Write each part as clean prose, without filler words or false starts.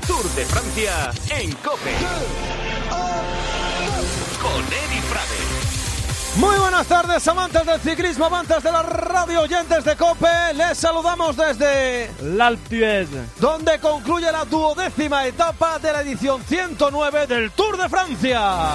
Tour de Francia en COPE. Con Eri Frade. Muy buenas tardes, amantes del ciclismo, amantes de la radio, oyentes de COPE. Les saludamos desde l'Alpe d'Huez, donde concluye la 12ª etapa de la edición 109 del Tour de Francia.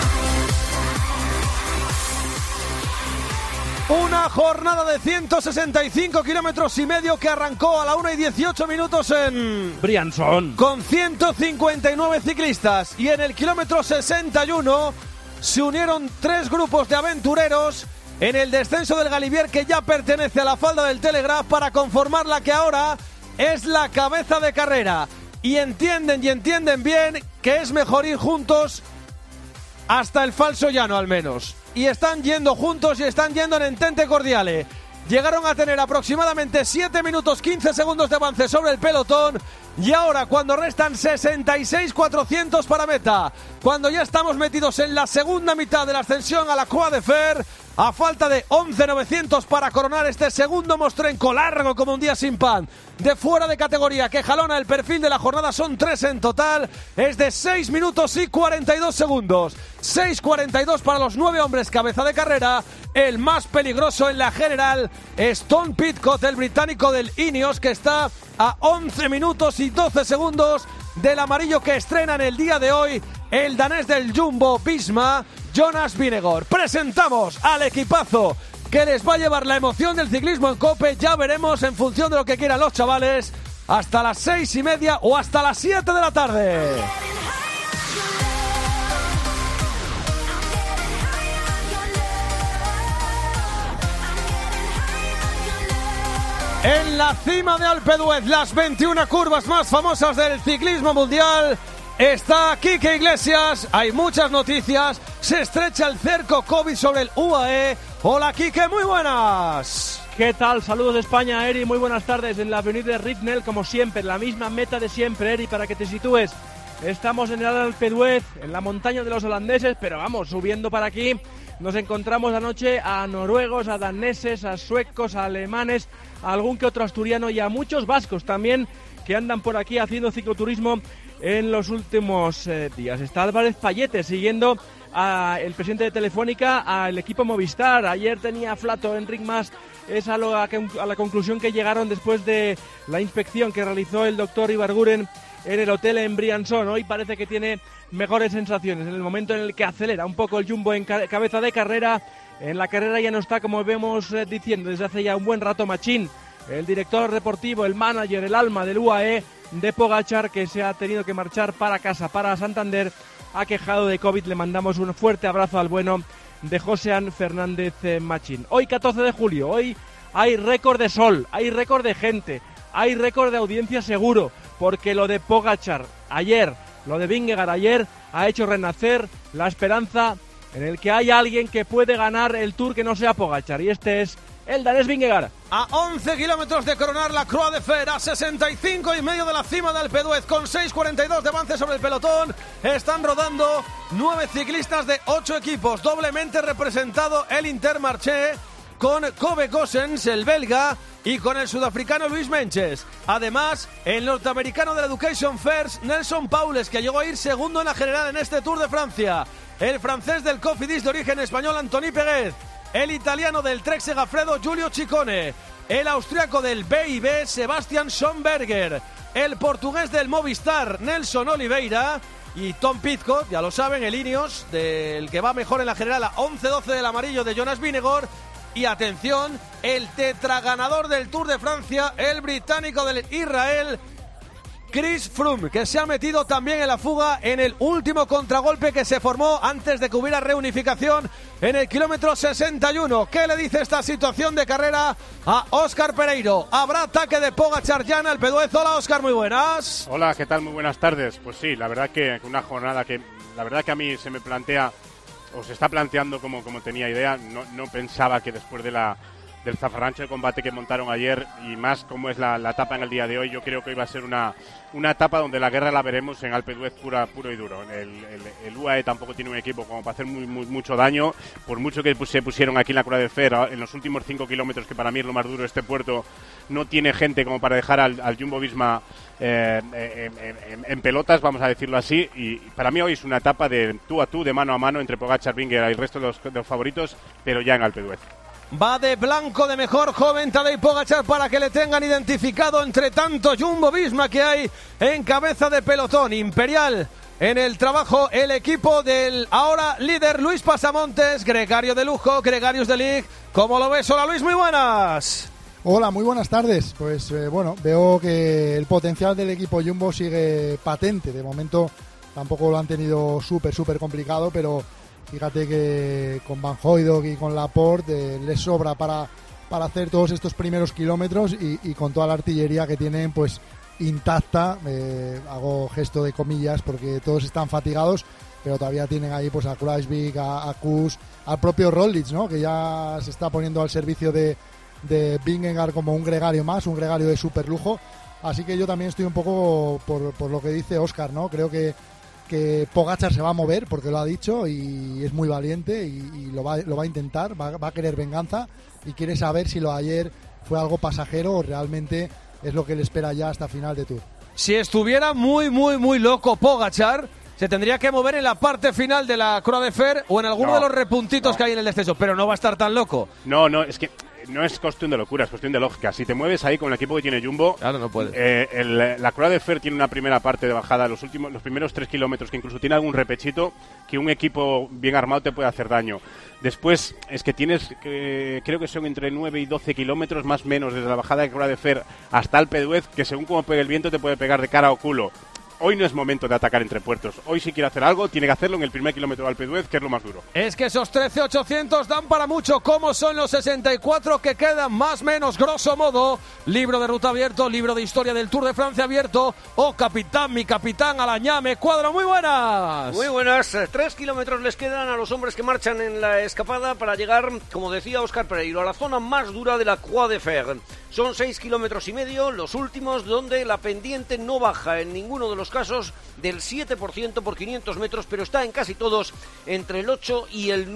Una jornada de 165 kilómetros y medio que arrancó a la 1:18 en Briançon, con 159 ciclistas, y en el kilómetro 61 se unieron 3 grupos de aventureros en el descenso del Galibier, que ya pertenece a la falda del Telegraph, para conformar la que ahora es la cabeza de carrera. Y entienden bien que es mejor ir juntos hasta el falso llano, al menos. Y están yendo juntos y están yendo en entente cordiale. Llegaron a tener aproximadamente 7 minutos 15 segundos de avance sobre el pelotón. Y ahora, cuando restan 66.400 para meta, cuando ya estamos metidos en la segunda mitad de la ascensión a la Croix de Fer, a falta de 11.900 para coronar este segundo mostrenco largo como un día sin pan, de fuera de categoría, que jalona el perfil de la jornada, son 3 en total, es de 6 minutos y 42 segundos. 6.42 para los 9 hombres cabeza de carrera. El más peligroso en la general es Tom Pidcock, el británico del Ineos, que está a 11 minutos y 12 segundos del amarillo que estrena en el día de hoy el danés del Jumbo Visma, Jonas Vingegaard. Presentamos al equipazo que les va a llevar la emoción del ciclismo en COPE. Ya veremos, en función de lo que quieran los chavales, hasta las 6:30 o hasta las 7 de la tarde. En la cima de Alpe d'Huez, las 21 curvas más famosas del ciclismo mundial, está Quique Iglesias. Hay muchas noticias. Se estrecha el cerco COVID sobre el UAE. Hola, Quique, muy buenas. ¿Qué tal? Saludos de España, Eri. Muy buenas tardes. En la avenida Ritnell, como siempre, la misma meta de siempre, Eri, para que te sitúes. Estamos en el Alpe d'Huez, en la montaña de los holandeses, pero vamos, subiendo para aquí. Nos encontramos anoche a noruegos, a daneses, a suecos, a alemanes, a algún que otro asturiano y a muchos vascos también que andan por aquí haciendo cicloturismo en los últimos días. Está Álvarez Payete siguiendo al presidente de Telefónica, al equipo Movistar. Ayer tenía Flato, Enric Mas. Es a la conclusión que llegaron después de la inspección que realizó el doctor Ibarguren en el hotel en Briançon. Hoy parece que tiene mejores sensaciones en el momento en el que acelera un poco el Jumbo en cabeza de carrera. En la carrera ya no está, como vemos diciendo desde hace ya un buen rato, Machín, el director deportivo, el manager, el alma del UAE de Pogačar, que se ha tenido que marchar para casa, para Santander, ha quejado de COVID. Le mandamos un fuerte abrazo al bueno de Josean Fernández Machín. Hoy 14 de julio, hoy hay récord de sol, hay récord de gente, hay récord de audiencia seguro, porque lo de Pogačar ayer, lo de Vingegaard ayer, ha hecho renacer la esperanza en el que hay alguien que puede ganar el Tour que no sea Pogačar, y este es el danés Vingegaard. A 11 kilómetros de coronar la Croix de Fer, a 65,5 de la cima del Alpe d'Huez, con 6.42 de avance sobre el pelotón, están rodando 9 ciclistas de 8 equipos, doblemente representado el Intermarché, con Kobe Gossens, el belga, y con el sudafricano Luis Menches. Además, el norteamericano de la Education First, Nelson Paules, que llegó a ir segundo en la general en este Tour de Francia. El francés del Cofidis de origen español, Anthony Peguez. El italiano del Trek Segafredo, Giulio Ciccone. El austriaco del BIB, Sebastian Schonberger. El portugués del Movistar, Nelson Oliveira. Y Tom Pidcock, ya lo saben, el Ineos, del que va mejor en la general, a 11-12 del amarillo de Jonas Vingegaard. Y atención, el tetraganador del Tour de Francia, el británico del Israel, Chris Froome, que se ha metido también en la fuga en el último contragolpe que se formó antes de que hubiera reunificación en el kilómetro 61. ¿Qué le dice esta situación de carrera a Óscar Pereiro? ¿Habrá ataque de Pogačar ya en Alpe d'Huez? Hola, Óscar, muy buenas. Hola, ¿qué tal? Muy buenas tardes. Pues sí, la verdad que una jornada que a mí se me plantea, o se está planteando como tenía idea. No pensaba que después de la del zafarrancho de combate que montaron ayer, y más como es la etapa en el día de hoy. Yo creo que hoy va a ser una etapa donde la guerra la veremos en Alpe d'Huez puro y duro. El UAE tampoco tiene un equipo como para hacer mucho daño, por mucho que se pusieron aquí en la Croix de Fer en los últimos 5 kilómetros, que para mí es lo más duro. Este puerto no tiene gente como para dejar al Jumbo-Visma en pelotas, vamos a decirlo así, y para mí hoy es una etapa de tú a tú, de mano a mano entre Pogačar, Vingegaard y el resto de los favoritos, pero ya en Alpe d'Huez. Va de blanco, de mejor joven Tadej Pogačar, para que le tengan identificado entre tanto Jumbo-Visma que hay en cabeza de pelotón. Imperial en el trabajo, el equipo del ahora líder Luis Pasamontes, gregario de lujo, gregarios de Lig. ¿Cómo lo ves? Hola Luis, muy buenas. Hola, muy buenas tardes. Pues bueno, veo que el potencial del equipo Jumbo sigue patente. De momento tampoco lo han tenido súper complicado, pero fíjate que con Van Hooijdonk y con Laporte les sobra para hacer todos estos primeros kilómetros, y con toda la artillería que tienen pues intacta. Hago gesto de comillas porque todos están fatigados, pero todavía tienen ahí pues a Kruijswijk, a Kuss, al propio Roglic, ¿no?, que ya se está poniendo al servicio de Vingegaard como un gregario más, un gregario de super lujo. Así que yo también estoy un poco por lo que dice Óscar, ¿no? Creo que Pogačar se va a mover porque lo ha dicho y es muy valiente y lo va a intentar, va a querer venganza y quiere saber si lo de ayer fue algo pasajero o realmente es lo que le espera ya hasta final de Tour. Si estuviera muy loco Pogačar, se tendría que mover en la parte final de la Croix de Fer o en alguno de los repuntitos que hay en el descenso, pero no va a estar tan loco. No, es que no es cuestión de locura, es cuestión de lógica. Si te mueves ahí con el equipo que tiene Jumbo, claro, no puede. La Croix de Fer tiene una primera parte de bajada, los primeros 3 kilómetros, que incluso tiene algún repechito que un equipo bien armado te puede hacer daño. Después es que tienes, creo que son entre 9 y 12 kilómetros más o menos desde la bajada de Croix de Fer hasta Alpe d'Huez, que según cómo pegue el viento te puede pegar de cara o culo. Hoy no es momento de atacar entre puertos. Hoy si quiere hacer algo, tiene que hacerlo en el primer kilómetro de Alpe d'Huez, que es lo más duro. Es que esos 13.800 dan para mucho, como son los 64 que quedan, más o menos, grosso modo. Libro de ruta abierto, libro de historia del Tour de Francia abierto. Oh, capitán, mi capitán, Alañame, Cuadro, muy buenas. Muy buenas. 3 kilómetros les quedan a los hombres que marchan en la escapada para llegar, como decía Óscar Pereiro, a la zona más dura de la Croix de Fer. Son 6 kilómetros y medio, los últimos, donde la pendiente no baja en ninguno de los casos del 7% por 500 metros, pero está en casi todos entre el 8 y el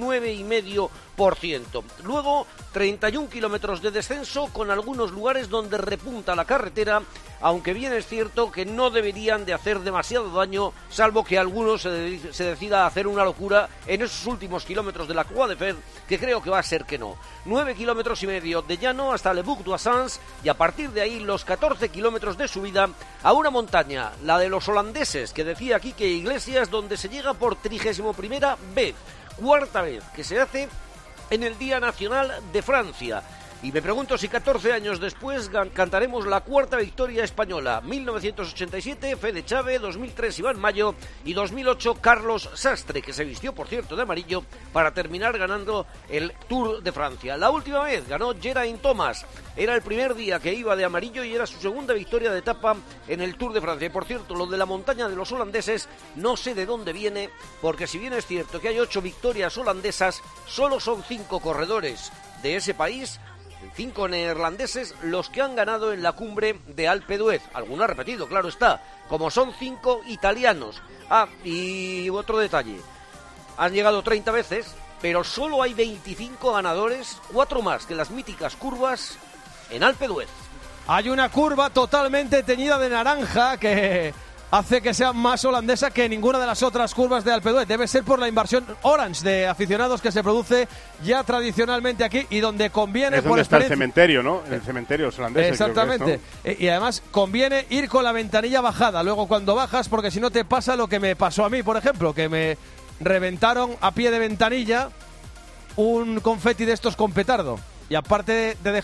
9,5%. Luego, 31 kilómetros de descenso, con algunos lugares donde repunta la carretera, aunque bien es cierto que no deberían de hacer demasiado daño, salvo que alguno se decida a hacer una locura en esos últimos kilómetros de la Croix de Fer, que creo que va a ser que no. 9 kilómetros y medio de llano hasta Le Bouc-d'Oisans, y a partir de ahí los 14 kilómetros de subida a una montaña, la de los holandeses, que decía Quique Iglesias, donde se llega por 31ª vez, cuarta vez que se hace en el Día Nacional de Francia. Y me pregunto si 14 años después cantaremos la cuarta victoria española. 1987, Fede Chávez, 2003, Iván Mayo, y 2008, Carlos Sastre, que se vistió, por cierto, de amarillo para terminar ganando el Tour de Francia. La última vez ganó Geraint Thomas. Era el primer día que iba de amarillo y era su segunda victoria de etapa en el Tour de Francia. Y por cierto, lo de la montaña de los holandeses no sé de dónde viene, porque si bien es cierto que hay 8 victorias holandesas, solo son 5 corredores de ese país, 5 neerlandeses, los que han ganado en la cumbre de Alpe d'Huez. Alguno ha repetido, claro está, como son 5 italianos. Ah, y otro detalle, han llegado 30 veces, pero solo hay 25 ganadores, 4 más que las míticas curvas en Alpe d'Huez. Hay una curva totalmente teñida de naranja que hace que sea más holandesa que ninguna de las otras curvas de Alpe d'Huez. Debe ser por la invasión orange de aficionados que se produce ya tradicionalmente aquí y donde conviene, es donde está el cementerio, ¿no? El cementerio holandés. Exactamente. Creo que es, ¿no? Y además conviene ir con la ventanilla bajada luego cuando bajas, porque si no te pasa lo que me pasó a mí, por ejemplo, que me reventaron a pie de ventanilla un confeti de estos con petardo. Y aparte de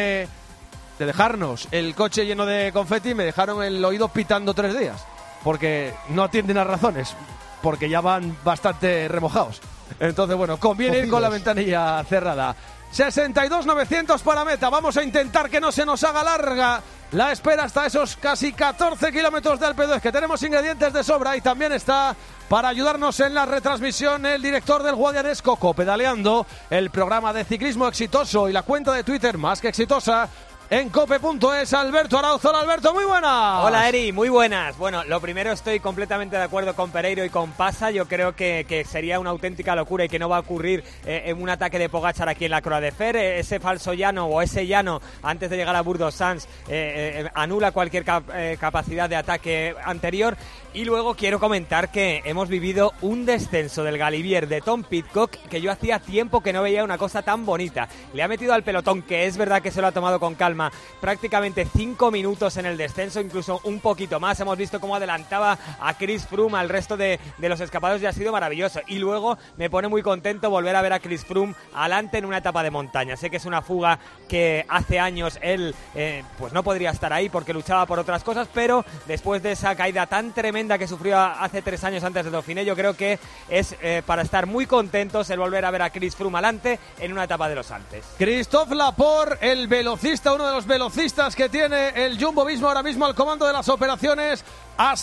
dejarnos el coche lleno de confeti, me dejaron el oído pitando 3 días. Porque no atienden a razones, porque ya van bastante remojados. Entonces, bueno, conviene ir con la ventanilla cerrada. 62.900 para meta. Vamos a intentar que no se nos haga larga la espera hasta esos casi 14 kilómetros de Alpe d'Huez, que tenemos ingredientes de sobra, y también está para ayudarnos en la retransmisión el director del Guadianés, Coco, pedaleando, el programa de ciclismo exitoso y la cuenta de Twitter más que exitosa en cope.es, Alberto Arauzo. Hola, Alberto, muy buenas. Hola, Eri, muy buenas. Bueno, lo primero, estoy completamente de acuerdo con Pereiro y con Pasa. Yo creo que sería una auténtica locura y que no va a ocurrir en un ataque de Pogačar aquí en la Croix de Fer. Ese falso llano o ese llano antes de llegar a Burgos-Sants anula cualquier capacidad de ataque anterior. Y luego quiero comentar que hemos vivido un descenso del Galibier de Tom Pidcock que yo hacía tiempo que no veía una cosa tan bonita. Le ha metido al pelotón, que es verdad que se lo ha tomado con calma, prácticamente 5 minutos en el descenso, incluso un poquito más. Hemos visto cómo adelantaba a Chris Froome al resto de los escapados y ha sido maravilloso. Y luego me pone muy contento volver a ver a Chris Froome adelante en una etapa de montaña. Sé que es una fuga que hace años él pues no podría estar ahí porque luchaba por otras cosas, pero después de esa caída tan tremenda que sufrió hace 3 años antes de Dauphiné, yo creo que es para estar muy contentos el volver a ver a Chris Froome adelante en una etapa de los Alpes. Christophe Laporte, el velocista, uno de los velocistas que tiene el Jumbo-Visma ahora mismo al comando de las operaciones, a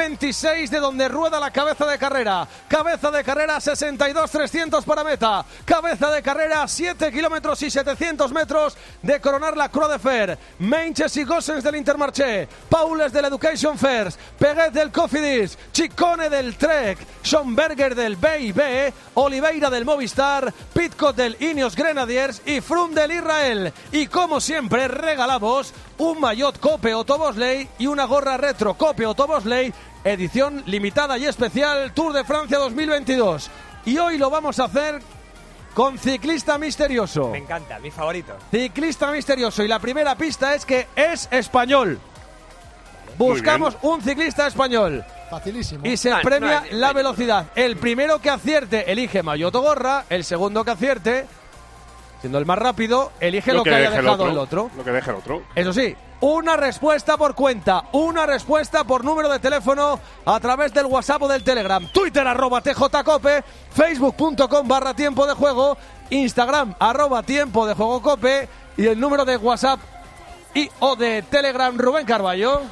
6.26 de donde rueda la cabeza de carrera. Cabeza de carrera 62.300 para meta. Cabeza de carrera 7 kilómetros y 700 metros de coronar la Croix de Fer. Menches y Gossens del Intermarché, Paules del Education First, Peguet del Cofidis, Ciccone del Trek, Schomberger del BIB, Oliveira del Movistar, Pidcock del Ineos Grenadiers y Froome del Israel. Y como siempre regalamos un maillot Cope Otto Bosley y una gorra retro Cope Otto Bosley, edición limitada y especial Tour de Francia 2022. Y hoy lo vamos a hacer con ciclista misterioso. Me encanta, mi favorito. Ciclista misterioso, y la primera pista es que es español. Buscamos un ciclista español. Facilísimo. Y se premia la velocidad. El primero que acierte elige maillot o gorra, el segundo que acierte, siendo el más rápido, elige lo que haya dejado el otro. Lo que deje el otro. Eso sí, una respuesta por cuenta, una respuesta por número de teléfono a través del WhatsApp o del Telegram. Twitter @TJCope, Facebook.com/tiempo de juego, Instagram @tiempo de juego cope, y el número de WhatsApp o de Telegram, Rubén Carballo.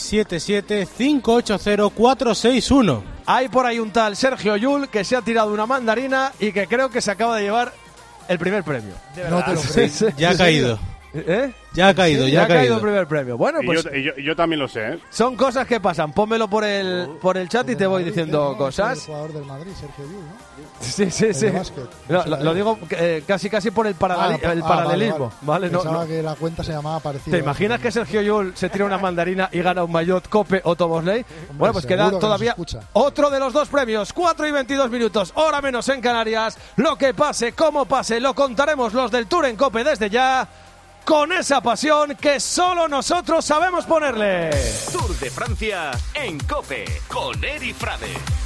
677-580-461. Hay por ahí un tal Sergio Llull que se ha tirado una mandarina y que creo que se acaba de llevar el primer premio. No te lo crees. Ya ha caído. ¿Eh? Ya ha caído, sí, ya ha caído. el primer premio. Bueno, pues Y yo también lo sé, ¿eh? son cosas que pasan. Pónmelo por el chat y te voy diciendo cosas. El jugador del Madrid, Sergio Llull, ¿no? Sí. De básquet. Lo digo casi por el paralelismo. Vale. Pensaba que la cuenta se llamaba parecido. ¿Te imaginas que Sergio Llull se tira una mandarina y gana un maillot Cope Otto Bosley? Bueno, pues queda todavía otro de los dos premios. 4 y 22 minutos, hora menos en Canarias. Lo que pase, como pase, lo contaremos los del Tour en Cope desde ya, con esa pasión que solo nosotros sabemos ponerle. Tour de Francia en Cope con Eri Frade.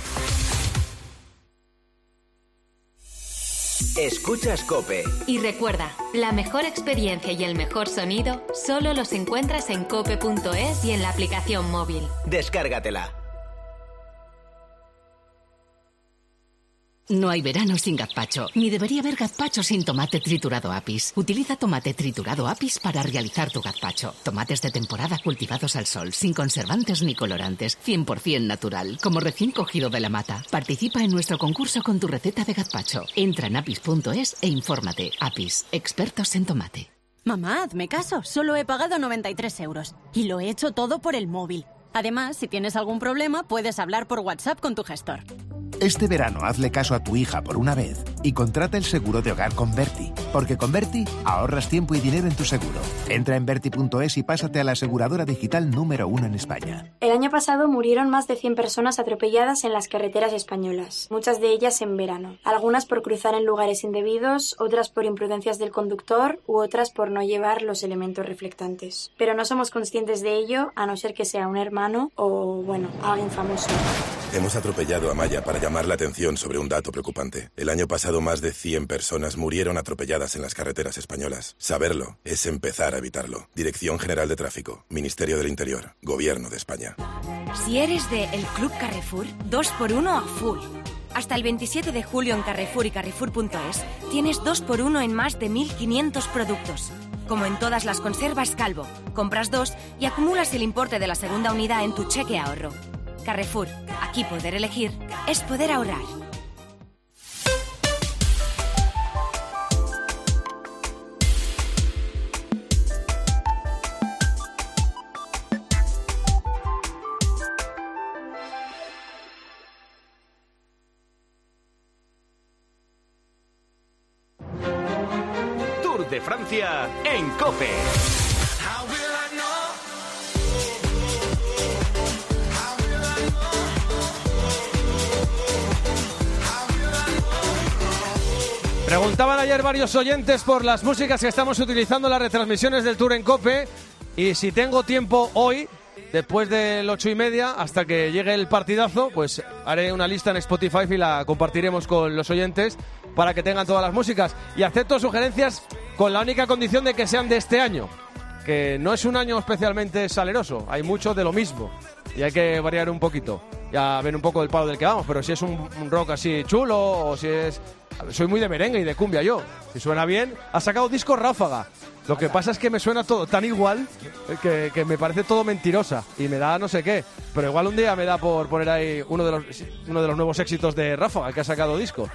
Escuchas Cope. Y recuerda, la mejor experiencia y el mejor sonido solo los encuentras en cope.es y en la aplicación móvil. Descárgatela. No hay verano sin gazpacho, ni debería haber gazpacho sin tomate triturado Apis. Utiliza tomate triturado Apis para realizar tu gazpacho. Tomates de temporada cultivados al sol, sin conservantes ni colorantes, 100% natural, como recién cogido de la mata. Participa en nuestro concurso con tu receta de gazpacho. Entra en apis.es e infórmate. Apis, expertos en tomate. Mamá, hazme caso, solo he pagado 93 euros. Y lo he hecho todo por el móvil. Además, si tienes algún problema, puedes hablar por WhatsApp con tu gestor. Este verano hazle caso a tu hija por una vez y contrata el seguro de hogar con Berti, porque con Berti ahorras tiempo y dinero en tu seguro. Entra en Berti.es y pásate a la aseguradora digital número 1 en España. El año pasado murieron más de 100 personas atropelladas en las carreteras españolas, muchas de ellas en verano. Algunas por cruzar en lugares indebidos, otras por imprudencias del conductor u otras por no llevar los elementos reflectantes. Pero no somos conscientes de ello, a no ser que sea un hermano o, bueno, alguien famoso. Hemos atropellado a Maya para llamar la atención sobre un dato preocupante. El año pasado más de 100 personas murieron atropelladas en las carreteras españolas. Saberlo es empezar a evitarlo. Dirección General de Tráfico, Ministerio del Interior, Gobierno de España. Si eres de El Club Carrefour, 2x1 a full. Hasta el 27 de julio en Carrefour y Carrefour.es tienes 2x1 en más de 1.500 productos. Como en todas las conservas Calvo, compras 2 y acumulas el importe de la segunda unidad en tu cheque ahorro. Carrefour, aquí poder elegir es poder ahorrar. De Francia en COPE. Preguntaban ayer varios oyentes por las músicas que estamos utilizando en las retransmisiones del Tour en COPE y si tengo tiempo hoy, después del 8:30, hasta que llegue el partidazo, pues haré una lista en Spotify y la compartiremos con los oyentes para que tengan todas las músicas. Y acepto sugerencias con la única condición de que sean de este año, que no es un año especialmente saleroso, hay mucho de lo mismo y hay que variar un poquito. Ya ven un poco del palo del que vamos, pero si es un rock así chulo o si es... Soy muy de merengue y de cumbia yo. Si suena bien, ha sacado disco Ráfaga. Lo que pasa es que me suena todo tan igual que me parece todo mentirosa y me da no sé qué. Pero igual un día me da por poner ahí uno de los nuevos éxitos de Ráfaga que ha sacado disco.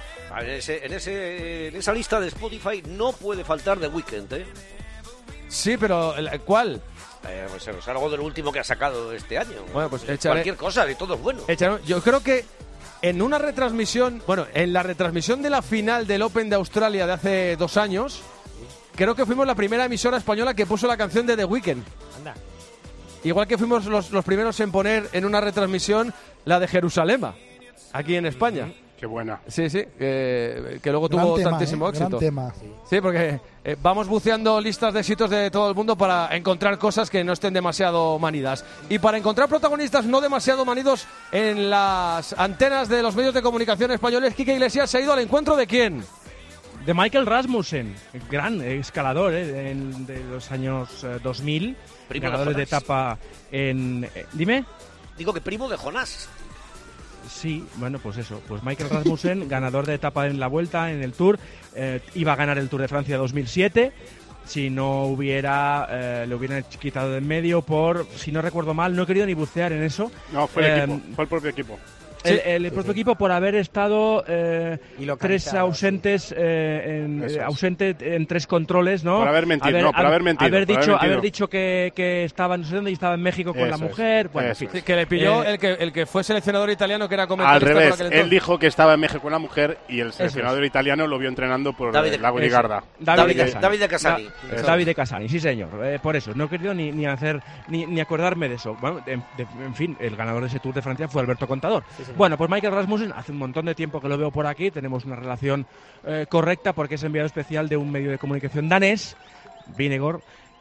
En esa lista de Spotify no puede faltar The Weeknd, ¿eh? Sí, pero ¿cuál? Pues es algo del último que ha sacado este año. Bueno, pues echaré, cualquier cosa, de todo es bueno. Yo creo que en una retransmisión, en la retransmisión de la final del Open de Australia de hace 2 años, creo que fuimos la primera emisora española que puso la canción de The Weeknd. Anda. Igual que fuimos los primeros en poner en una retransmisión la de Jerusalema, aquí en España. Qué buena. Sí, que luego tuvo tantísimo éxito. Gran tema. Sí, porque vamos buceando listas de éxitos de todo el mundo para encontrar cosas que no estén demasiado manidas. Y para encontrar protagonistas no demasiado manidos en las antenas de los medios de comunicación españoles, Quique Iglesias se ha ido al encuentro de ¿quién? De Michael Rasmussen, gran escalador de los años 2000, primo ganadores de etapa en... dime. Digo que primo de Jonás. Sí, bueno, pues eso. Pues Michael Rasmussen, ganador de etapa en la Vuelta, en el Tour, iba a ganar el Tour de Francia 2007. Si no le hubieran quitado de en medio por, si no recuerdo mal, no he querido ni bucear en eso. No, fue el equipo, fue el propio equipo. El propio equipo por haber estado 3 ausentes ausente en 3 controles, ¿no? Por haber mentido, haber dicho que estaba no sé dónde y estaba en México con la mujer. Bueno, sí, que le pilló el que fue seleccionador italiano, que era comentarista. Al revés, él dijo que estaba en México con la mujer y el seleccionador italiano lo vio entrenando por el lago de Garda. David Casani. David Casani, sí señor. Por eso, no he querido ni acordarme de eso. Bueno, en fin, el ganador de ese Tour de Francia fue Alberto Contador. Sí. Bueno, pues Michael Rasmussen, hace un montón de tiempo que lo veo por aquí, tenemos una relación correcta porque es enviado especial de un medio de comunicación danés, Vinegor,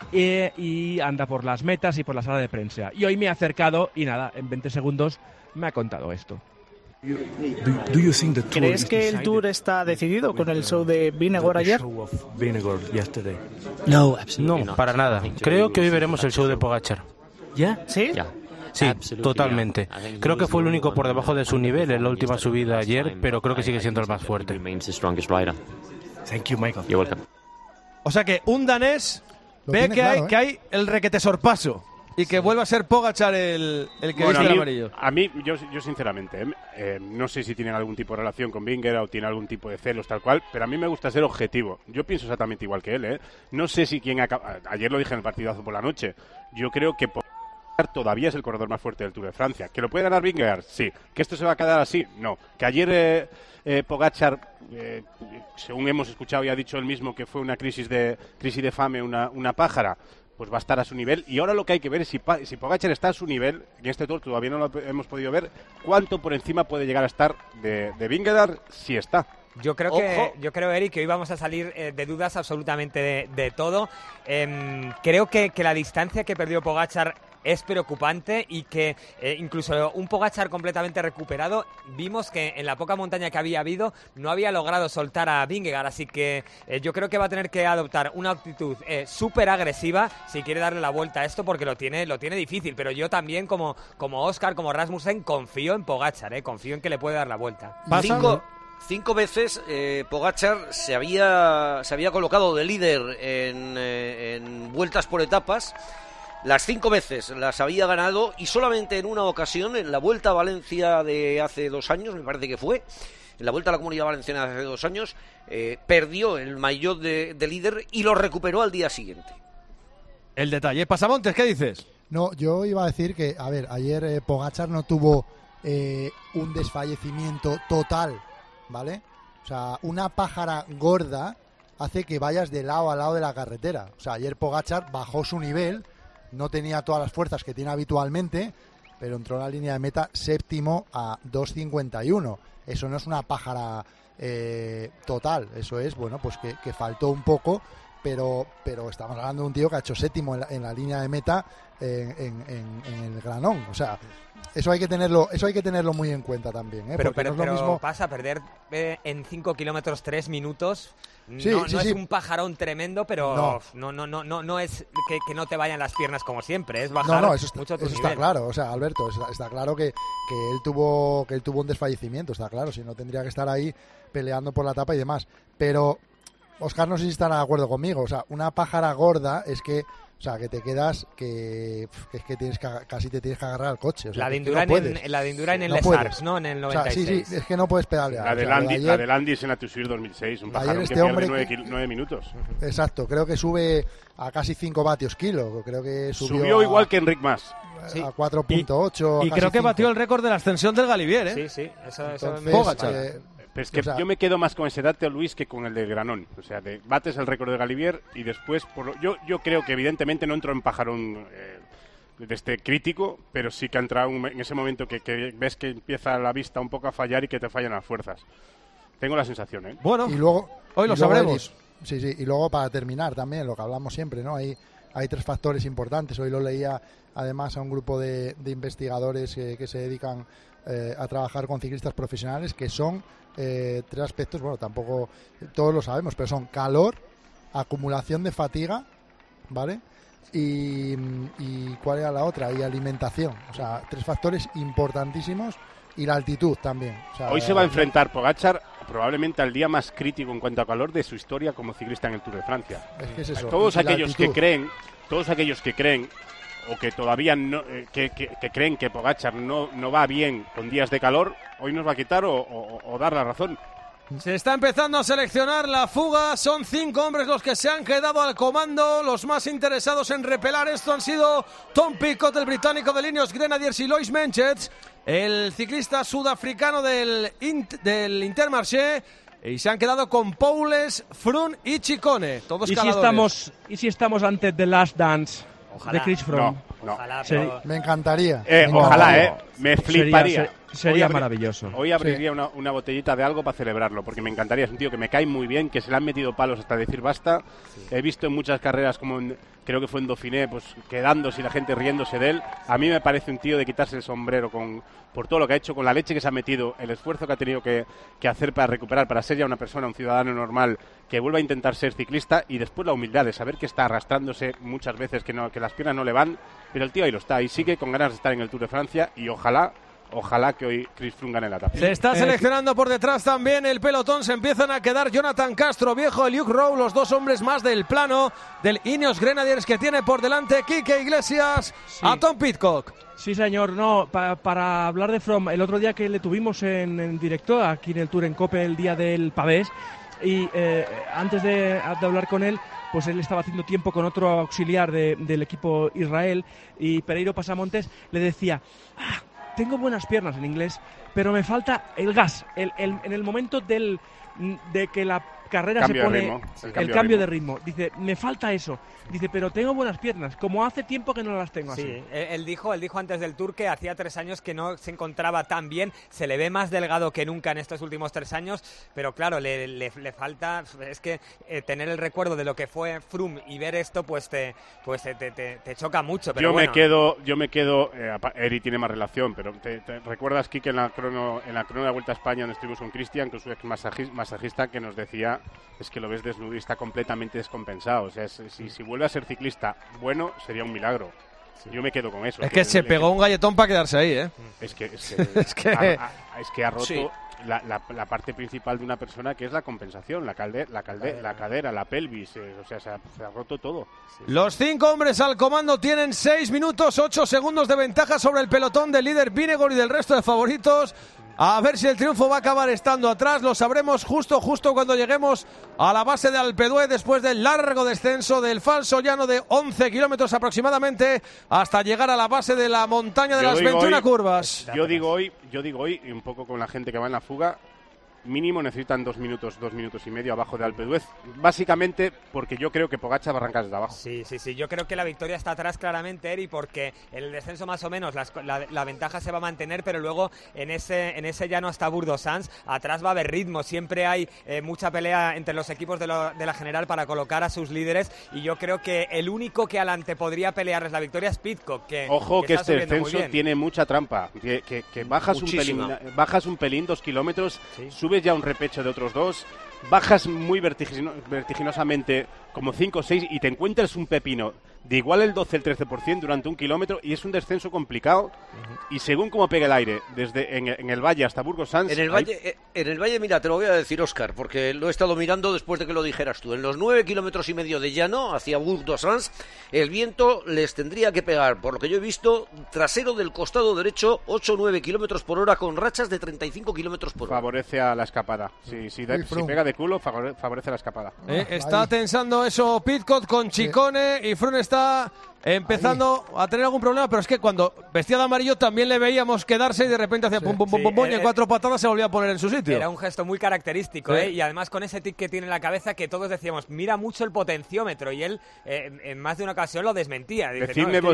y anda por las metas y por la sala de prensa. Y hoy me ha acercado y nada, en 20 segundos me ha contado esto. ¿Crees que el Tour está decidido con el show de Vinegor ayer? No, para nada. Creo que hoy veremos el show de Pogačar. ¿Ya? ¿Sí? Sí, totalmente. Creo que fue el único por debajo de su nivel en la última subida ayer, pero creo que sigue siendo el más fuerte. Thank you, Michael. You're welcome. O sea que un danés ve que hay el requete sorpaso y que vuelve a ser Pogačar el que viste el amarillo. A mí, yo sinceramente, no sé si tienen algún tipo de relación con Vingegaard o tiene algún tipo de celos tal cual, pero a mí me gusta ser objetivo. Yo pienso exactamente igual que él, No sé si ayer lo dije en el partidazo por la noche. Yo creo que todavía es el corredor más fuerte del Tour de Francia. ¿Que lo puede ganar Vingegaard? Sí. ¿Que esto se va a quedar así? No. ¿Que ayer Pogačar, según hemos escuchado y ha dicho él mismo que fue una crisis de fame, una pájara? Pues va a estar a su nivel. Y ahora lo que hay que ver es si Pogačar está a su nivel, en este Tour todavía no lo hemos podido ver, cuánto por encima puede llegar a estar de Vingegaard si está. Yo creo, Eric, que hoy vamos a salir de dudas absolutamente de todo. Creo que la distancia que perdió Pogačar es preocupante y que incluso un Pogačar completamente recuperado, vimos que en la poca montaña que había habido no había logrado soltar a Vingegaard, así que yo creo que va a tener que adoptar una actitud súper agresiva si quiere darle la vuelta a esto, porque lo tiene difícil, pero yo también como Oscar, como Rasmussen, confío en Pogačar, confío en que le puede dar la vuelta. Cinco veces Pogačar se había colocado de líder en vueltas por etapas. Las 5 veces las había ganado y solamente en una ocasión, en la Vuelta a Valencia de hace 2 años, me parece que fue, en la Vuelta a la Comunidad Valenciana de hace 2 años, perdió el maillot de líder y lo recuperó al día siguiente. El detalle. Pasamontes, ¿qué dices? No, yo iba a decir que, a ver, ayer Pogačar no tuvo un desfallecimiento total, ¿vale? O sea, una pájara gorda hace que vayas de lado a lado de la carretera. O sea, ayer Pogačar bajó su nivel, no tenía todas las fuerzas que tiene habitualmente, pero entró en la línea de meta séptimo a 2.51. Eso no es una pájara total, eso es, bueno, pues que faltó un poco, pero estamos hablando de un tío que ha hecho séptimo en la línea de meta en el Granón. O sea, eso hay que tenerlo muy en cuenta también, pero no es lo mismo. Pasa a perder en 5 kilómetros 3 minutos. Sí, no sí. Es un pajarón tremendo, pero no es que no te vayan las piernas como siempre, es bajar mucho tu nivel. Está claro, o sea, Alberto, está claro que él tuvo un desfallecimiento, está claro, si no tendría que estar ahí peleando por la etapa y demás. Pero Oscar, no sé si estará de acuerdo conmigo, o sea, una pájara gorda es que, o sea, que te quedas que es que casi te tienes que agarrar al coche. O sea, la de Indurain en Les Arcs, ¿no? En el 96. O sea, sí, es que no puedes pedalear. La de Landis en la Tour 2006, un pajarón que pierde 9 minutos. Exacto, creo que sube a casi 5 vatios kilo. Creo que subió igual que Enric Mas. Sí. A 4.8. Y creo que batió el récord de la ascensión del Galibier, ¿eh? Sí, eso Pogačar. Pero es que yo me quedo más con ese dato, Luis, que con el del Granón. O sea, bates el récord de Galibier y después... Yo creo que evidentemente no entró en pajarón de este crítico, pero sí que ha entrado en ese momento que ves que empieza la vista un poco a fallar y que te fallan las fuerzas. Tengo la sensación, ¿eh? Bueno, y luego, hoy lo sabremos. Sí, y luego para terminar también, lo que hablamos siempre, ¿no? Hay 3 factores importantes. Hoy lo leía además a un grupo de investigadores que se dedican a trabajar con ciclistas profesionales, que son 3 aspectos, bueno, tampoco todos lo sabemos, pero son calor, acumulación de fatiga, ¿vale? Y ¿cuál era la otra? Y alimentación. O sea, 3 factores importantísimos, y la altitud también. O sea, hoy se va a enfrentar Pogačar probablemente al día más crítico en cuanto a calor de su historia como ciclista en el Tour de Francia. Es que es eso. Todos aquellos que creen o que todavía no, que creen que Pogačar no va bien con días de calor, hoy nos va a quitar o dar la razón. Se está empezando a seleccionar la fuga, son 5 hombres los que se han quedado al comando, los más interesados en repelar esto han sido Tom Pidcock, el británico de Ineos Grenadiers, y Lois Menchez, el ciclista sudafricano del Intermarché, y se han quedado con Powles, Froome y Ciccone, todos caladores. ¿Y si estamos ante The Last Dance? Ojalá. De Chris Froome. No. Ojalá, pero... Me encantaría. Ojalá, me fliparía. Sería maravilloso. Hoy abriría una botellita de algo para celebrarlo, porque me encantaría. Es un tío que me cae muy bien, que se le han metido palos hasta decir basta. Sí. He visto en muchas carreras, como creo que fue en Dauphiné, pues quedándose y la gente riéndose de él. A mí me parece un tío de quitarse el sombrero por todo lo que ha hecho, con la leche que se ha metido, el esfuerzo que ha tenido que hacer para recuperar, para ser ya una persona, un ciudadano normal, que vuelva a intentar ser ciclista, y después la humildad de saber que está arrastrándose muchas veces, que las piernas no le van, pero el tío ahí lo está, y sigue con ganas de estar en el Tour de Francia, y ojalá que hoy Chris Froome gane la etapa. Se está seleccionando por detrás también el pelotón. Se empiezan a quedar Jonathan Castro, Viejo, y Luke Rowe, los 2 hombres más del plano del Ineos Grenadiers, que tiene por delante Quique Iglesias a Tom Pidcock. Sí, señor. No, para hablar de Froome, el otro día que le tuvimos en directo aquí en el Tour en COPE, el día del Pavés, y antes de hablar con él, pues él estaba haciendo tiempo con otro auxiliar del equipo Israel, y Pereiro Pasamontes le decía: tengo buenas piernas en inglés, pero me falta el gas. En el momento de que la carrera Cambio se pone de ritmo, el cambio de ritmo. Dice, me falta eso. Dice, pero tengo buenas piernas, como hace tiempo que no las tengo así. Sí, él dijo antes del Tour que hacía 3 años que no se encontraba tan bien, se le ve más delgado que nunca en estos últimos 3 años, pero claro, le falta, es que tener el recuerdo de lo que fue Froome y ver esto, pues te choca mucho. Pero yo me quedo, Eri tiene más relación, pero ¿te recuerdas, Kike, en la crono de la Vuelta a España, donde estuvimos con Cristian, con su ex masajista, que nos decía, es que lo ves desnudo y está completamente descompensado? O sea, si vuelve a ser ciclista bueno, sería un milagro. Yo me quedo con eso. Es que se pegó un galletón para quedarse ahí, ¿eh? Es que ha roto la parte principal de una persona, que es la compensación, la cadera, la pelvis, o sea, se ha roto todo. Los 5 hombres al comando tienen 6 minutos 8 segundos de ventaja sobre el pelotón del líder Vingegaard y del resto de favoritos. A ver si el triunfo va a acabar estando atrás. Lo sabremos justo cuando lleguemos a la base de Alpe d'Huez, después del largo descenso del falso llano de 11 kilómetros aproximadamente, hasta llegar a la base de la montaña de las 21 curvas. Yo digo hoy, y un poco con la gente que va en la fuga, mínimo necesitan 2 minutos y medio abajo de Alpe d'Huez, básicamente porque yo creo que Pogačar va a arrancar desde abajo. Sí, yo creo que la victoria está atrás claramente, Eri, porque en el descenso más o menos la ventaja se va a mantener, pero luego en ese llano hasta Burgos-Sanz, atrás va a haber ritmo, siempre hay mucha pelea entre los equipos de la general para colocar a sus líderes, y yo creo que el único que adelante podría pelearles la victoria es Pidcock, Ojo, que este descenso tiene mucha trampa, que bajas un pelín, 2 kilómetros, subes ya un repecho de otros 2, bajas muy vertiginosamente como 5 o 6 y te encuentras un pepino de igual el 12 el 13% durante 1 kilómetro, y es un descenso complicado. Y según cómo pega el aire desde en el valle hasta Burgos-Sanz, en el valle, mira, te lo voy a decir, Óscar, porque lo he estado mirando después de que lo dijeras tú. En los 9 kilómetros y medio de llano hacia Burgos-Sanz, el viento les tendría que pegar, por lo que yo he visto, trasero del costado derecho, 8 o 9 kilómetros por hora con rachas de 35 kilómetros por hora. Favorece a la escapada. Si pega de culo, favorece a la escapada. Está tensando eso Pidcock con Ciccone, y Froome está empezando a tener algún problema, pero es que cuando vestía de amarillo también le veíamos quedarse y de repente hacía pum y en 4 patadas se volvía a poner en su sitio. Era un gesto muy característico, y además con ese tic que tiene en la cabeza, que todos decíamos, mira mucho el potenciómetro, y él en más de una ocasión lo desmentía. Dice,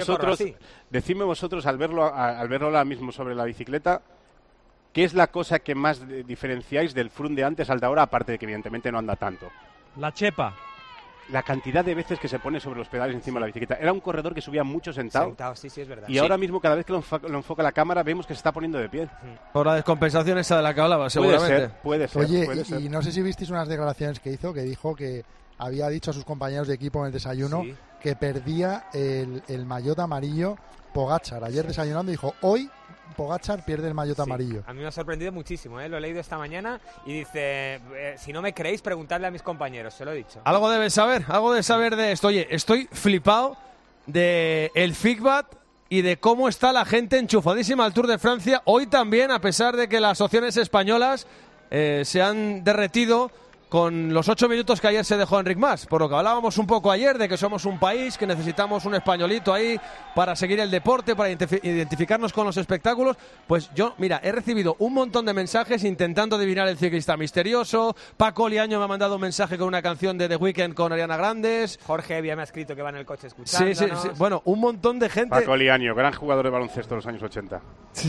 decidme vosotros al verlo ahora mismo sobre la bicicleta, ¿qué es la cosa que más diferenciáis del Froome de antes al de ahora, aparte de que evidentemente no anda tanto? La chepa. La cantidad de veces que se pone sobre los pedales encima de la bicicleta. Era un corredor que subía mucho sentado. Sí, es verdad. Y ahora mismo, cada vez que lo enfoca la cámara, vemos que se está poniendo de pie. Por la descompensación esa de la que hablaba, seguramente. Puede ser. Oye, y no sé si visteis unas declaraciones que dijo que había dicho a sus compañeros de equipo en el desayuno que perdía el maillot amarillo Pogačar. Ayer desayunando dijo, hoy Pogačar pierde el maillot amarillo. A mí me ha sorprendido muchísimo, lo he leído esta mañana, y dice, si no me creéis, preguntadle a mis compañeros, se lo he dicho. Algo debes saber de esto. Oye, estoy flipado de el feedback y de cómo está la gente enchufadísima al Tour de Francia. Hoy también, a pesar de que las opciones españolas se han derretido con los 8 minutos que ayer se dejó Enric Mas, por lo que hablábamos un poco ayer de que somos un país, que necesitamos un españolito ahí para seguir el deporte, para identificarnos con los espectáculos. Pues yo, mira, he recibido un montón de mensajes intentando adivinar el ciclista misterioso. Paco Liaño me ha mandado un mensaje con una canción de The Weeknd con Ariana Grande. Jorge me ha escrito que va en el coche escuchándonos. Sí. Bueno, un montón de gente. Paco Liaño, gran jugador de baloncesto de los años 80. Sí.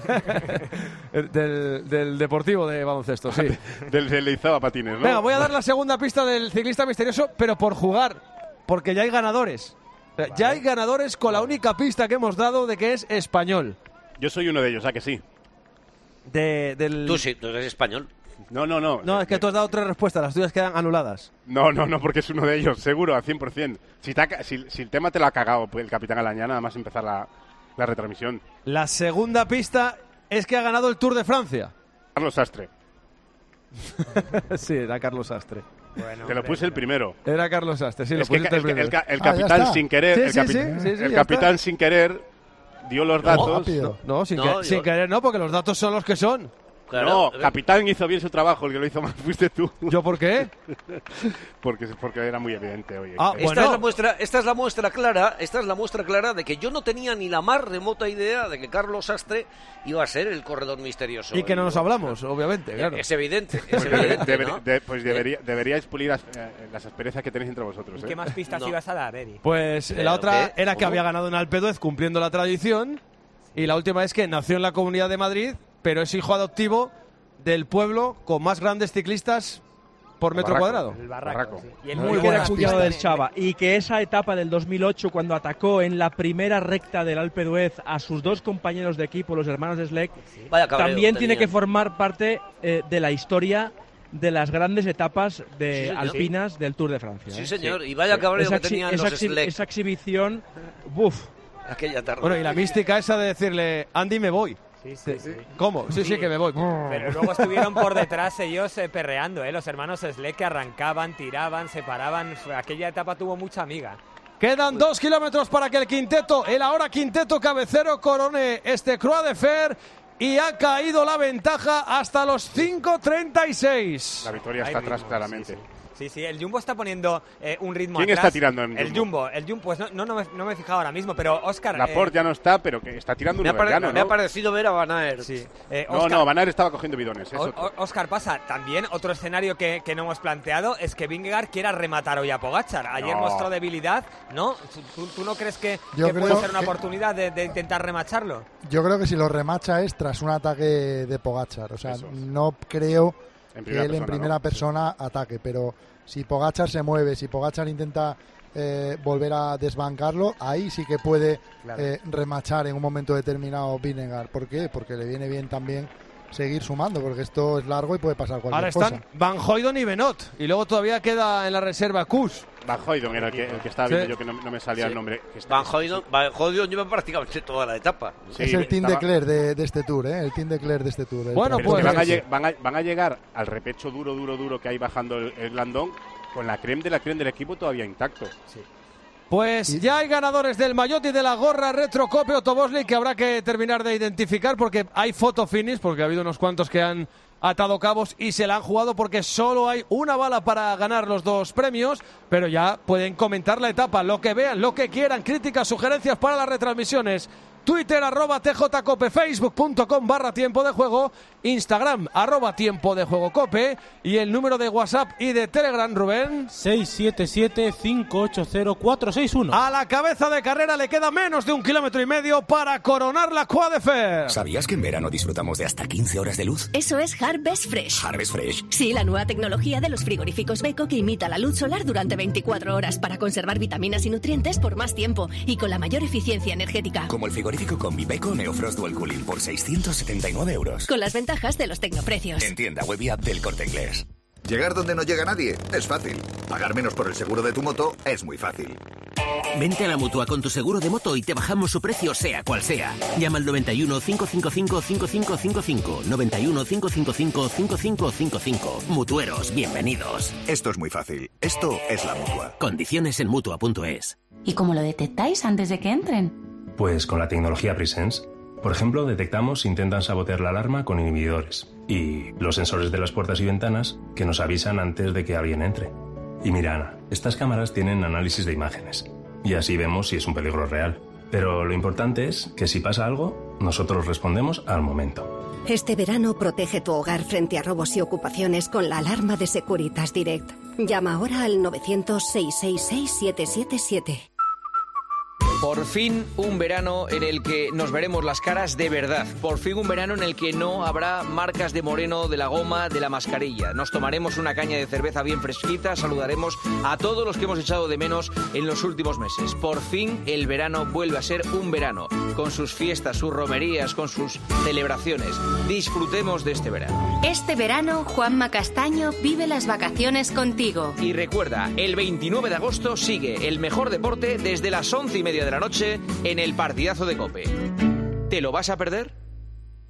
del Deportivo de baloncesto, sí. del Leizaba Patines, ¿no? Venga, voy a dar la segunda pista del ciclista misterioso, pero por jugar, porque ya hay ganadores. Vale. Ya hay ganadores con la única pista que hemos dado de que es español. Yo soy uno de ellos, ¿a que sí? Tú sí, tú eres español. No. No, es que tú has dado 3 respuestas, las tuyas quedan anuladas. No, porque es uno de ellos, seguro, al 100%. Si el tema te lo ha cagado el capitán Alañá, nada más empezar la retransmisión. La segunda pista es que ha ganado el Tour de Francia. Carlos Sastre. Sí, era Carlos Sastre. Bueno, te lo puse el primero. Era Carlos Sastre, sí, es lo pusiste el primero. El capitán sin querer, el capitán sin querer dio los datos. Sin querer no, porque los datos son los que son. Claro. No, capitán hizo bien su trabajo, el que lo hizo mal fuiste tú. ¿Yo por qué? porque era muy evidente. Oye, esta es la muestra clara de que yo no tenía ni la más remota idea de que Carlos Sastre iba a ser el corredor misterioso. Y que no nos hablamos, obviamente, claro. Es evidente. ¿No? Pues deberíais pulir las experiencias que tenéis entre vosotros. ¿Qué más pistas ibas a dar, Eri? Pues la otra era que había ganado en Alpe d'Huez cumpliendo la tradición, y la última es que nació en la Comunidad de Madrid, pero es hijo adoptivo del pueblo con más grandes ciclistas por metro cuadrado. El Barraco. Sí. Y el muy que era cuñado del Chava. Y que esa etapa del 2008, cuando atacó en la primera recta del Alpe d'Huez a sus dos compañeros de equipo, los hermanos Schleck, también tiene que formar parte de la historia de las grandes etapas alpinas del Tour de Francia. Sí, señor. Y vaya cabreo que tenían los Schleck. Esa exhibición, ¡buf! Aquella tarde. Bueno, y la mística esa de decirle, Andy, me voy. Sí. ¿Cómo? Sí, que me voy. Pero luego estuvieron por detrás ellos perreando, los hermanos Schleck, que arrancaban, tiraban, se paraban. Aquella etapa tuvo mucha amiga. Quedan 2 kilómetros para que el ahora quinteto cabecero corone este Croix de Fer, y ha caído la ventaja hasta los 5:36. La victoria está atrás claramente. Sí, el Jumbo está poniendo un ritmo ¿Quién atrás. está tirando en el Jumbo? El Jumbo, pues no me he fijado ahora mismo, pero Óscar... Laporte ya no está, pero que está tirando un americano, ¿no? Me ha parecido ver a Van Aert. Sí. Van Aert estaba cogiendo bidones. Óscar, pasa. También otro escenario que no hemos planteado es que Vingegaard quiera rematar hoy a Pogačar. Ayer mostró debilidad, ¿no? ¿Tú no crees que puede ser una oportunidad de intentar remacharlo? Yo creo que si lo remacha es tras un ataque de Pogačar. O sea, no creo que él en primera persona ataque, pero... Si Pogačar se mueve, si Pogačar intenta volver a desbancarlo, ahí sí que puede remachar en un momento determinado Vingegaard. ¿Por qué? Porque le viene bien también seguir sumando, porque esto es largo y puede pasar cualquier cosa. Ahora están Van Hooydonk y Benoot, y luego todavía queda en la reserva Kuss. Van Hooydonk era el que estaba viendo yo, que no me salía el nombre. Van Hooydonk lleva prácticamente toda la etapa. Sí, es el Team de Clerc de este Tour, el Team de Clerc de este Tour. Bueno, pues van a llegar al repecho duro que hay bajando el Landón, con la creme del equipo todavía intacto. Sí. Pues ya hay ganadores del maillot y de la gorra Retro Cope Otto Bosley, que habrá que terminar de identificar, porque hay photo finish, porque ha habido unos cuantos que han atado cabos y se la han jugado, porque solo hay una bala para ganar los dos premios, pero ya pueden comentar la etapa, lo que vean, lo que quieran, críticas, sugerencias para las retransmisiones. Twitter @TJCope, Facebook.com/tiempo de juego, Instagram @tiempo de juego cope, y el número de WhatsApp y de Telegram, Rubén, 677-580-461. A la cabeza de carrera le queda menos de 1,5 kilómetros para coronar la Croix de Fer. ¿Sabías que en verano disfrutamos de hasta 15 horas de luz? Eso es Harvest Fresh. Harvest Fresh. Sí, la nueva tecnología de los frigoríficos Beko, que imita la luz solar durante 24 horas para conservar vitaminas y nutrientes por más tiempo y con la mayor eficiencia energética. Como el frigorífico Combi Beko Neofrost Dual Cooling por 679 euros. Con las ventajas de los tecnoprecios. En tienda web y app del Corte Inglés. Llegar donde no llega nadie es fácil. Pagar menos por el seguro de tu moto es muy fácil. Vente a la Mutua con tu seguro de moto y te bajamos su precio sea cual sea. Llama al 91 555 5555. 91 555 5555. Mutueros, bienvenidos. Esto es muy fácil. Esto es la Mutua. Condiciones en Mutua.es. ¿Y cómo lo detectáis antes de que entren? Pues con la tecnología Presence. Por ejemplo, detectamos si intentan sabotear la alarma con inhibidores y los sensores de las puertas y ventanas que nos avisan antes de que alguien entre. Y mira, Ana, estas cámaras tienen análisis de imágenes y así vemos si es un peligro real. Pero lo importante es que si pasa algo, nosotros respondemos al momento. Este verano protege tu hogar frente a robos y ocupaciones con la alarma de Securitas Direct. Llama ahora al 900-666-777. Por fin un verano en el que nos veremos las caras de verdad. Por fin un verano en el que no habrá marcas de moreno de la goma, de la mascarilla. Nos tomaremos una caña de cerveza bien fresquita, saludaremos a todos los que hemos echado de menos en los últimos meses. Por fin el verano vuelve a ser un verano, con sus fiestas, sus romerías, con sus celebraciones. Disfrutemos de este verano. Este verano, Juanma Castaño vive las vacaciones contigo. Y recuerda, el 29 de agosto sigue el mejor deporte desde las 11:30 de la noche en el partidazo de COPE. ¿Te lo vas a perder?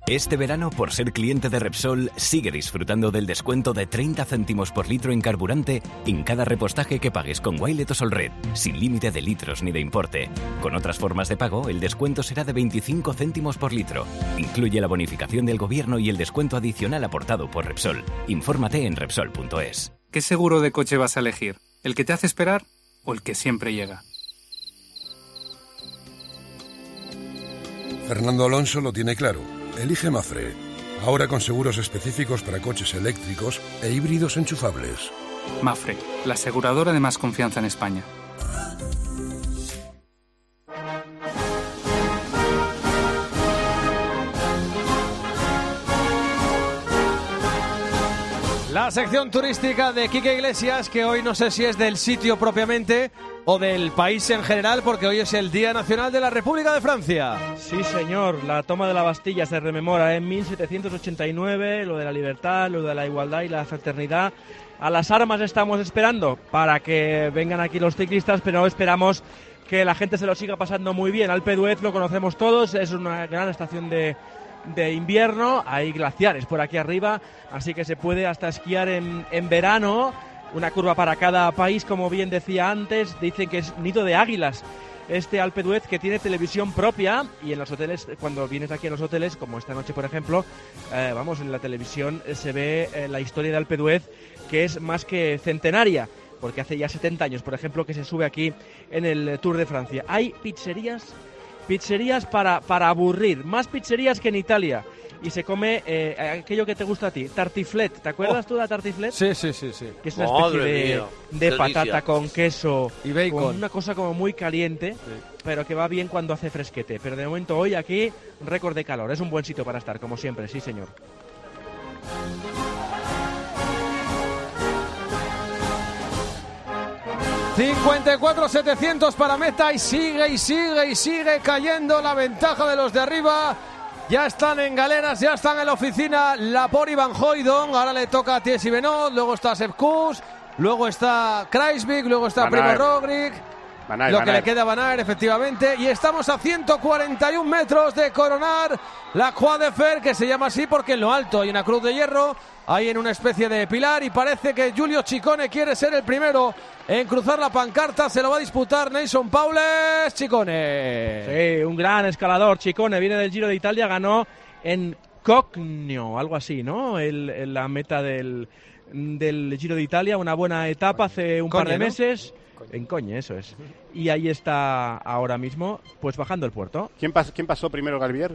Este verano, por ser cliente de Repsol, sigue disfrutando del descuento de 30 céntimos por litro en carburante en cada repostaje que pagues con Wilet o Solred, sin límite de litros ni de importe. Con otras formas de pago, el descuento será de 25 céntimos por litro. Incluye la bonificación del gobierno y el descuento adicional aportado por Repsol. Infórmate en Repsol.es. ¿Qué seguro de coche vas a elegir? ¿El que te hace esperar o el que siempre llega? Fernando Alonso lo tiene claro. Elige Mafre, ahora con seguros específicos para coches eléctricos e híbridos enchufables. Mafre, la aseguradora de más confianza en España. La sección turística de Quique Iglesias, que hoy no sé si es del sitio propiamente o del país en general, porque hoy es el Día Nacional de la República de Francia. Sí, señor, la toma de la Bastilla se rememora en 1789, lo de la libertad, lo de la igualdad y la fraternidad. A las armas estamos esperando para que vengan aquí los ciclistas, pero esperamos que la gente se lo siga pasando muy bien. Alpe d'Huez lo conocemos todos, es una gran estación de invierno, hay glaciares por aquí arriba, así que se puede hasta esquiar en verano. Una curva para cada país, como bien decía antes. Dicen que es nido de águilas este Alpe d'Huez, que tiene televisión propia, y en los hoteles, cuando vienes aquí a los hoteles, como esta noche por ejemplo, en la televisión se ve la historia de Alpe d'Huez, que es más que centenaria, porque hace ya 70 años, por ejemplo, que se sube aquí en el Tour de Francia. Hay pizzerías para aburrir, más pizzerías que en Italia. Y se come aquello que te gusta a ti, tartiflet. ¿Te acuerdas tú de la tartiflet? Sí. Que es una especie de patata con queso y bacon. Con una cosa como muy caliente, pero que va bien cuando hace fresquete. Pero de momento hoy aquí, récord de calor. Es un buen sitio para estar, como siempre, sí señor. $54.700 para meta y sigue cayendo la ventaja de los de arriba. Ya están en galeras, ya están en la oficina Laporte y Van Hooijdonk. Ahora le toca a Thierry Benoit, luego está Sepp Kuss, luego está Kruijswijk, luego está Primo Roglic. Lo que le queda a Van Aert, efectivamente. Y estamos a 141 metros de coronar la Croix de Fer, que se llama así porque en lo alto hay una cruz de hierro, hay en una especie de pilar, y parece que Giulio Ciccone quiere ser el primero en cruzar la pancarta. Se lo va a disputar Nason Paules. Ciccone. Sí, un gran escalador. Ciccone viene del Giro de Italia, ganó en Cogno, algo así, ¿no? La meta del Giro de Italia, una buena etapa hace un par de meses. En Coñe, eso es. Y ahí está ahora mismo, pues bajando el puerto. ¿Quién pasó primero, Galibier?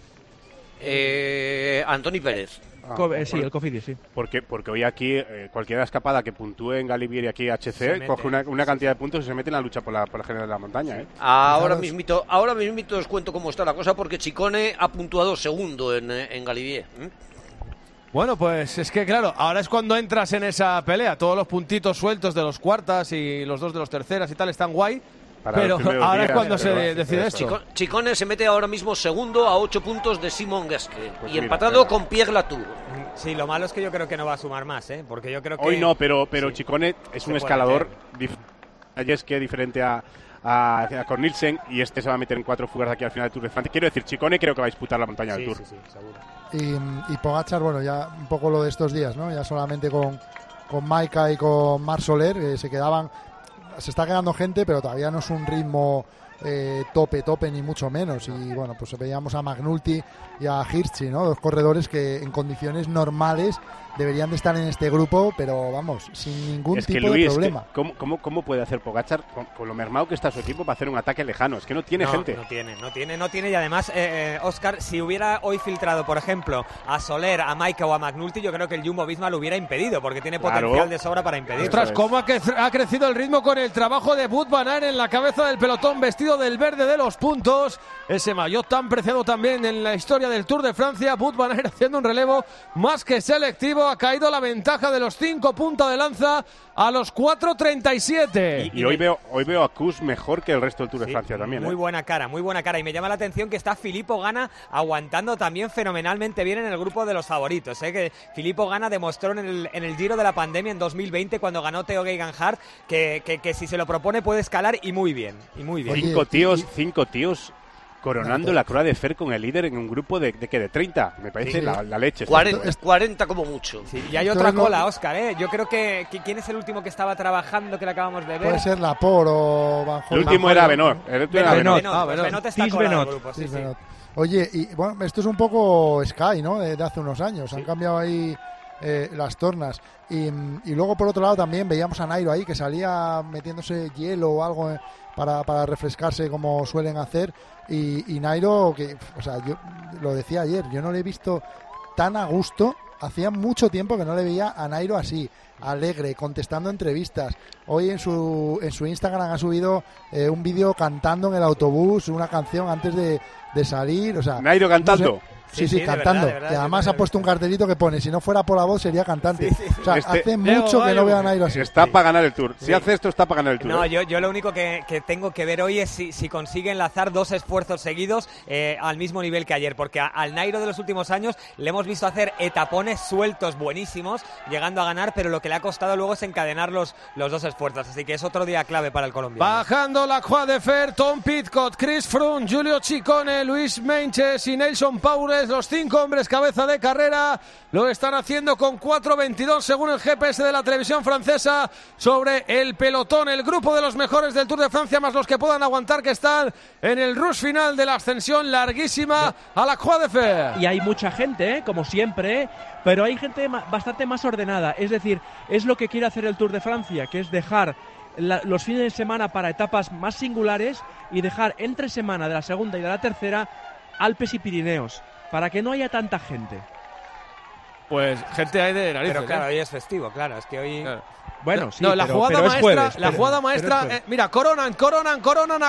Antoni Pérez. Sí, el Cofidis, sí. Porque hoy aquí cualquier escapada que puntúe en Galibier y aquí HC coge una cantidad de puntos y se mete en la lucha por la general de la montaña. Ahora mismito os cuento cómo está la cosa, porque Ciccone ha puntuado segundo en Galibier. Bueno, pues es que claro, ahora es cuando entras en esa pelea. Todos los puntitos sueltos de los cuartas y los dos de los terceras y tal están guay. Pero ahora es cuando se decide esto. Ciccone se mete ahora mismo segundo a 8 puntos de Simon Geschke, y empatado con Pierre Latour. Sí, lo malo es que yo creo que no va a sumar más, porque yo creo que... Hoy no, pero Ciccone es un escalador Geschke diferente a Cornelsen, y este se va a meter en 4 fugas aquí al final del Tour de Francia. Quiero decir, Ciccone creo que va a disputar la montaña del Tour. Sí, seguro. Y Pogačar, bueno, ya un poco lo de estos días, ¿no? Ya solamente con Maika y con Marc Soler, que se está quedando gente, pero todavía no es un ritmo tope ni mucho menos. Y bueno, pues veíamos a McNulty y a Hirschi, ¿no? Dos corredores que en condiciones normales deberían de estar en este grupo, pero vamos, sin ningún tipo de problema. ¿Cómo puede hacer Pogačar con lo mermado que está su equipo para hacer un ataque lejano? Es que no tiene gente. No tiene, y además, Óscar, si hubiera hoy filtrado, por ejemplo, a Soler, a Maika o a McNulty, yo creo que el Jumbo-Visma lo hubiera impedido, porque tiene potencial de sobra para impedirlo. Ostras, cómo ha crecido el ritmo con el trabajo de Wout van Aert en la cabeza del pelotón, vestido del verde de los puntos, ese maillot tan preciado también en la historia del Tour de Francia. Wout van Aert haciendo un relevo más que selectivo. Ha caído la ventaja de los 5 punta de lanza a los 4.37. Y hoy veo a Kuss mejor que el resto del Tour de Francia también. Muy buena cara. Y me llama la atención que está Filippo Ganna aguantando también fenomenalmente bien en el grupo de los favoritos. Que Filippo Ganna demostró en el Giro de la pandemia en 2020, cuando ganó Theo Geoghegan Hart, que si se lo propone puede escalar y muy bien. Oye, cinco tíos Coronando la Croix de Fer con el líder en un grupo de 30. Me parece la leche. 40 como mucho. Sí, y hay otra cola, Óscar, ¿eh? Yo creo que ¿quién es el último que estaba trabajando que le acabamos de ver? Puede ser Laporte o Van Holt. El último era Benot. Benot está colado del grupo, sí. Oye, y bueno, esto es un poco Sky, ¿no? De hace unos años. Han cambiado ahí las tornas. Y luego, por otro lado, también veíamos a Nairo ahí, que salía metiéndose hielo o algo para refrescarse como suelen hacer. Y Nairo, que, o sea, yo lo decía ayer, yo no le he visto tan a gusto. Hacía mucho tiempo que no le veía a Nairo así, alegre, contestando entrevistas. Hoy en su Instagram ha subido un vídeo cantando en el autobús, una canción antes de salir. O sea, Nairo cantando. No sé, sí, cantando. De verdad, y además ha puesto un cartelito que pone: si no fuera por la voz sería cantante. O sea, hace mucho que no veo a Nairo así. Está para ganar el Tour. Si hace esto, está para ganar el Tour. No, yo lo único que tengo que ver hoy es si consigue enlazar 2 esfuerzos seguidos al mismo nivel que ayer, porque al Nairo de los últimos años le hemos visto hacer etapones sueltos buenísimos, llegando a ganar, pero lo que le ha costado luego es encadenar los 2 esfuerzos. Así que es otro día clave para el colombiano. Bajando la Croix de Fer, Tom Pidcock, Chris Froome, Giulio Ciccone, Luis Meintjes y Nelson Powles, los 5 hombres cabeza de carrera, lo están haciendo con 4:22 según el GPS de la televisión francesa sobre el pelotón, el grupo de los mejores del Tour de Francia, más los que puedan aguantar, que están en el rush final de la ascensión larguísima a la Croix de Fer. Y hay mucha gente, como siempre, pero hay gente bastante más ordenada, es decir, es lo que quiere hacer el Tour de Francia, que es dejar los fines de semana para etapas más singulares y dejar entre semana de la segunda y de la tercera Alpes y Pirineos, para que no haya tanta gente. Pues gente hay de narices. Pero claro, hoy es festivo, claro, es que hoy... Claro. Bueno, sí, no, la jugada pero maestra, jueves, la jugada maestra, mira, coronan a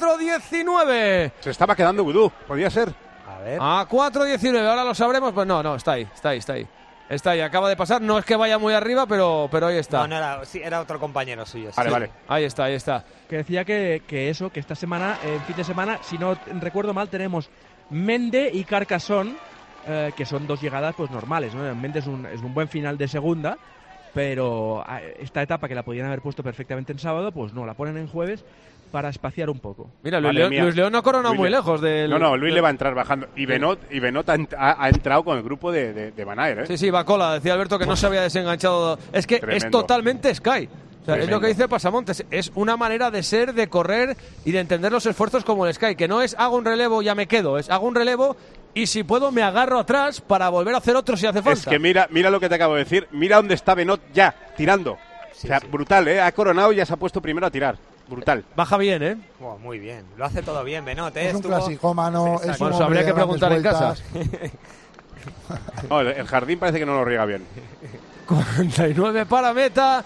4:19. Se estaba quedando Gudú, podía ser. A ver. A 4:19, ahora lo sabremos, pues no, está ahí. Está ahí, acaba de pasar, no es que vaya muy arriba, pero ahí está. No era otro compañero suyo. Sí. Vale. Ahí está. Que decía que esta semana, fin de semana, si no recuerdo mal, tenemos Mende y Carcassonne, que son 2 llegadas pues normales, ¿no? Mende es un buen final de segunda, pero esta etapa que la podían haber puesto perfectamente en sábado, pues no, la ponen en jueves para espaciar un poco. Mira, Luis León no ha coronado muy lejos del... No, Luis le va a entrar bajando. Y Benot ha entrado con el grupo de Van Aert, ¿eh? Sí, va cola. Decía Alberto que no se había desenganchado. Es que tremendo. Es totalmente Sky. O sea, es lo que dice el Pasamontes. Es una manera de ser, de correr y de entender los esfuerzos como el Sky. Que no es hago un relevo, ya me quedo. Es hago un relevo y si puedo me agarro atrás para volver a hacer otro si hace falta. Es que mira lo que te acabo de decir. Mira dónde está Benot ya, tirando. Sí, brutal, ¿eh? Ha coronado y ya se ha puesto primero a tirar. Brutal. Baja bien, ¿eh? Oh, muy bien. Lo hace todo bien, Benot, ¿eh? Es un clasicómano. Es un habría que preguntar en casa. No, el jardín parece que no lo riega bien. 49 para meta,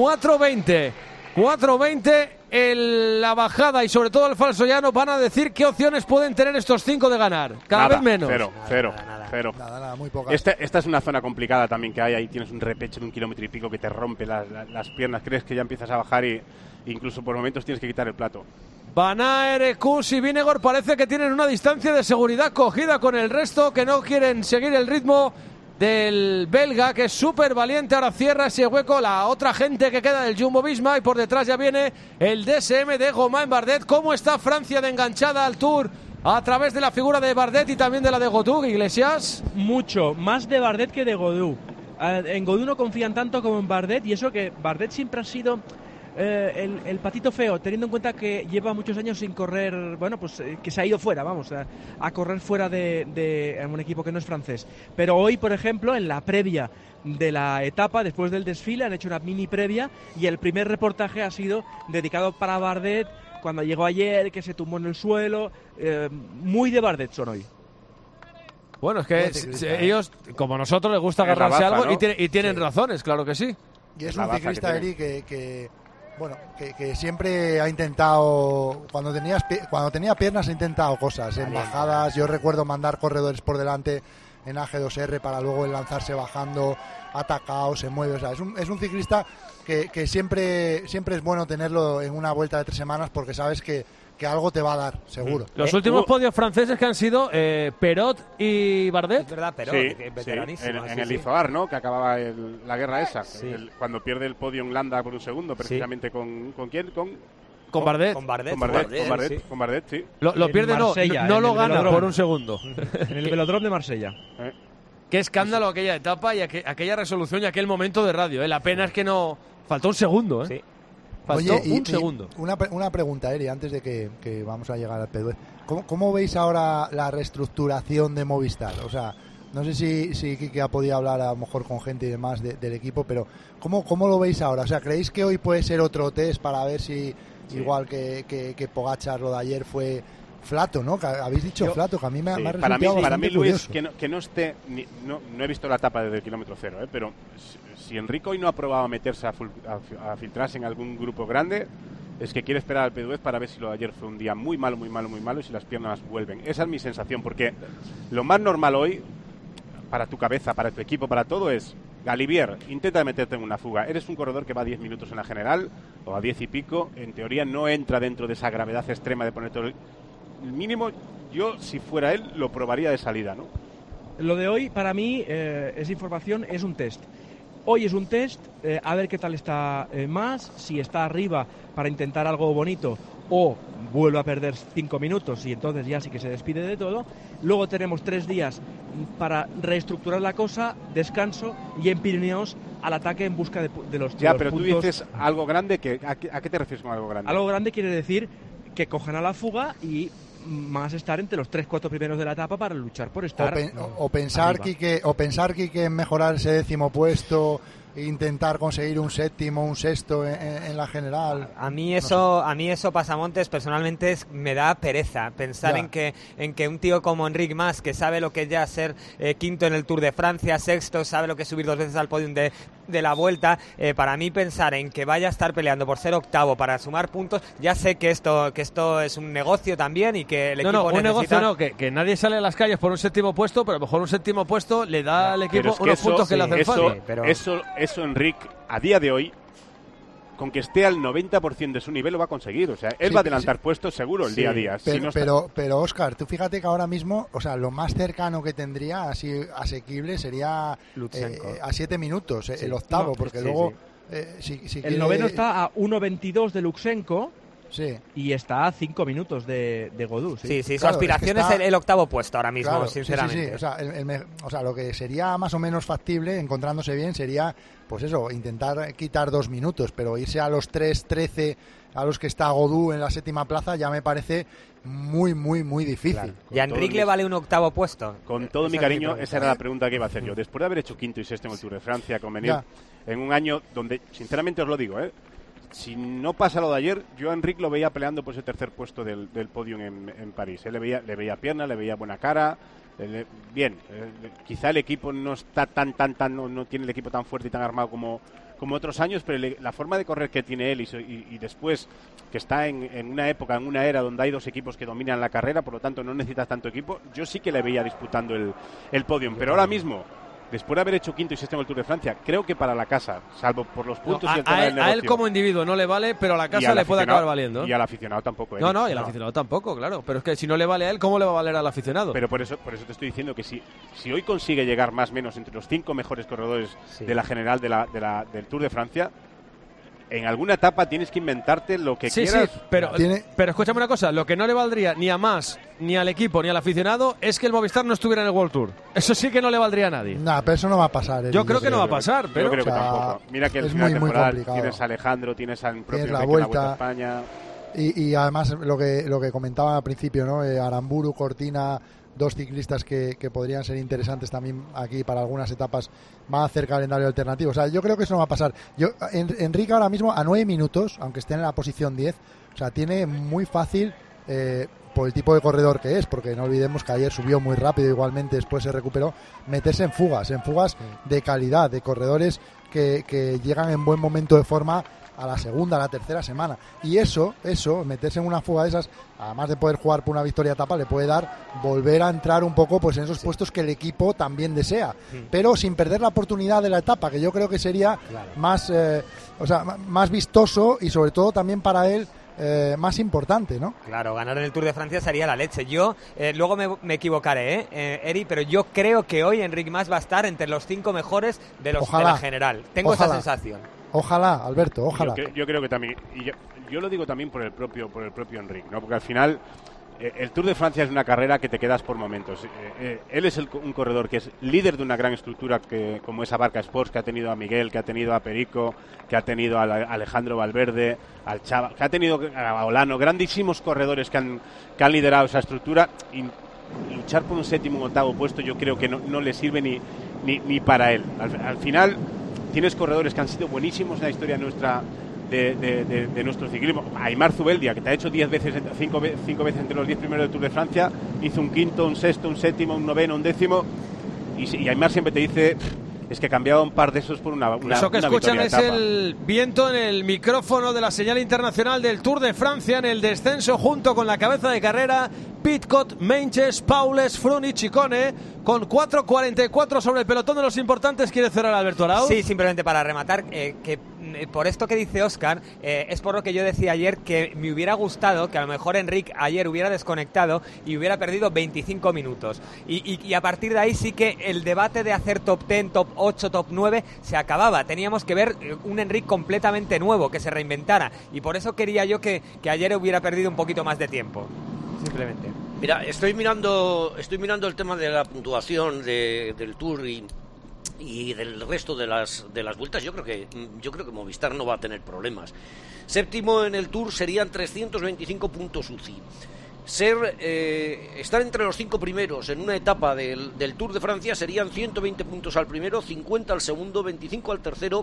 4:20 en la bajada y sobre todo el falso llano van a decir qué opciones pueden tener estos 5 de ganar. Cada vez menos. Cero. Nada, muy pocas. Esta es una zona complicada también que hay. Ahí tienes un repecho de 1,5 kilómetros que te rompe las piernas. Crees que ya empiezas a bajar y incluso por momentos tienes que quitar el plato. Van Aert, Kuss y Vingegaard parece que tienen una distancia de seguridad cogida con el resto, que no quieren seguir el ritmo del belga, que es súper valiente. Ahora cierra ese hueco la otra gente que queda del Jumbo-Visma y por detrás ya viene el DSM de Romain Bardet. ¿Cómo está Francia de enganchada al Tour a través de la figura de Bardet y también de la de Gaudu, Iglesias? Mucho, más de Bardet que de Gaudu. En Gaudu no confían tanto como en Bardet, y eso que Bardet siempre ha sido el patito feo, teniendo en cuenta que lleva muchos años sin correr, bueno, pues que se ha ido fuera, vamos, a correr fuera de un equipo que no es francés. Pero hoy, por ejemplo, en la previa de la etapa, después del desfile, han hecho una mini previa y el primer reportaje ha sido dedicado para Bardet, cuando llegó ayer, que se tumbó en el suelo. Muy de Bardet son hoy. Bueno, es que ellos, como nosotros, les gusta agarrarse algo, ¿no? y tienen razones, claro que sí. Y es un ciclista, Eri, que siempre ha intentado, cuando tenía piernas ha intentado cosas, en bajadas. Yo recuerdo mandar corredores por delante en AG2R para luego lanzarse bajando, atacado, se mueve. O sea, es un ciclista que siempre es bueno tenerlo en una vuelta de 3 semanas, porque sabes que algo te va a dar, seguro. Los últimos podios franceses que han sido Perot y Bardet. Es verdad, Perot, veteranísimo. En el Izoar, ¿no? Que acababa la guerra esa. Cuando pierde el podio en Landa por un segundo, precisamente con ¿quién? Con Bardet. Con Bardet, sí. Lo pierde, Marsella, no lo gana velódromo. por un segundo. En el velódromo de Marsella. Qué escándalo aquella etapa y aquella resolución y aquel momento de radio. La pena es que no... Faltó un segundo, ¿eh? Sí. Faltó Oye, un segundo. Una pregunta, Eri, antes de que vamos a llegar al P2. ¿Cómo veis ahora la reestructuración de Movistar? O sea, no sé si Quique ha podido hablar a lo mejor con gente y demás del equipo, pero ¿cómo lo veis ahora? O sea, ¿creéis que hoy puede ser otro test para ver si, igual que Pogačar, lo de ayer fue flato, ¿no? Que habéis dicho flato, que a mí me ha resultado para mí, Luis, curioso. que no esté... No he visto la etapa desde el kilómetro 0, pero si Enrico hoy no ha probado a meterse a filtrarse en algún grupo grande, es que quiere esperar al P2 para ver si lo de ayer fue un día muy malo y si las piernas vuelven. Esa es mi sensación, porque lo más normal hoy, para tu cabeza, para tu equipo, para todo, es Galibier, intenta meterte en una fuga. Eres un corredor que va a 10 minutos en la general, o a 10 y pico, en teoría no entra dentro de esa gravedad extrema de poner todo el mínimo. Yo, si fuera él, lo probaría de salida, ¿no? Lo de hoy, para mí, es información, es un test. Hoy es un test, a ver qué tal está más, si está arriba para intentar algo bonito o vuelve a perder 5 minutos y entonces ya sí que se despide de todo. Luego tenemos 3 días para reestructurar la cosa, descanso y en Pirineos al ataque en busca de los Ya, de los pero puntos. tú dices algo grande, ¿a qué te refieres con algo grande? Algo grande quiere decir que cojan a la fuga y más estar entre los 3-4 primeros de la etapa para luchar por estar O pensar Quique en mejorar ese 10º puesto e intentar conseguir un 7º, un 6º en la general. A mí eso Pasamontes, personalmente me da pereza pensar en que un tío como Enric Mas, que sabe lo que es ya ser quinto en el Tour de Francia, sexto, sabe lo que es subir 2 veces al podium de la Vuelta, para mí pensar en que vaya a estar peleando por ser octavo para sumar puntos, ya sé que esto es un negocio también y que el equipo un negocio no, que nadie sale a las calles por un 7º puesto, pero a lo mejor un 7º puesto le da al equipo unos puntos que le hacen falta. Eso Enric, a día de hoy, con que esté al 90% de su nivel, lo va a conseguir. O sea, él va a adelantar puestos seguro el día a día. Pero Óscar, tú fíjate que ahora mismo, o sea, lo más cercano que tendría, así asequible, sería a 7 minutos, el octavo, porque luego... Si el noveno está a 1.22 de Lutsenko. Sí. Y está a 5 minutos de Godú. Sí, su aspiración es el octavo puesto ahora mismo, sinceramente. Sí. O sea, lo que sería más o menos factible, encontrándose bien, sería, pues eso, intentar quitar 2 minutos, pero irse a los 3:13 a los que está Godú en la 7ª plaza ya me parece muy, muy, muy difícil. Claro. ¿Y a Enric le vale un octavo puesto? Con todo mi cariño, esa era la pregunta que iba a hacer yo. Después de haber hecho quinto y sexto en el Tour de Francia, convenir en un año donde, sinceramente os lo digo, si no pasa lo de ayer, yo a Enric lo veía peleando por ese tercer puesto del podium en París. Le veía pierna, le veía buena cara. Quizá el equipo no está no tiene el equipo tan fuerte y tan armado como otros años, pero la forma de correr que tiene él y después que está en una época, en una era donde hay 2 equipos que dominan la carrera, por lo tanto no necesitas tanto equipo, yo sí que le veía disputando el podium, pero ahora mismo, después de haber hecho quinto y sexto en el Tour de Francia, creo que para la casa, salvo por los puntos y el tema del negocio, a él como individuo no le vale, pero a la casa le puede acabar valiendo. Y al aficionado tampoco. Y al aficionado tampoco, claro. Pero es que si no le vale a él, ¿cómo le va a valer al aficionado? Pero por eso te estoy diciendo que si hoy consigue llegar más o menos entre los 5 mejores corredores de la general del Tour de Francia, en alguna etapa tienes que inventarte lo que quieras. Sí, pero escúchame una cosa, lo que no le valdría ni a Mas, ni al equipo, ni al aficionado, es que el Movistar no estuviera en el World Tour. Eso sí que no le valdría a nadie. No, pero eso no va a pasar. Yo creo que no va a pasar, pero... Yo creo que tampoco. Mira que el final de temporada tienes a Alejandro, tienes al propio la Vuelta a España... Y además lo que comentaba al principio, ¿no? Aramburu, Cortina, 2 ciclistas que podrían ser interesantes también aquí para algunas etapas más cerca del calendario alternativo. O sea, yo creo que eso no va a pasar. Enrique ahora mismo a 9 minutos, aunque esté en la posición 10, o sea, tiene muy fácil, por el tipo de corredor que es, porque no olvidemos que ayer subió muy rápido, igualmente después se recuperó, meterse en fugas de calidad, de corredores que llegan en buen momento de forma a la segunda, a la tercera semana. Y eso, meterse en una fuga de esas, además de poder jugar por una victoria etapa, le puede dar volver a entrar un poco pues en esos puestos que el equipo también desea, pero sin perder la oportunidad de la etapa, que yo creo que sería más vistoso y sobre todo también para él más importante, ¿no? Claro, ganar en el Tour de Francia sería la leche. Yo, luego me equivocaré, Eri, pero yo creo que hoy Enric Mas va a estar entre los 5 mejores de la general. Tengo esa sensación. Ojalá, Alberto, ojalá. Yo creo que también, y yo lo digo también por el propio Enric, ¿no? Porque al final el Tour de Francia es una carrera que te quedas por momentos. Él es un corredor que es líder de una gran estructura como esa Barca Sports, que ha tenido a Miguel, que ha tenido a Perico, que ha tenido a Alejandro Valverde, al Chava, que ha tenido a Olano, grandísimos corredores que han liderado esa estructura. Y luchar por un séptimo o octavo puesto yo creo que no le sirve ni para él. Al final tienes corredores que han sido buenísimos en la historia nuestra de nuestro ciclismo. Aimar Zubeldia, que te ha hecho 5 veces entre los 10 primeros del Tour de Francia, hizo un quinto, un sexto, un séptimo, un noveno, un décimo, y Aimar siempre te dice... Es que cambiaba un par de esos por una Eso que escuchan es etapa. El viento en el micrófono de la señal internacional del Tour de Francia en el descenso, junto con la cabeza de carrera Pidcock, Meintjes, Paules, Froome y Ciccone, con 4.44 sobre el pelotón de los importantes. ¿Quiere cerrar Alberto Arau? Sí, simplemente para rematar, que por esto que dice Óscar, es por lo que yo decía ayer que me hubiera gustado que a lo mejor Enric ayer hubiera desconectado y hubiera perdido 25 minutos. Y a partir de ahí sí que el debate de hacer top 10, top 8, top 9 se acababa. Teníamos que ver un Enric completamente nuevo, que se reinventara. Y por eso quería yo que ayer hubiera perdido un poquito más de tiempo. Simplemente. Mira, estoy mirando el tema de la puntuación del Tour y del resto de las vueltas. Yo creo que Movistar no va a tener problemas. Séptimo en el Tour serían 325 puntos UCI. Estar entre los 5 primeros en una etapa del Tour de Francia serían 120 puntos al primero, 50 al segundo, 25 al tercero,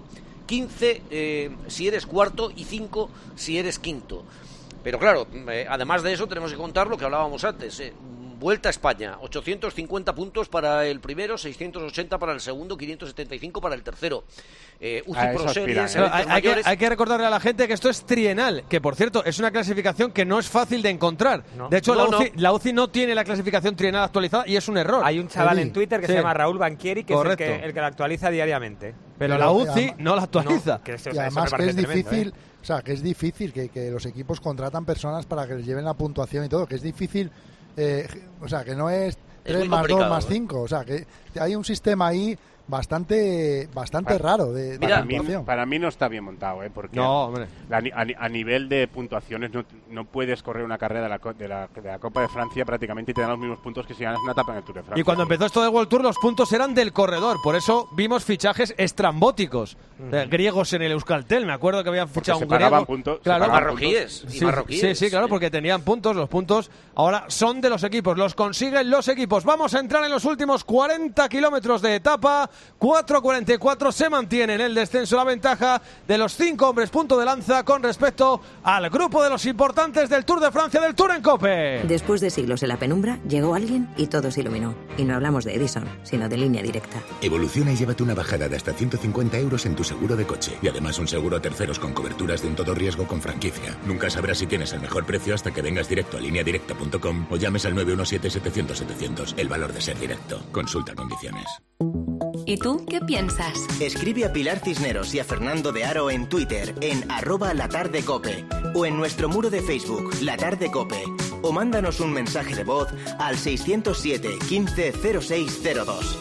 15 si eres cuarto y 5 si eres quinto. Pero claro, además de eso tenemos que contar lo que hablábamos antes. Vuelta a España, 850 puntos para el primero, 680 para el segundo, 575 para el tercero. UCI Pro Series, hay que recordarle a la gente que esto es trienal, que por cierto es una clasificación que no es fácil de encontrar. No. De hecho, la UCI no tiene la clasificación trienal actualizada y es un error. Hay un chaval en Twitter que se llama Raúl Banchieri, que correcto, es el que la actualiza diariamente. Pero la UCI no la actualiza. Y además que es difícil, o sea, que es difícil que los equipos contratan personas para que les lleven la puntuación y todo, que es difícil. O sea, que no es 3 más 2 más 5. O sea, que hay un sistema ahí bastante raro de puntuación. Para mí no está bien montado, porque hombre. A nivel de puntuaciones no puedes correr una carrera de la Copa de Francia prácticamente y te dan los mismos puntos que si ganas una etapa en el Tour de Francia. Y cuando empezó esto del World Tour, los puntos eran del corredor. Por eso vimos fichajes estrambóticos, griegos en el Euskaltel. Me acuerdo que habían fichado un griego. Puntos, claro, marroquíes. Sí, claro, porque tenían puntos. Los puntos ahora son de los equipos, los consiguen los equipos. Vamos a entrar en los últimos 40 kilómetros de etapa. 4.44 se mantiene en el descenso la ventaja de los 5 hombres punto de lanza con respecto al grupo de los importantes del Tour de Francia, del Tour en Cope. Después de siglos en la penumbra, llegó alguien y todo se iluminó. Y no hablamos de Edison, sino de Línea Directa. Evoluciona y llévate una bajada de hasta 150 euros en tu seguro de coche. Y además un seguro a terceros con coberturas de un todo riesgo con franquicia. Nunca sabrás si tienes el mejor precio hasta que vengas directo a lineadirecta.com o llames al 917-700-700. El valor de ser directo. Consulta condiciones. ¿Y tú qué piensas? Escribe a Pilar Cisneros y a Fernando de Aro en Twitter, en @latardecope, o en nuestro muro de Facebook, La Tarde Cope, o mándanos un mensaje de voz al 607 15 0602.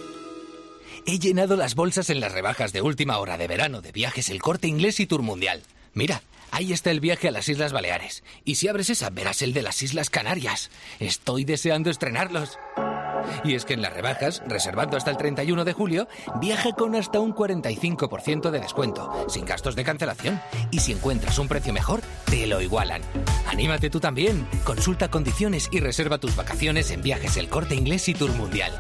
He llenado las bolsas en las rebajas de última hora de verano de Viajes El Corte Inglés y Tour Mundial. Mira, ahí está el viaje a las Islas Baleares. Y si abres esa, verás el de las Islas Canarias. Estoy deseando estrenarlos. Y es que en las rebajas, reservando hasta el 31 de julio, viaja con hasta un 45% de descuento, sin gastos de cancelación. Y si encuentras un precio mejor, te lo igualan. ¡Anímate tú también! Consulta condiciones y reserva tus vacaciones en Viajes El Corte Inglés y Tour Mundial.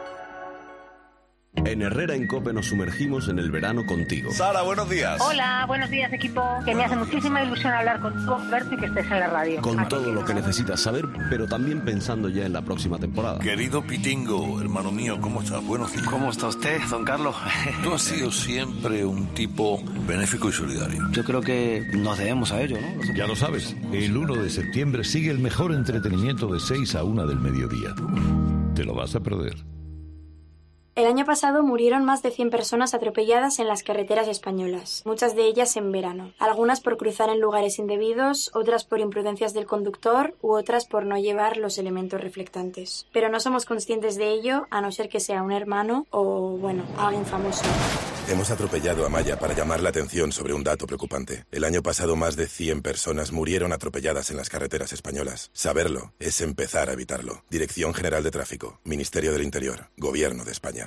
En Herrera en Cope nos sumergimos en el verano contigo. Sara, buenos días. Hola, buenos días equipo. Que me hace muchísima ilusión hablar contigo, Alberto, y que estés en la radio. Con todo lo que necesitas saber, pero también pensando ya en la próxima temporada. Querido Pitingo, hermano mío, ¿cómo estás? Buenos días. ¿Cómo está usted, don Carlos? Tú has sido siempre un tipo benéfico y solidario. Yo creo que nos debemos a ello, ¿no? Ya lo sabes, el 1 de septiembre sigue el mejor entretenimiento de 6 a 1 del mediodía. ¿Te lo vas a perder? El año pasado murieron más de 100 personas atropelladas en las carreteras españolas, muchas de ellas en verano. Algunas por cruzar en lugares indebidos, otras por imprudencias del conductor u otras por no llevar los elementos reflectantes. Pero no somos conscientes de ello, a no ser que sea un hermano o, bueno, alguien famoso. Hemos atropellado a Maya para llamar la atención sobre un dato preocupante. El año pasado más de 100 personas murieron atropelladas en las carreteras españolas. Saberlo es empezar a evitarlo. Dirección General de Tráfico, Ministerio del Interior, Gobierno de España.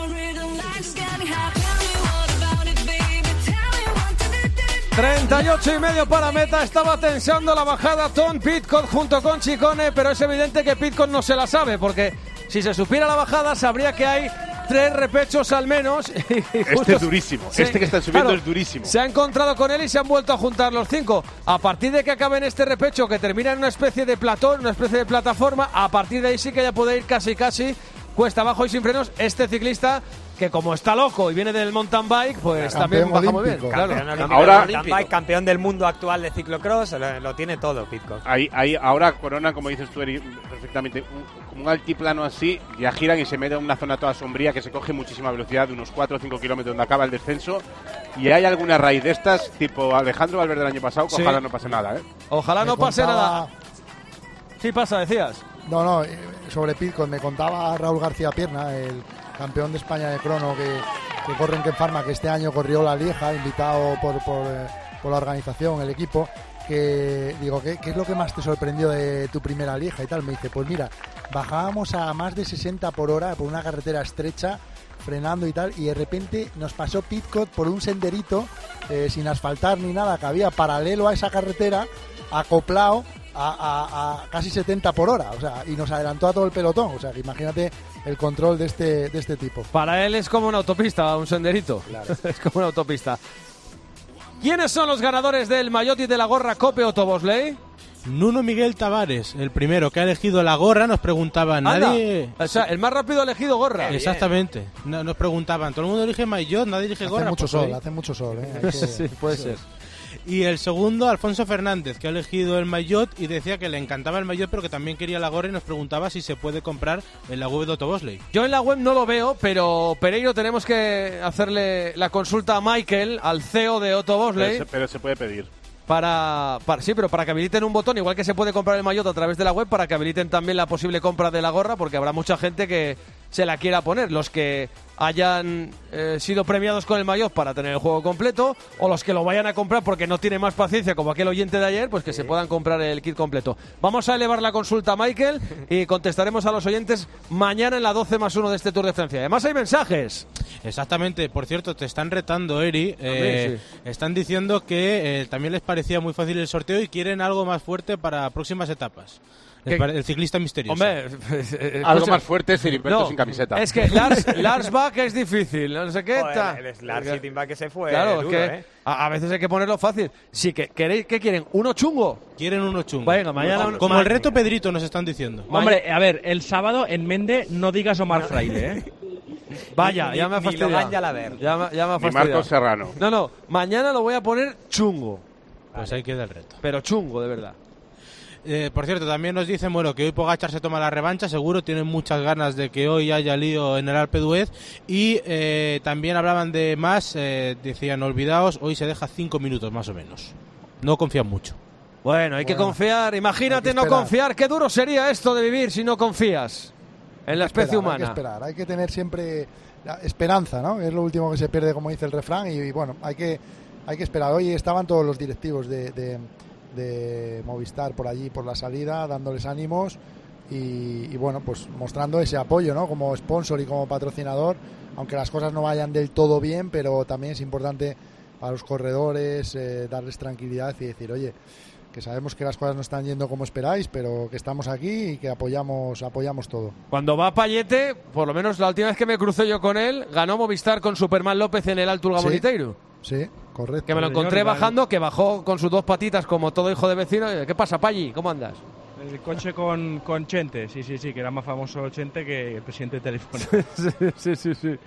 38,5 para meta. Estaba tensando la bajada Tom Pidcock junto con Ciccone, pero es evidente que Pidcock no se la sabe, porque si se supiera la bajada sabría que hay 3 repechos al menos. Este es durísimo. Sí, este que están subiendo es durísimo. Se ha encontrado con él y se han vuelto a juntar los 5. A partir de que acaben este repecho, que termina en una especie de platón, una especie de plataforma, a partir de ahí sí que ya puede ir casi cuesta abajo y sin frenos. Este ciclista, que como está loco y viene del mountain bike, pues también baja muy bien. Ahora, campeón del mundo actual de ciclocross, lo tiene todo, Pidcock. Ahora Corona, como dices tú, Eri, perfectamente, como un altiplano así, ya giran y se meten en una zona toda sombría que se coge muchísima velocidad, de unos 4 o 5 kilómetros donde acaba el descenso. Y hay alguna raíz de estas, tipo Alejandro Valverde del año pasado, que ojalá no pase nada, ¿eh? Ojalá no pase nada. Sí pasa, decías. No, sobre Pidcock me contaba Raúl García Pierna, el campeón de España de crono que corre en Kenfarma, que este año corrió la Lieja, invitado por la organización, el equipo, que digo, ¿qué es lo que más te sorprendió de tu primera Lieja y tal? Me dice, pues mira, bajábamos a más de 60 por hora por una carretera estrecha, frenando y tal, y de repente nos pasó Pidcock por un senderito sin asfaltar ni nada, que había paralelo a esa carretera, acoplado a casi 70 por hora, o sea, y nos adelantó a todo el pelotón, o sea, que imagínate el control de este tipo. Para él es como una autopista, un senderito. Claro. Es como una autopista. ¿Quiénes son los ganadores del maillot y de la gorra Cope Autobosley? Nuno Miguel Tavares, el primero que ha elegido la gorra, nos preguntaban, nadie... O sea, el más rápido ha elegido gorra. Exactamente, nos preguntaban, todo el mundo elige maillot, nadie elige gorra. Hace mucho sol, ¿eh? Sí, puede ser. Y el segundo, Alfonso Fernández, que ha elegido el maillot y decía que le encantaba el maillot, pero que también quería la gorra, y nos preguntaba si se puede comprar en la web de Autobosley. Yo en la web no lo veo, pero Pereiro, tenemos que hacerle la consulta a Michael, al CEO de Autobosley. Pero se puede pedir. Sí, pero para que habiliten un botón, igual que se puede comprar el maillot a través de la web, para que habiliten también la posible compra de la gorra, porque habrá mucha gente que se la quiera poner. Los que hayan sido premiados con el maillot para tener el juego completo, o los que lo vayan a comprar porque no tiene más paciencia, como aquel oyente de ayer, pues que se puedan comprar el kit completo. Vamos a elevar la consulta a Michael y contestaremos a los oyentes mañana en la 12+1 de este Tour de Francia. Además hay mensajes. Exactamente, por cierto, te están retando, Eri. Sí. Están diciendo que también les parecía muy fácil el sorteo y quieren algo más fuerte para próximas etapas. El ciclista misterioso. Hombre, algo más fuerte es Heriberto sin camiseta. Es que Lars Bach es difícil, no sé qué. El Lars Bach que se fue. Claro, duro, es que a veces hay que ponerlo fácil. Sí, ¿qué quieren? ¿Uno chungo? Quieren uno chungo. Venga, mañana. Como el reto Pedrito nos están diciendo. Hombre, a ver, el sábado en Mende no digas Omar Fraile, ¿eh? Vaya, ya me ha fastidiado. Ya me ha fastidiado. Marcos Serrano. No, mañana lo voy a poner chungo. Pues ahí queda el reto. Pero chungo, de verdad. Por cierto, también nos dicen que hoy Pogačar se toma la revancha, seguro, tienen muchas ganas de que hoy haya lío en el Alpe d'Huez, y también hablaban de más, decían, olvidaos, hoy se deja 5 minutos más o menos. No confían mucho. Bueno, hay que confiar, imagínate no confiar, qué duro sería esto de vivir si no confías en la especie humana. Hay que esperar, hay que tener siempre la esperanza, ¿no? Es lo último que se pierde, como dice el refrán, y bueno, hay que esperar. Hoy estaban todos los directivos de Movistar por allí, por la salida, dándoles ánimos y bueno, pues mostrando ese apoyo, ¿no? Como sponsor y como patrocinador, aunque las cosas no vayan del todo bien, pero también es importante a los corredores darles tranquilidad y decir, oye, que sabemos que las cosas no están yendo como esperáis, pero que estamos aquí y que apoyamos todo. Cuando va Payete, por lo menos la última vez que me crucé yo con él, ganó Movistar con Superman López en el Alto Gamoniteiro. Sí, correcto. Que me lo encontré bajando, que bajó con sus 2 patitas como todo hijo de vecino. ¿Qué pasa, Payi? ¿Cómo andas? El coche con Chente, sí, que era más famoso Chente que el presidente de Telefónica. sí.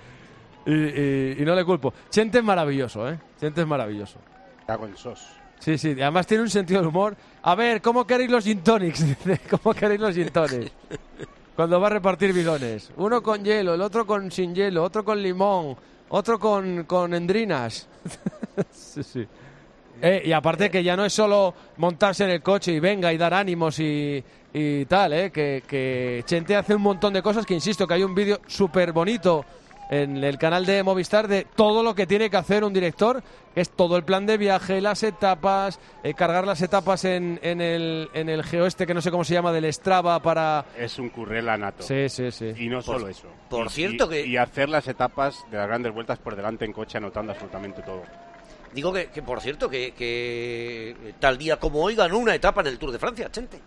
Y no le culpo. Chente es maravilloso, ¿eh? Chente es maravilloso. Cago en sos. Sí, además tiene un sentido del humor. A ver, ¿cómo queréis los gin tonics? ¿Cómo queréis los gin tonics? cuando va a repartir bidones. Uno con hielo, el otro con sin hielo, otro con limón, otro con endrinas. Sí. Y aparte que ya no es solo montarse en el coche y venga y dar ánimos y tal, que Chente hace un montón de cosas, que insisto que hay un vídeo súper bonito en el canal de Movistar de todo lo que tiene que hacer un director, que es todo el plan de viaje, las etapas, cargar las etapas en el geoeste, que no sé cómo se llama, del Strava para... Es un currela nato. Sí. Y no solo eso. Por cierto que... Y hacer las etapas de las grandes vueltas por delante en coche, anotando absolutamente todo. Digo que por cierto, que tal día como hoy ganó una etapa en el Tour de Francia, Chente.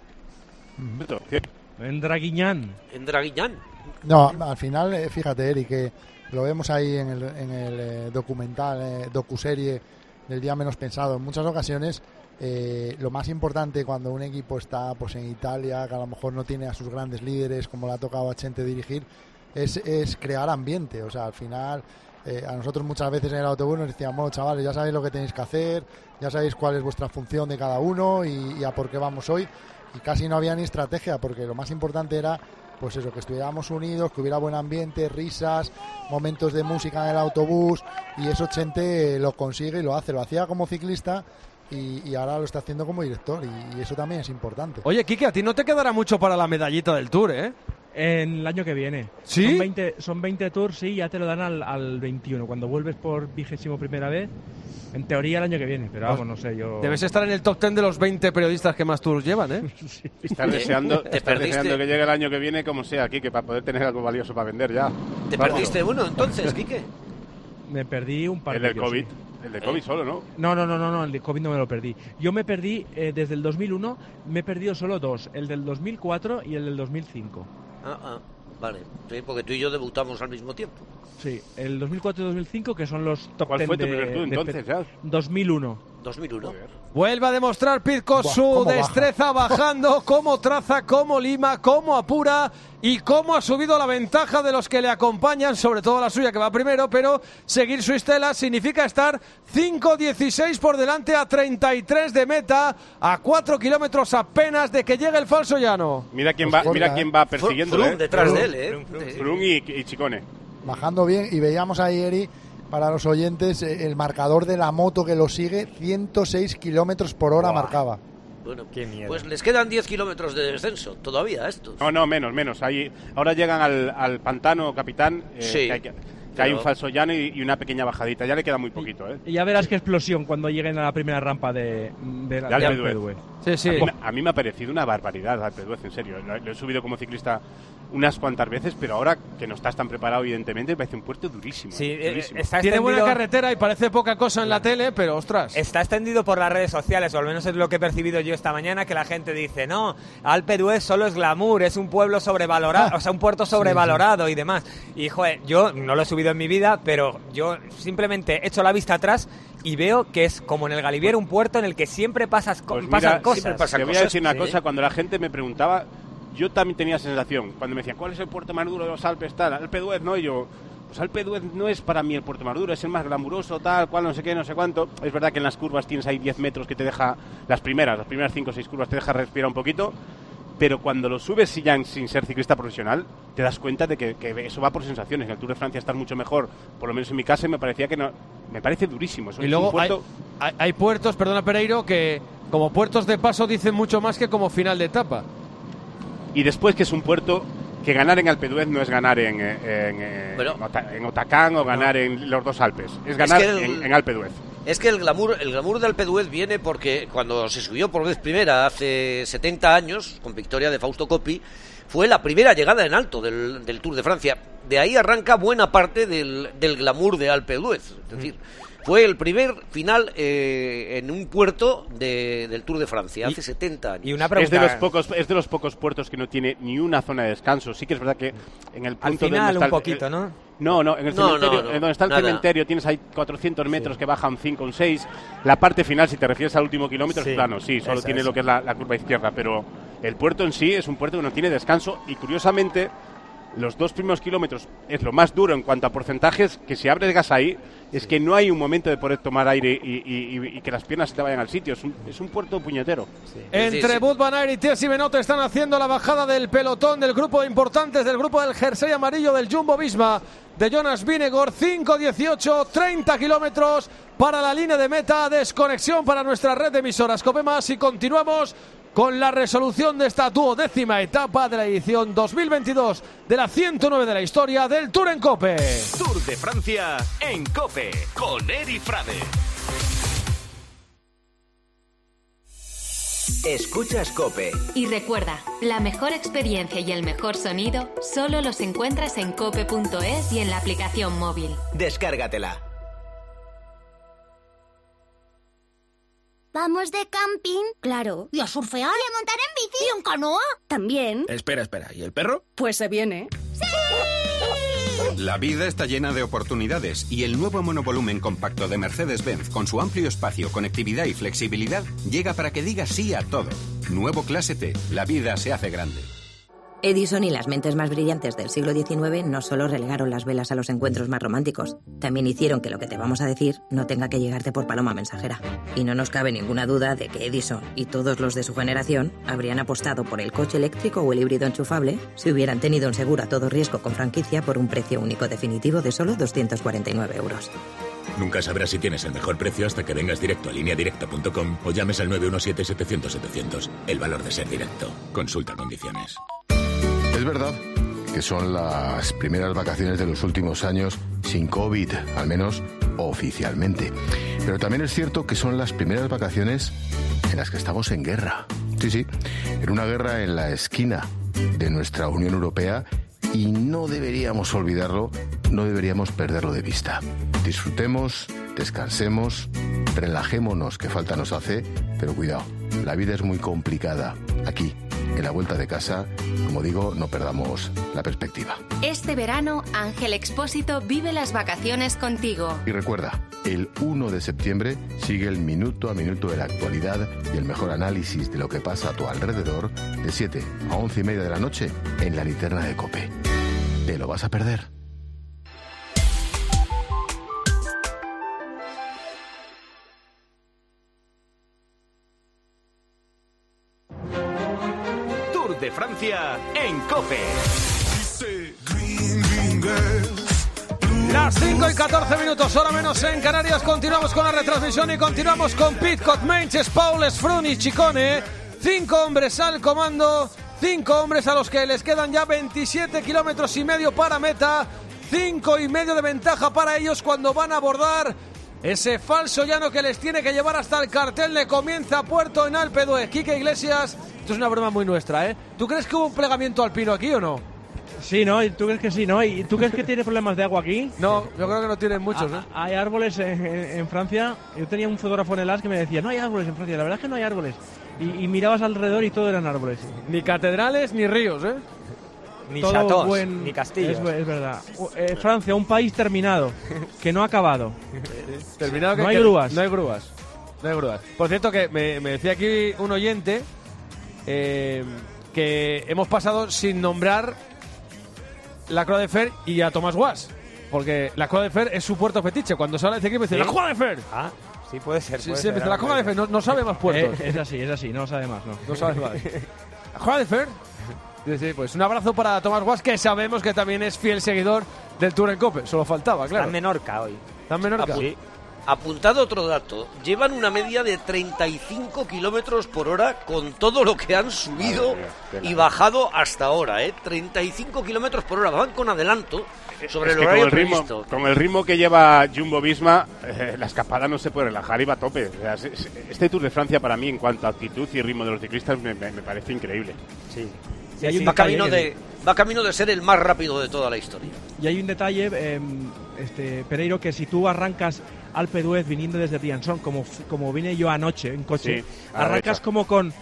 En Draguignan. No, al final, fíjate, Eric, que lo vemos ahí en el documental, docuserie del día menos pensado. En muchas ocasiones, lo más importante cuando un equipo está pues en Italia, que a lo mejor no tiene a sus grandes líderes, como le ha tocado a Chente dirigir, es crear ambiente. O sea, al final... a nosotros muchas veces en el autobús nos decían, bueno, chavales, ya sabéis lo que tenéis que hacer, ya sabéis cuál es vuestra función de cada uno y a por qué vamos hoy, y casi no había ni estrategia, porque lo más importante era pues eso, que estuviéramos unidos, que hubiera buen ambiente, risas, momentos de música en el autobús, y eso Chente lo consigue y lo hace, lo hacía como ciclista y ahora lo está haciendo como director, y eso también es importante. Oye, Quique, a ti no te quedará mucho para la medallita del Tour, ¿eh? En el año que viene. ¿Sí? Son 20 tours, sí, ya te lo dan al 21. Cuando vuelves por 21ª vez, en teoría el año que viene, pero vamos, no sé, yo... Debes estar en el top 10 de los 20 periodistas que más tours llevan, ¿eh? Sí. Estás deseando que llegue el año que viene como sea, Quique, para poder tener algo valioso para vender ya. ¿Te perdiste uno entonces, Quique? Me perdí un par de ellos. El del COVID. Sí. El de COVID solo, ¿no? No, el de COVID no me lo perdí. Yo me perdí, desde el 2001, me he perdido solo dos, el del 2004 y el del 2005. Vale, sí, porque tú y yo debutamos al mismo tiempo. Sí, el 2004 y 2005, que son los top 10. ¿Cuál fue tu primer tour entonces, ya? 2001. Vuelve a demostrar Pidcock su destreza bajando, cómo traza, cómo lima, cómo apura y cómo ha subido la ventaja de los que le acompañan, sobre todo la suya que va primero, pero seguir su estela significa estar 5:16 por delante a 33 de meta, a 4 kilómetros apenas de que llegue el falso llano. Mira quién va persiguiendo. Froome detrás de él, Froome y Chicone. Bajando bien, y veíamos a Eri, para los oyentes, el marcador de la moto que lo sigue, 106 kilómetros por hora marcaba. Bueno, qué miedo. Pues les quedan 10 kilómetros de descenso todavía a estos. No, menos. Ahora llegan al pantano, capitán, sí, que hay un falso llano y una pequeña bajadita. Ya le queda muy poquito, ¿eh? Y ya verás qué explosión cuando lleguen a la primera rampa de Alpe d'Huez. Sí. A mí me ha parecido una barbaridad Alpe d'Huez, en serio. Lo he subido como ciclista unas cuantas veces, pero ahora que no estás tan preparado, evidentemente, me parece un puerto durísimo. Sí, durísimo. Tiene buena carretera y parece poca cosa en la tele, pero ostras. Está extendido por las redes sociales, o al menos es lo que he percibido yo esta mañana, que la gente dice, no, Alpe d'Huez solo es glamour, es un pueblo sobrevalorado, o sea, un puerto sobrevalorado y demás. Y, joder, yo no lo he subido en mi vida, pero yo simplemente echo la vista atrás y veo que es como en el Galibier, un puerto en el que siempre pasan cosas. Te voy a decir una cosa, cuando la gente me preguntaba, yo también tenía sensación, cuando me decían, ¿cuál es el puerto más duro de los Alpes? Tal, Alpe d'Huez, ¿no? Y yo, pues Alpe d'Huez no es para mí el puerto más duro, es el más glamuroso, tal, cual, no sé qué, no sé cuánto. Es verdad que en las curvas tienes ahí 10 metros que te deja, las primeras 5 o 6 curvas te deja respirar un poquito, pero cuando lo subes y ya sin ser ciclista profesional, te das cuenta de que eso va por sensaciones. En el Tour de Francia estás mucho mejor, por lo menos en mi caso me parecía que no, me parece durísimo. Y luego hay puertos, perdona Pereiro, que como puertos de paso dicen mucho más que como final de etapa. Y después que es un puerto que ganar en Alpe d'Huez no es ganar en Otakam o ganar en los dos Alpes, es ganar en Alpe d'Huez. Es que el glamour de Alpe d'Huez viene porque cuando se subió por vez primera hace 70 años, con victoria de Fausto Coppi, fue la primera llegada en alto del Tour de Francia. De ahí arranca buena parte del glamour de Alpe d'Huez. Es decir, fue el primer final en un puerto del Tour de Francia hace 70 años. Y una pregunta, es de los pocos puertos que no tiene ni una zona de descanso. Sí que es verdad que en el punto al final donde un poquito, ¿no? No, en el cementerio, donde está el cementerio tienes ahí 400 metros que bajan 5 o 6. La parte final, si te refieres al último kilómetro, es plano, solo tiene lo que es la curva izquierda, pero el puerto en sí es un puerto que no tiene descanso y curiosamente los 2 primeros kilómetros es lo más duro en cuanto a porcentajes, que si abres gas ahí, es que no hay un momento de poder tomar aire y que las piernas se te vayan al sitio. Es un puerto puñetero. Entre Wout van Aert y Thierry Benoot están haciendo la bajada del pelotón del grupo de importantes, del grupo del jersey amarillo del Jumbo-Visma, de Jonas Vingegaard. 5:18, 30 kilómetros para la línea de meta. Desconexión para nuestra red de emisoras Cope Más y continuamos con la resolución de esta 12ª etapa de la edición 2022 de la 109 de la historia del Tour en Cope. Tour de Francia en Cope con Eri Frade. Escuchas Cope. Y recuerda, la mejor experiencia y el mejor sonido solo los encuentras en cope.es y en la aplicación móvil. Descárgatela. ¿Vamos de camping? Claro. ¿Y a surfear? ¿Y a montar en bici? ¿Y en canoa? También. Espera, ¿y el perro? Pues se viene. ¡Sí! La vida está llena de oportunidades y el nuevo monovolumen compacto de Mercedes-Benz con su amplio espacio, conectividad y flexibilidad llega para que digas sí a todo. Nuevo Clase T. La vida se hace grande. Edison y las mentes más brillantes del siglo XIX no solo relegaron las velas a los encuentros más románticos, también hicieron que lo que te vamos a decir no tenga que llegarte por paloma mensajera. Y no nos cabe ninguna duda de que Edison y todos los de su generación habrían apostado por el coche eléctrico o el híbrido enchufable si hubieran tenido un seguro a todo riesgo con franquicia por un precio único definitivo de solo 249 euros. Nunca sabrás si tienes el mejor precio hasta que vengas directo a lineadirecta.com o llames al 917-700-700. El valor de ser directo. Consulta condiciones. Es verdad que son las primeras vacaciones de los últimos años sin COVID, al menos oficialmente. Pero también es cierto que son las primeras vacaciones en las que estamos en guerra. Sí, en una guerra en la esquina de nuestra Unión Europea y no deberíamos olvidarlo, no deberíamos perderlo de vista. Disfrutemos, descansemos, relajémonos, que falta nos hace, pero cuidado, la vida es muy complicada aquí. En la vuelta de casa, como digo, no perdamos la perspectiva. Este verano, Ángel Expósito vive las vacaciones contigo. Y recuerda, el 1 de septiembre sigue el minuto a minuto de la actualidad y el mejor análisis de lo que pasa a tu alrededor de 7 a 11:30 de la noche en la linterna de COPE. ¿Te lo vas a perder? De Francia en Cope. Las 5:14, hora menos en Canarias. Continuamos con la retransmisión y continuamos con Pidcock, Menches, Paules, Froome y Chicone. 5 hombres al comando, 5 hombres a los que les quedan ya 27 kilómetros y medio para meta. 5,5 de ventaja para ellos cuando van a abordar ese falso llano que les tiene que llevar hasta el cartel de Comienza Puerto en Alpe d'Huez. Quique Iglesias, esto es una broma muy nuestra, ¿eh? ¿Tú crees que hubo un plegamiento alpino aquí o no? Sí, ¿no? ¿Y tú crees que sí, no? ¿Y tú crees que tiene problemas de agua aquí? No, yo creo que no tienen muchos, ¿eh? Hay árboles en Francia. Yo tenía un fotógrafo en el AS que me decía, no hay árboles en Francia, la verdad es que no hay árboles. Y mirabas alrededor y todo eran árboles. Ni catedrales ni ríos, ¿eh? Ni chateaux, ni castillos. Es verdad. Francia, un país terminado, que no ha acabado. Terminado que no hay grúas. No hay grúas. Por cierto, que me decía aquí un oyente que hemos pasado sin nombrar la Croix de Fer y a Thomas Was. Porque la Croix de Fer es su puerto fetiche. Cuando se habla de este equipo, dice ¡la Croix de Fer! Ah, sí, puede ser. Sí, la Croix de Fer no sabe más puertos. Es así, no sabe más, ¿no? No sabe más. La Croix de Fer. Sí, pues un abrazo para Thomas Was, que sabemos que también es fiel seguidor del Tour en Cope. Solo faltaba, claro. Está en Menorca hoy. ¿Está en Menorca? Sí. Apuntado otro dato, llevan una media de 35 kilómetros por hora con todo lo que han subido y bajado hasta ahora, 35 kilómetros por hora, van con adelanto sobre el horario previsto. Con el ritmo que lleva Jumbo-Visma, la escapada no se puede relajar y va a tope. O sea, este Tour de Francia para mí, en cuanto a actitud y ritmo de los ciclistas, me parece increíble. Sí. Va camino de ser el más rápido de toda la historia. Y hay un detalle, Pereiro, que si tú arrancas Alpe d'Huez viniendo desde Briançon, como vine yo anoche en coche, sí, arrancas como con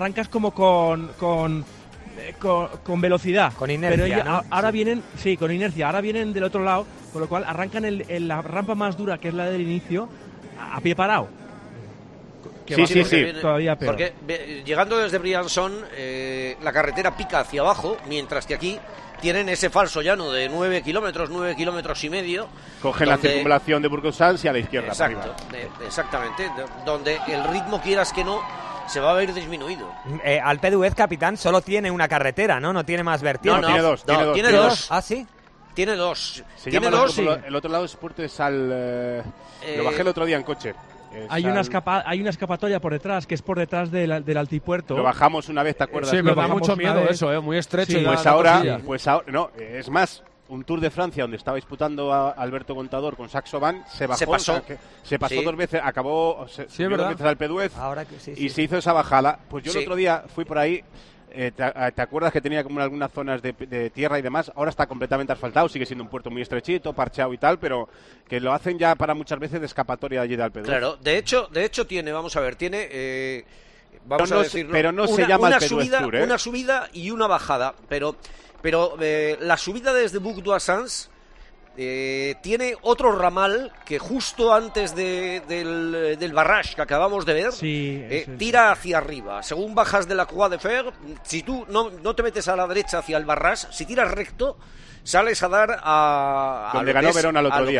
velocidad. Con inercia, pero ¿no? Ahora vienen, sí, con inercia. Ahora vienen del otro lado, con lo cual arrancan en la rampa más dura, que es la del inicio, a pie parado. Sí. Todavía peor. Porque llegando desde Briançon, la carretera pica hacia abajo, mientras que aquí tienen ese falso llano de 9 kilómetros y medio. Cogen la circunvalación de Burgos-Sans y a la izquierda. Exacto, exactamente, donde el ritmo, quieras que no, se va a ver disminuido. Alpe d'Huez, capitán, solo tiene una carretera, ¿no? No tiene más vertientes. No, tiene dos. ¿Ah, sí? Tiene dos. Tiene dos. El otro lado es Puerto de Sal. Lo bajé el otro día en coche. Hay una escapatoria por detrás, que es por detrás del altipuerto. Lo bajamos una vez, ¿te acuerdas? Sí, me da mucho miedo eso, muy estrecho. Sí, pues ahora, no, es más, un Tour de Francia donde estaba disputando a Alberto Contador con Saxo Bank, se pasó sí. 2 veces, acabó 2 veces al Alpe d'Huez y se hizo esa bajada. Pues yo el otro día fui por ahí. ¿Te acuerdas que tenía como algunas zonas de tierra y demás? Ahora está completamente asfaltado, sigue siendo un puerto muy estrechito, parcheado y tal, pero que lo hacen ya para muchas veces de escapatoria allí de Alpe d'Huez. Claro, de hecho tiene, vamos a ver, tiene, vamos a decirlo, pero no se llama Alpe d'Huez Tour, una subida y una bajada, pero la subida desde Buc-d'Oisans tiene otro ramal que justo antes del barrage que acabamos de ver, tira hacia arriba. Según bajas de la Croix de Fer, si tú no te metes a la derecha hacia el barrage, si tiras recto, sales a dar a donde ganó Verona el otro día.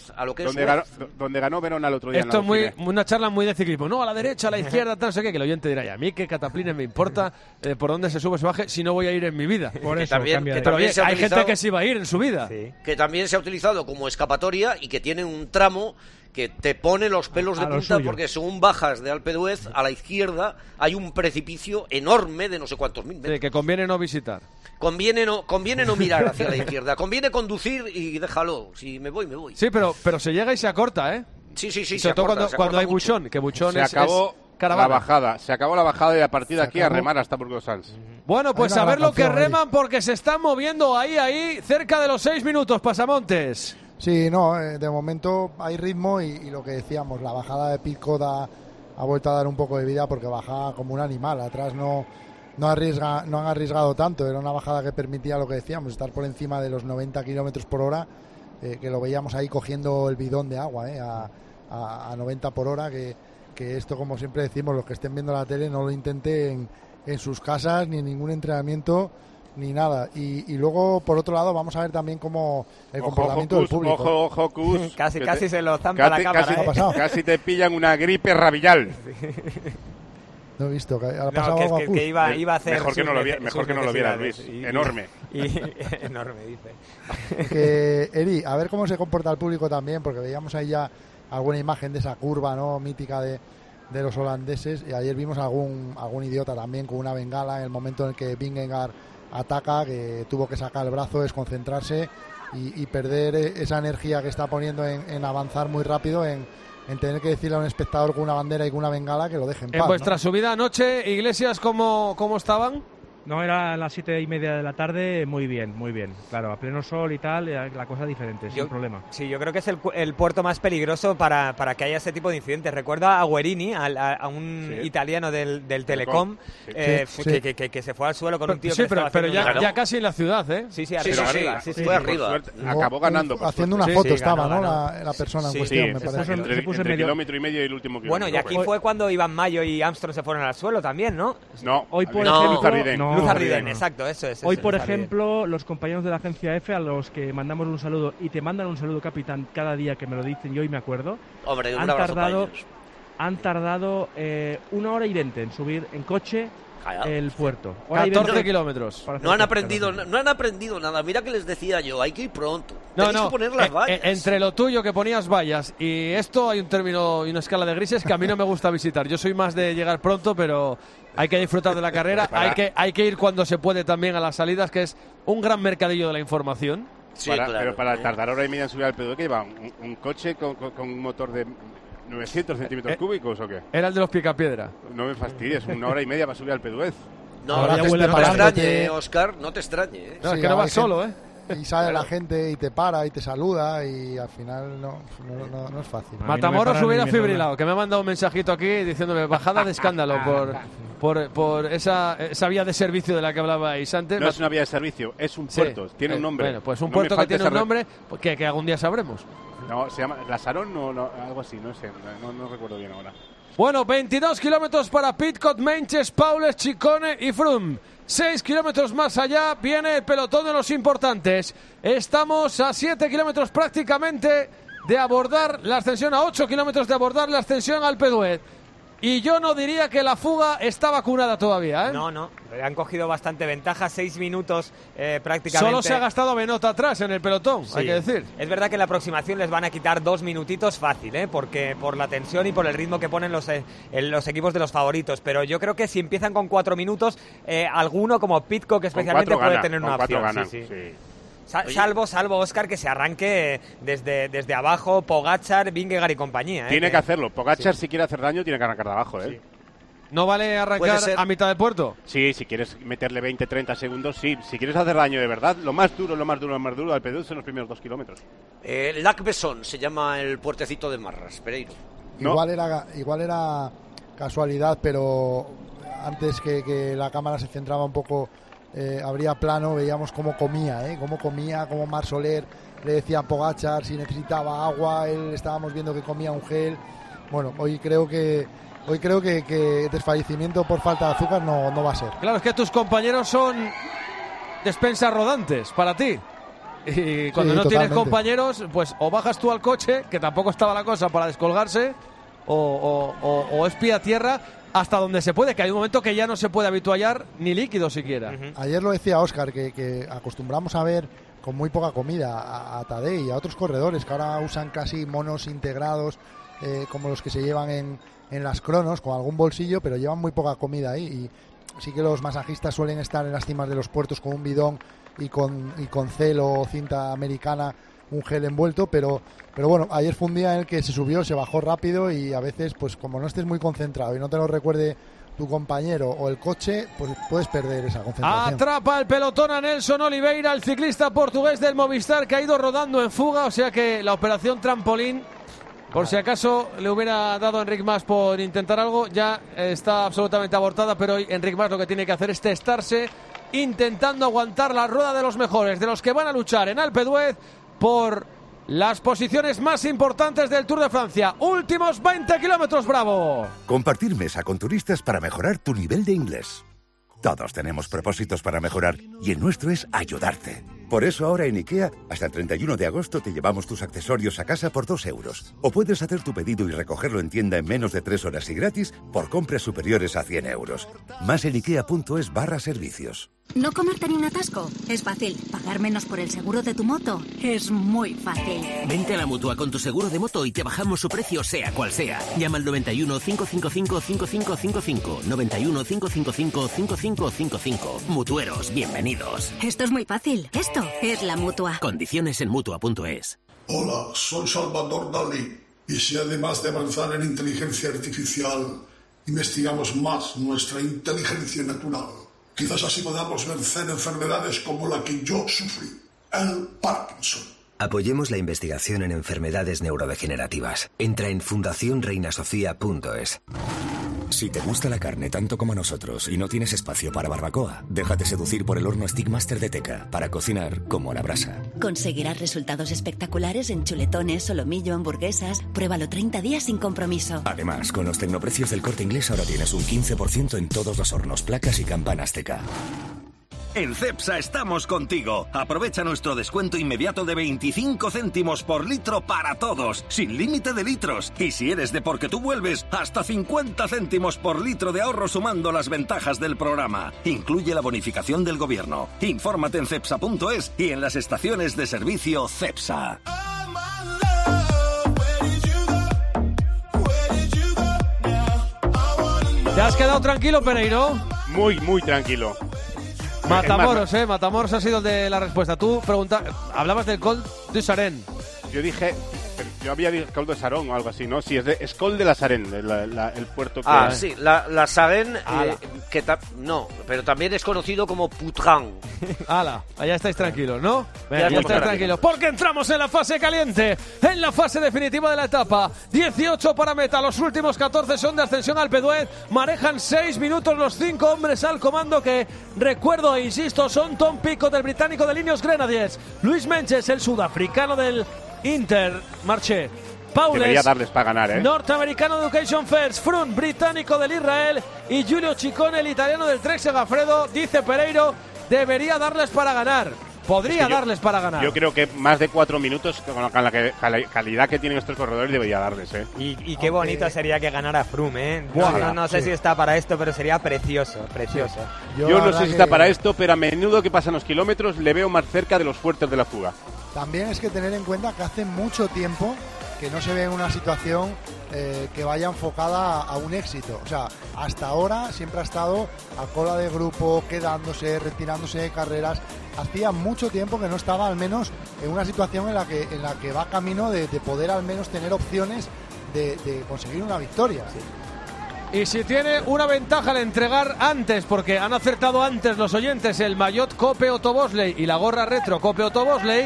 Donde ganó Verona el otro día. Esto es una charla muy de ciclismo. No, a la derecha, a la izquierda, tal, no sé qué, que el oyente dirá, y a mí qué cataplines me importa por dónde se sube o se baje si no voy a ir en mi vida. Por eso, pero hay gente que sí va a ir en su vida. Sí. Que también se ha utilizado como escapatoria y que tiene un tramo que te pone los pelos de punta porque según bajas de Alpe d'Huez, a la izquierda hay un precipicio enorme de no sé cuántos mil metros. Sí, que conviene no visitar. Conviene no mirar hacia la izquierda, conviene conducir y déjalo, si me voy, me voy. Sí, pero se llega y se acorta, ¿eh? Sí, se acorta, cuando hay buchón, que buchón se acabó la bajada, se acabó la bajada y a partir de aquí a remar hasta Burgos-Sans. Bueno, pues a ver lo que reman porque se están moviendo ahí, cerca de los 6 minutos, Pasamontes. Sí, no, de momento hay ritmo y lo que decíamos, la bajada de Pico ha vuelto a dar un poco de vida porque baja como un animal, atrás no han arriesgado tanto, era una bajada que permitía lo que decíamos, estar por encima de los 90 kilómetros por hora, que lo veíamos ahí cogiendo el bidón de agua a 90 por hora, que esto, como siempre decimos, los que estén viendo la tele no lo intenten en sus casas ni en ningún entrenamiento ni nada. Y luego, por otro lado, vamos a ver también cómo el comportamiento del público. Ojo, Cus. Casi se lo zampa la cámara. Casi te pillan una gripe rabillal. No he visto, ha pasado algo a Cus. Que iba a hacer mejor que no lo viera, Luis. Enorme. Enorme, dice. Eri, a ver cómo se comporta el público también, porque veíamos ahí ya alguna imagen de esa curva, ¿no?, mítica de los holandeses, y ayer vimos algún idiota también con una bengala en el momento en el que Vingegaard ataca, que tuvo que sacar el brazo, desconcentrarse y perder esa energía que está poniendo en avanzar muy rápido, en tener que decirle a un espectador con una bandera y con una bengala que lo dejen en paz. En vuestra subida anoche, Iglesias, ¿cómo estaban? No, era a las 7:30 de la tarde, muy bien. Claro, a pleno sol y tal, la cosa diferente, sin problema. Sí, yo creo que es el puerto más peligroso para que haya ese tipo de incidentes. Recuerda a Guerini, a un italiano del Telecom, que se fue al suelo con un tío que pero ya casi en la ciudad, ¿eh? Sí, arriba. Sí, fue arriba. Acabó ganando. Haciendo una foto estaba, ¿no? La persona en cuestión, me parece. Entre kilómetro y medio y el último kilómetro. Bueno, y aquí fue cuando Iván Mayo y Armstrong se fueron al suelo también, ¿no? No, hoy por ejemplo... Luz Ardiden, exacto, eso es. Hoy, por ejemplo, los compañeros de la agencia F, a los que mandamos un saludo y te mandan un saludo, capitán, cada día que me lo dicen, y hoy me acuerdo, hombre, han tardado 1 hora y 20 en subir en coche el puerto. 14 kilómetros. No han aprendido nada. Mira que les decía yo, hay que ir pronto. Tenéis que poner las vallas. Entre lo tuyo, que ponías vallas, y esto hay un término y una escala de grises que a mí no me gusta visitar. Yo soy más de llegar pronto, pero hay que disfrutar de la carrera. Hay que ir cuando se puede también a las salidas, que es un gran mercadillo de la información. Sí, pero para tardar hora y media en subir al Alpe d'Huez, ¿qué lleva? ¿Un coche con un motor de 900 centímetros cúbicos o qué? Era el de los Picapiedra. No me fastidies, 1 hora y media para subir al Alpe d'Huez. No te extrañe, Óscar, no te extrañe. No, es que no vas solo, ¿eh? Y sale la gente y te para y te saluda y al final no es fácil. Matamoros hubiera fibrilado, que me ha mandado un mensajito aquí diciéndome bajada de escándalo por esa vía de servicio de la que hablabais antes. No es una vía de servicio, es un puerto, tiene un nombre. Bueno, pues un puerto que tiene un nombre que algún día sabremos. No, se llama Lasarón, no, algo así, no sé, no recuerdo bien ahora. Bueno, 22 kilómetros para Pidcock, Menches, Paules, Ciccone y Froome. 6 kilómetros más allá viene el pelotón de los importantes. Estamos a 7 kilómetros prácticamente de abordar la ascensión, a 8 kilómetros de abordar la ascensión al Alpe d'Huez. Y yo no diría que la fuga está vacunada todavía, ¿eh? No, han cogido bastante ventaja, 6 minutos prácticamente. Solo se ha gastado Benot atrás en el pelotón, sí, hay que decir. Es verdad que en la aproximación les van a quitar 2 minutitos fácil, porque por la tensión y por el ritmo que ponen los equipos de los favoritos. Pero yo creo que si empiezan con 4 minutos, alguno como Pidcock especialmente puede tener una opción. Ganan, sí. Salvo Óscar, que se arranque desde abajo, Pogačar, Vingegaard y compañía. Tiene que hacerlo. Pogačar, si quiere hacer daño, tiene que arrancar de abajo. Sí. ¿No vale arrancar a mitad de puerto? Sí, si quieres meterle 20-30 segundos, sí. Si quieres hacer daño de verdad, lo más duro al Alpe d'Huez son los primeros 2 kilómetros. Lac Besson se llama el puertecito de Marras, Pereiro. ¿No? Igual era casualidad, pero antes que la cámara se centraba un poco... habría plano, veíamos cómo comía, cómo Marc Soler le decía a Pogačar si necesitaba agua, él estábamos viendo que comía un gel. Bueno, hoy creo que desfallecimiento por falta de azúcar no va a ser. Claro, es que tus compañeros son despensas rodantes para ti. Y cuando no tienes compañeros, pues o bajas tú al coche, que tampoco estaba la cosa para descolgarse, o es pie a tierra, hasta donde se puede, que hay un momento que ya no se puede habituallar ni líquido siquiera. Ayer lo decía Óscar, que acostumbramos a ver con muy poca comida a Tadej y a otros corredores que ahora usan casi monos integrados, como los que se llevan en las cronos, con algún bolsillo, pero llevan muy poca comida ahí. Y sí que los masajistas suelen estar en las cimas de los puertos con un bidón y con celo o cinta americana, un gel envuelto, pero bueno, ayer fue un día en el que se subió, se bajó rápido y a veces, pues como no estés muy concentrado y no te lo recuerde tu compañero o el coche, pues puedes perder esa concentración. Atrapa el pelotón a Nelson Oliveira, el ciclista portugués del Movistar, que ha ido rodando en fuga, o sea que la operación trampolín, por si acaso le hubiera dado a Enric Mas por intentar algo, ya está absolutamente abortada, pero hoy Enric Mas lo que tiene que hacer es testarse, intentando aguantar la rueda de los mejores, de los que van a luchar en Alpe d'Huez por las posiciones más importantes del Tour de Francia. Últimos 20 kilómetros, Bravo. Compartir mesa con turistas para mejorar tu nivel de inglés. Todos tenemos propósitos para mejorar y el nuestro es ayudarte. Por eso ahora en IKEA, hasta el 31 de agosto te llevamos tus accesorios a casa por 2 euros. O puedes hacer tu pedido y recogerlo en tienda en menos de 3 horas y gratis por compras superiores a 100 euros. Más en ikea.es/servicios. No comerte ni un atasco. Es fácil. Pagar menos por el seguro de tu moto es muy fácil. Vente a la Mutua con tu seguro de moto y te bajamos su precio sea cual sea. Llama al 91 555 5555. 91 555 5555. Mutueros, bienvenidos. Esto es muy fácil. Esto es la Mutua. Condiciones en Mutua.es. Hola, soy Salvador Dalí. Y si además de avanzar en inteligencia artificial, investigamos más nuestra inteligencia natural, quizás así podamos vencer enfermedades como la que yo sufrí, el Parkinson. Apoyemos la investigación en enfermedades neurodegenerativas. Entra en fundacionreinasofía.es. Si te gusta la carne tanto como a nosotros y no tienes espacio para barbacoa, déjate seducir por el horno Stickmaster de Teca para cocinar como a la brasa. Conseguirás resultados espectaculares en chuletones, solomillo, hamburguesas. Pruébalo 30 días sin compromiso. Además, con los tecnoprecios del Corte Inglés ahora tienes un 15% en todos los hornos, placas y campanas Teca. En Cepsa estamos contigo. Aprovecha nuestro descuento inmediato de 25 céntimos por litro para todos, sin límite de litros. Y si eres de Porque Tú Vuelves, hasta 50 céntimos por litro de ahorro sumando las ventajas del programa. Incluye la bonificación del gobierno. Infórmate en cepsa.es y en las estaciones de servicio Cepsa. ¿Te has quedado tranquilo, Pereiro? Muy, muy tranquilo. Matamoros, Matamoros ha sido el de la respuesta. Tú hablabas del Col de Sarén. Yo había dicho Col de Sarón o algo así, ¿no? Sí, es Col de la Sarén, el puerto que... sí, la Sarén, no, pero también es conocido como Putrán. ¡Hala! Allá estáis tranquilos, ¿no? Venga, ya estáis tranquilos, porque entramos en la fase caliente, en la fase definitiva de la etapa. 18 para meta, los últimos 14 son de ascensión al Alpe d'Huez. Manejan 6 minutos los 5 hombres al comando que, recuerdo e insisto, son Tom Pidcock del británico de Ineos Grenadiers, Luis Menches, el sudafricano del Inter Marché, Paules, debería darles para ganar, ¿eh? norteamericano de Education First, Froome, británico del Israel, y Giulio Ciccone, el italiano del Trek Segafredo. Dice Pereiro, debería darles para ganar. Podría darles para ganar. Yo creo que más de 4 minutos, con la calidad que tienen estos corredores, debería darles, ¿eh? Y qué bonito sería que ganara Froome, ¿eh? No sé si está para esto, pero sería precioso. Yo no sé si está para esto, pero a menudo que pasan los kilómetros le veo más cerca de los fuertes de la fuga. También es que tener en cuenta que hace mucho tiempo que no se ve en una situación que vaya enfocada a un éxito. O sea, hasta ahora siempre ha estado a cola de grupo, quedándose, retirándose de carreras. Hacía mucho tiempo que no estaba al menos en una situación en la que va camino de poder al menos tener opciones de conseguir una victoria. Y si tiene una ventaja al entregar antes, porque han acertado antes los oyentes el maillot Cope Otto Bosley y la gorra retro Cope Otto Bosley,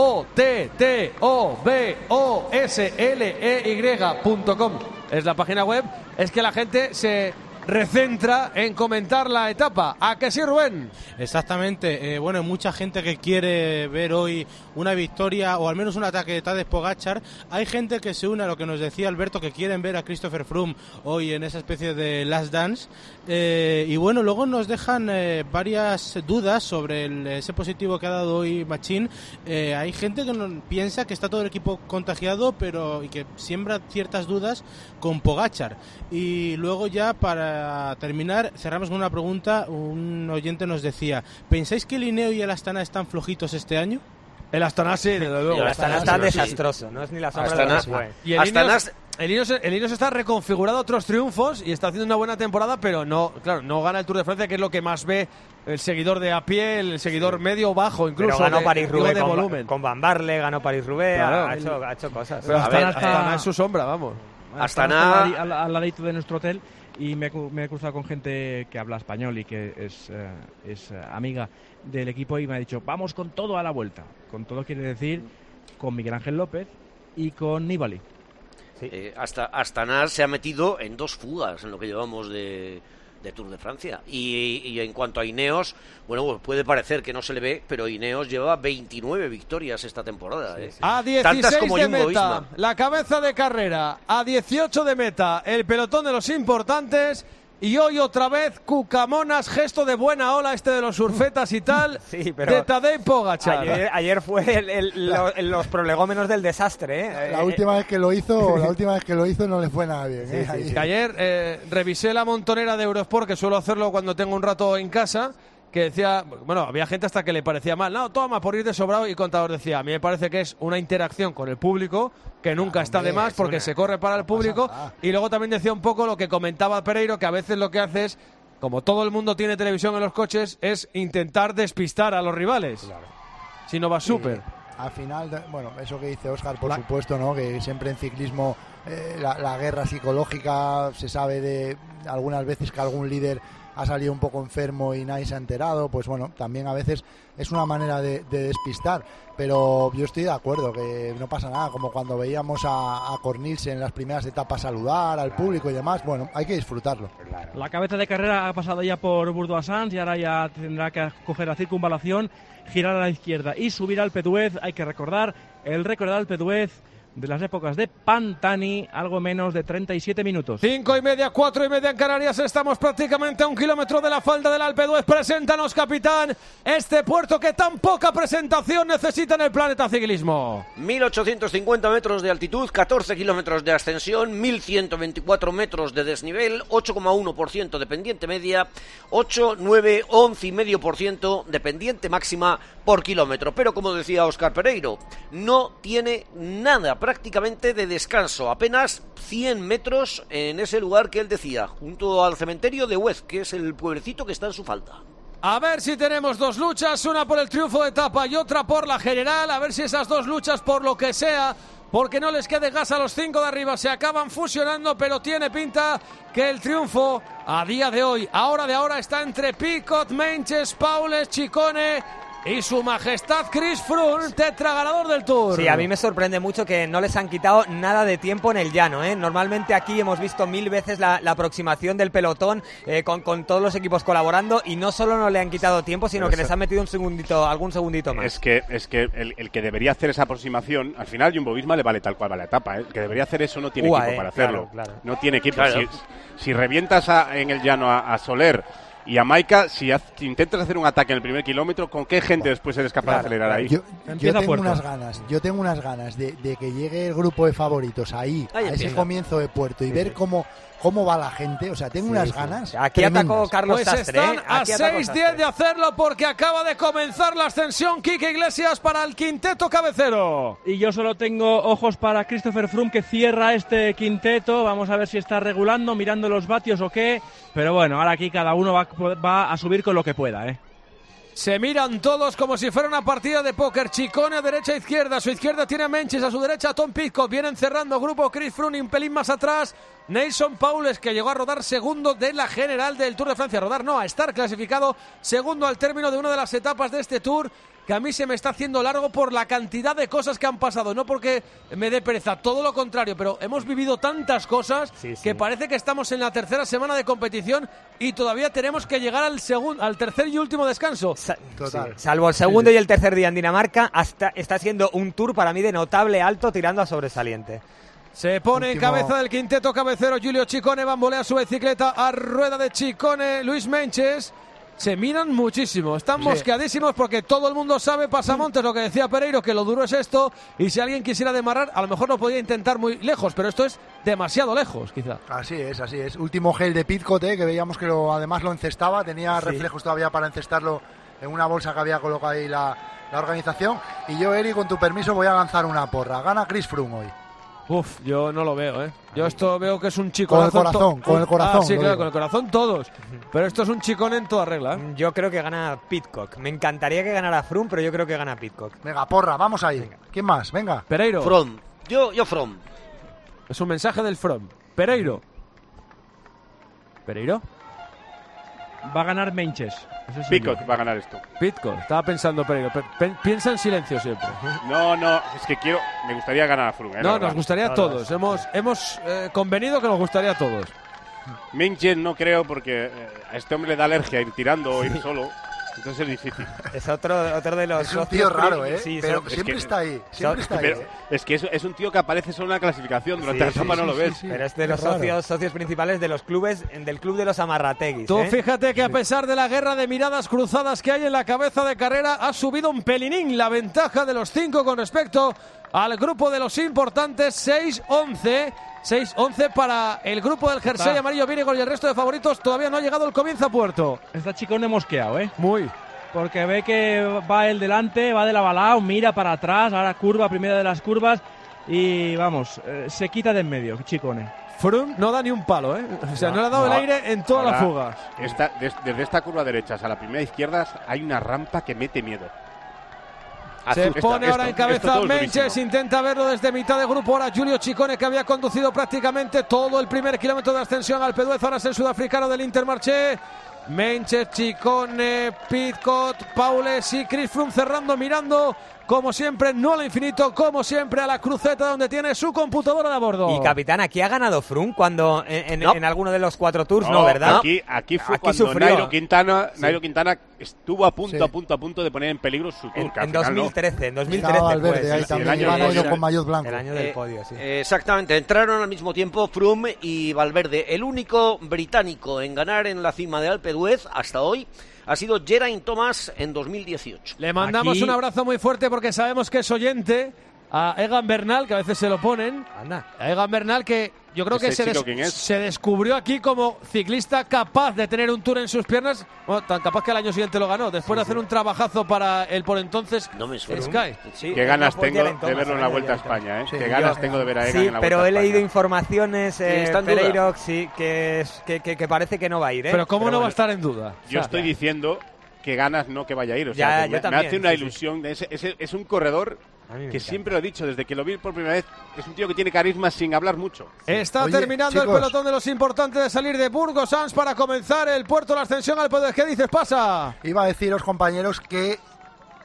OTTOBOSLEY.com es la página web, es que la gente se recentra en comentar la etapa. ¿A que sí, Rubén? Exactamente. Bueno, hay mucha gente que quiere ver hoy una victoria o al menos un ataque de Tadej Pogačar. Hay gente que se une a lo que nos decía Alberto, que quieren ver a Christopher Froome hoy en esa especie de Last Dance. Y bueno, luego nos dejan varias dudas sobre ese positivo que ha dado hoy Machín. Hay gente que piensa que está todo el equipo contagiado, y que siembra ciertas dudas con Pogačar. Y luego ya para terminar, cerramos con una pregunta. Un oyente nos decía, ¿pensáis que el Ineos y el Astana están flojitos este año? El Astana sí, desde luego. El Astana está desastroso, no es ni la sombra de lo que fue. Y el Ineos está reconfigurado a otros triunfos y está haciendo una buena temporada, pero no gana el Tour de Francia, que es lo que más ve el seguidor de a pie, el seguidor medio o bajo, incluso. Pero ganó París-Roubaix de volumen. Con Van Barle, ganó París-Roubaix, claro, ha hecho cosas. Pero Astana es su sombra, vamos. Astana al ladito de nuestro hotel. Y me he cruzado con gente que habla español y que es amiga del equipo y me ha dicho, vamos con todo a la vuelta. Con todo quiere decir con Miguel Ángel López y con Nibali. Sí. Astana se ha metido en 2 fugas en lo que llevamos de Tour de Francia. Y en cuanto a Ineos, bueno, pues puede parecer que no se le ve, pero Ineos lleva 29 victorias esta temporada. Sí. A 16 de meta, la cabeza de carrera. A 18 de meta, el pelotón de los importantes. Y hoy otra vez Cucamonas, gesto de buena ola de los surfetas y tal, sí, pero de Tadej Pogačar. Ayer fue los prolegómenos del desastre, ¿eh? La última vez que lo hizo no le fue nada bien. Sí. Ayer revisé la montonera de Eurosport, que suelo hacerlo cuando tengo un rato en casa, que decía, bueno, había gente hasta que le parecía mal, no, toma, por ir de sobrado, y Contador decía, a mí me parece que es una interacción con el público que nunca está de más, porque se corre para el público, y luego también decía un poco lo que comentaba Pereiro, que a veces lo que hace es, como todo el mundo tiene televisión en los coches, es intentar despistar a los rivales. Claro. Si no va súper. Al final, bueno, eso que dice Óscar, por supuesto, ¿no? Que siempre en ciclismo la guerra psicológica se sabe de algunas veces que algún líder ha salido un poco enfermo y nadie se ha enterado, pues bueno, también a veces es una manera de despistar, pero yo estoy de acuerdo que no pasa nada, como cuando veíamos a Cornilse en las primeras etapas saludar al público y demás, bueno, hay que disfrutarlo. La cabeza de carrera ha pasado ya por Bourg-d'Oisans y ahora ya tendrá que coger la circunvalación, girar a la izquierda y subir al Alpe d'Huez. Hay que recordar el récord del Alpe d'Huez de las épocas de Pantani, algo menos de 37 minutos. 5:30, 4:30 en Canarias. Estamos prácticamente a 1 kilómetro de la falda del Alpe d'Huez. Preséntanos, capitán, este puerto que tan poca presentación necesita en el planeta ciclismo. 1.850 metros de altitud, 14 kilómetros de ascensión, 1.124 metros de desnivel, 8,1% de pendiente media, 8, 9, 11,5% de pendiente máxima por kilómetro. Pero como decía Óscar Pereiro, no tiene nada prácticamente de descanso, apenas 100 metros en ese lugar que él decía, junto al cementerio de Huez, que es el pueblecito que está en su falda. A ver si tenemos 2 luchas, una por el triunfo de etapa y otra por la general, a ver si esas 2 luchas, por lo que sea, porque no les quede gas a los 5 de arriba, se acaban fusionando, pero tiene pinta que el triunfo a día de hoy, a hora de ahora, está entre Picot, Meintjes, Paules, Ciccone y su majestad Chris Froome, tetraganador del Tour. Sí, a mí me sorprende mucho que no les han quitado nada de tiempo en el llano, ¿eh? Normalmente aquí hemos visto 1000 veces la aproximación del pelotón con todos los equipos colaborando y no solo no le han quitado tiempo, sino que les han metido algún segundito más. Es que el que debería hacer esa aproximación, al final Jumbo-Visma le vale tal cual va la etapa, ¿eh? El que debería hacer eso no tiene equipo para hacerlo. Claro. No tiene equipo. Claro. Si revientas en el llano a Soler y a Maika, si intentas hacer un ataque en el primer kilómetro, ¿con qué gente después eres capaz de acelerar ahí? Yo tengo unas ganas de que llegue el grupo de favoritos ahí a ese comienzo de puerto y ver cómo va la gente. O sea, tengo unas ganas. Aquí tremendas. atacó Carlos pues Sastre. Están a 6:10 de hacerlo porque acaba de comenzar la ascensión Quique Iglesias para el quinteto cabecero. Y yo solo tengo ojos para Christopher Froome, que cierra este quinteto. Vamos a ver si está regulando, mirando los vatios o qué. Pero bueno, ahora aquí cada uno va a subir con lo que pueda, ¿eh? Se miran todos como si fuera una partida de póker. Ciccone a derecha e izquierda. A su izquierda tiene Menches, a su derecha Tom Pidcock. Vienen cerrando grupo Chris Froome un pelín más atrás. Nason Paules, que llegó a rodar segundo de la general del Tour de Francia. A estar clasificado segundo al término de una de las etapas de este Tour, que a mí se me está haciendo largo por la cantidad de cosas que han pasado, no porque me dé pereza, todo lo contrario, pero hemos vivido tantas cosas que parece que estamos en la tercera semana de competición y todavía tenemos que llegar al tercer y último descanso. Total. Salvo el segundo y el tercer día en Dinamarca, está siendo un Tour para mí de notable alto tirando a sobresaliente. Se pone en cabeza del quinteto cabecero Giulio Ciccone, bambolea su bicicleta a rueda de Ciccone, Luis Menches. Se miran muchísimo, están mosqueadísimos porque todo el mundo sabe, pasamontes, lo que decía Pereiro, que lo duro es esto, y si alguien quisiera demarrar, a lo mejor lo podía intentar muy lejos, pero esto es demasiado lejos, quizá. Así es. Último gel de Pidcock, que veíamos que además lo encestaba, tenía reflejos todavía para encestarlo en una bolsa que había colocado ahí la organización. Y yo, Eri, con tu permiso, voy a lanzar una porra. Gana Chris Froome hoy. Yo no lo veo, ¿eh? Yo esto veo que es un chicón. Con el corazón. Sí, claro, con el corazón todos. Pero esto es un chicón en toda regla, ¿eh? Yo creo que gana Pidcock. Me encantaría que ganara Froome, pero yo creo que gana Pidcock. Venga, porra, vamos ahí. Venga. ¿Quién más? Venga. Pereiro. Froome. Yo Froome. Es un mensaje del Froome. Pereiro. Va a ganar Menches. Pidcock va a ganar esto. Pidcock, estaba pensando Pereiro. Piensa en silencio siempre. No, es que me gustaría ganar a Froome. No, nos gustaría a todos. Hemos convenido que nos gustaría a todos. Menches no creo porque a este hombre le da alergia ir tirando o ir solo. Entonces es difícil. Es otro de los... Es un tío raro, ¿eh? Sí, pero siempre está ahí. Es que es un tío que aparece solo en la clasificación. Durante la etapa no lo ves. Pero es de los socios principales de los clubes, del club de los Amarrateguis. Tú fíjate que a pesar de la guerra de miradas cruzadas que hay en la cabeza de carrera, ha subido un pelinín la ventaja de los 5 con respecto al grupo de los importantes. 6-11 para el grupo del jersey amarillo Vingegaard y el resto de favoritos. Todavía no ha llegado el comienzo a puerto. Está Ciccone mosqueado, ¿eh? Muy. Porque ve que va el delante, va de la balao, mira para atrás, ahora curva, primera de las curvas y vamos, se quita de en medio Ciccone. Froome no da ni un palo, ¿eh? O sea, no le ha dado el aire en todas las fugas. Desde esta curva derecha a la primera izquierda hay una rampa que mete miedo. Se pone ahora en cabeza Menches, intenta verlo desde mitad de grupo. Ahora Giulio Ciccone, que había conducido prácticamente todo el primer kilómetro de ascensión al P2. Ahora es el sudafricano del Intermarché. Menches, Ciccone, Pidcock, Paules y Chris Froome cerrando, mirando como siempre, no al infinito, como siempre a la cruceta donde tiene su computadora de a bordo. Y capitán, ¿aquí ha ganado Froome cuando en alguno de los 4 tours? No, ¿verdad? Aquí fue cuando sufrió. Nairo Quintana estuvo a punto de poner en peligro su Tour. En 2013 Valverde, ahí también iba Nairo con maillot blanco. El año del podio, sí. Exactamente, entraron al mismo tiempo Froome y Valverde. El único británico en ganar en la cima de Alpe d'Huez hasta hoy ha sido Geraint Thomas en 2018. Le mandamos un abrazo muy fuerte porque sabemos que es oyente a Egan Bernal, que a veces se lo ponen. A Egan Bernal, que yo creo que se descubrió aquí como ciclista capaz de tener un Tour en sus piernas. Bueno, tan capaz que al año siguiente lo ganó, después de hacer un trabajazo para el por entonces Sky. Qué ganas tengo de verlo en la Vuelta a España, ¿eh? Qué ganas tengo de ver a Egan en la Vuelta a España. Pero he leído informaciones, Pereiro, que parece que no va a ir, ¿eh? Pero ¿cómo no va a estar en duda? Yo estoy diciendo que ganas no que vaya a ir. O sea, me hace una ilusión. Es un corredor que siempre lo he dicho, desde que lo vi por primera vez, es un tío que tiene carisma sin hablar mucho. Está terminando chicos, el pelotón de los importantes de salir de Burgos Sans para comenzar el puerto, la ascensión al poder. ¿Qué dices, pasa? Iba a deciros, compañeros, que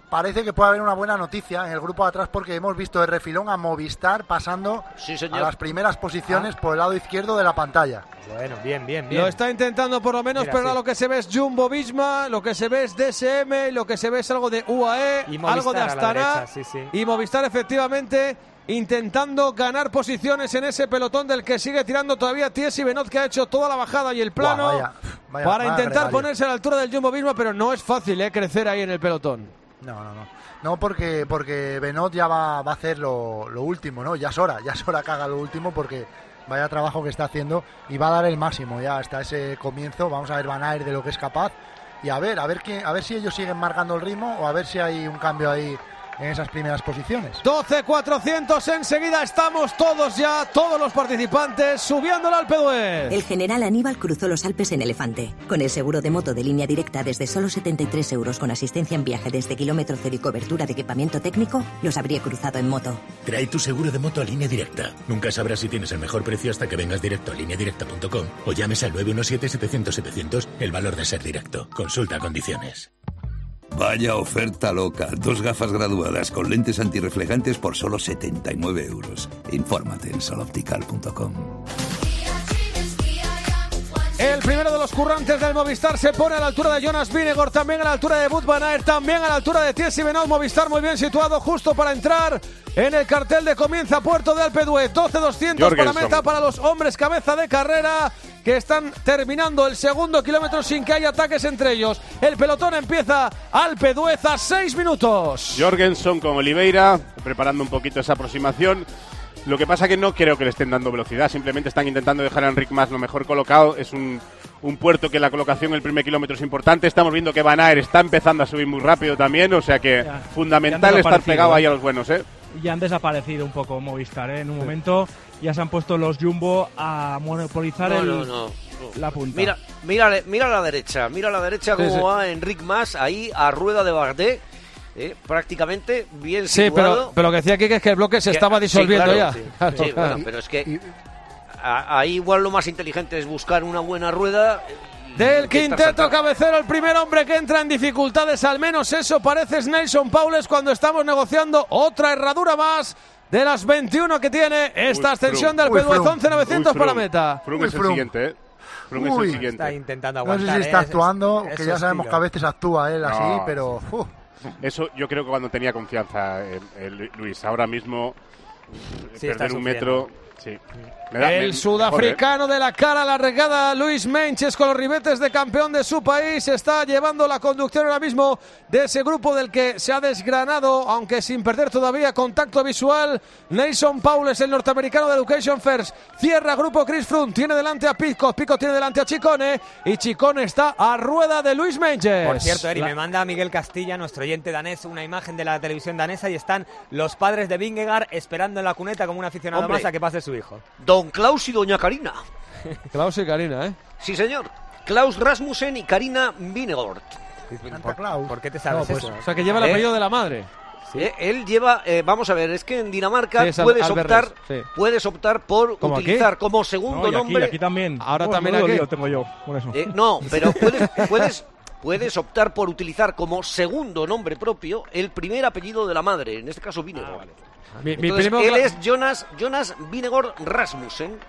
parece que puede haber una buena noticia en el grupo de atrás porque hemos visto de refilón a Movistar pasando a las primeras posiciones por el lado izquierdo de la pantalla. Bueno, bien. Lo está intentando por lo menos, mira, pero lo que se ve es Jumbo-Visma, lo que se ve es DSM, lo que se ve es algo de UAE, algo de Astana y Movistar efectivamente intentando ganar posiciones en ese pelotón del que sigue tirando todavía Tiesi Benoit, que ha hecho toda la bajada y el plano para intentar ponerse a la altura del Jumbo-Visma, pero no es fácil crecer ahí en el pelotón. No, porque Benoit ya va a hacer lo último, ¿no? Ya es hora que haga lo último porque vaya trabajo que está haciendo y va a dar el máximo ya hasta ese comienzo. Vamos a ver Van Aert de lo que es capaz y a ver si ellos siguen marcando el ritmo o a ver si hay un cambio ahí en esas primeras posiciones. 12.400 enseguida estamos todos los participantes subiendo al Alpe d'Huez. El general Aníbal cruzó los Alpes en elefante. Con el seguro de moto de línea directa desde solo 73 euros con asistencia en viaje desde kilómetro cero y cobertura de equipamiento técnico, los habría cruzado en moto. Trae tu seguro de moto a Línea Directa. Nunca sabrás si tienes el mejor precio hasta que vengas directo a lineadirecta.com o llames al 917-700-700, el valor de ser directo. Consulta condiciones. Vaya oferta loca. 2 gafas graduadas con lentes antirreflejantes por solo 79 euros. Infórmate en soloptical.com. El primero de los currantes del Movistar se pone a la altura de Jonas Vingegaard, también a la altura de Wout van Aert, también a la altura de Tiesi Benoit. Movistar muy bien situado justo para entrar en el cartel de comienza Puerto de Alpe d'Huez. 12.200 para meta para los hombres cabeza de carrera que están terminando el segundo kilómetro sin que haya ataques entre ellos. El pelotón empieza Alpe d'Huez a 6 minutos. Jorgensen con Oliveira preparando un poquito esa aproximación. Lo que pasa que no creo que le estén dando velocidad, simplemente están intentando dejar a Enric Mas lo mejor colocado. Es un puerto que la colocación en el primer kilómetro es importante. Estamos viendo que Van Aert está empezando a subir muy rápido también, o sea que fundamental estar pegado ahí a los buenos. Ya han desaparecido un poco Movistar, en un momento ya se han puesto los Jumbo a monopolizar la punta. Mira a la derecha cómo va Enric Mas ahí a rueda de Bardet. Prácticamente bien situado. Pero lo que decía aquí es que el bloque se estaba disolviendo ya. Bueno, pero es que ahí igual lo más inteligente es buscar una buena rueda. Del quinteto cabecero, el primer hombre que entra en dificultades, al menos eso parece, es Neilson Powless cuando estamos negociando otra herradura más de las 21 que tiene esta ascensión del Alpe d'Huez. 11.900 para meta. Froome es el siguiente, Froome es el siguiente. Está intentando aguantar. No sé si está actuando, que ya sabemos que a veces actúa él así, pero... Eso yo creo que cuando tenía confianza Luis, ahora mismo perder un metro... Sí. El sudafricano de la cara a la regada, Luis Menches, con los ribetes de campeón de su país, está llevando la conducción ahora mismo de ese grupo del que se ha desgranado, aunque sin perder todavía contacto visual, Neilson Powless, el norteamericano de Education First. Cierra grupo Chris Froome, tiene delante a Picot tiene delante a Ciccone, y Ciccone está a rueda de Luis Menches. Por cierto, Eri, me manda Miguel Castilla, nuestro oyente danés, una imagen de la televisión danesa y están los padres de Vingegaard esperando en la cuneta como un aficionado más a que pase su hijo. Don Klaus y doña Karina. Klaus y Karina, Sí, señor. Klaus Rasmussen y Karina Vingegaard. ¿Por qué te sabes eso? O sea, que lleva el apellido de la madre. ¿Sí? Él lleva, vamos a ver, es que en Dinamarca puedes optar por utilizar aquí como segundo nombre. Aquí también. Ahora también aquí tengo yo, por eso. No, pero puedes optar por utilizar como segundo nombre propio el primer apellido de la madre, en este caso Vingegaard. Él es Jonas Vingegaard Rasmussen.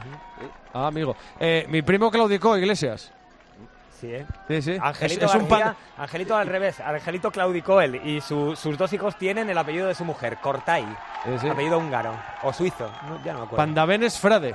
Amigo. Mi primo Claudicó Iglesias. Sí, Sí. Angelito Angelito al revés. Angelito Claudicó él. Y sus dos hijos tienen el apellido de su mujer, Cortai. Apellido húngaro. O suizo. Ya no me acuerdo. Pandavenes Frade.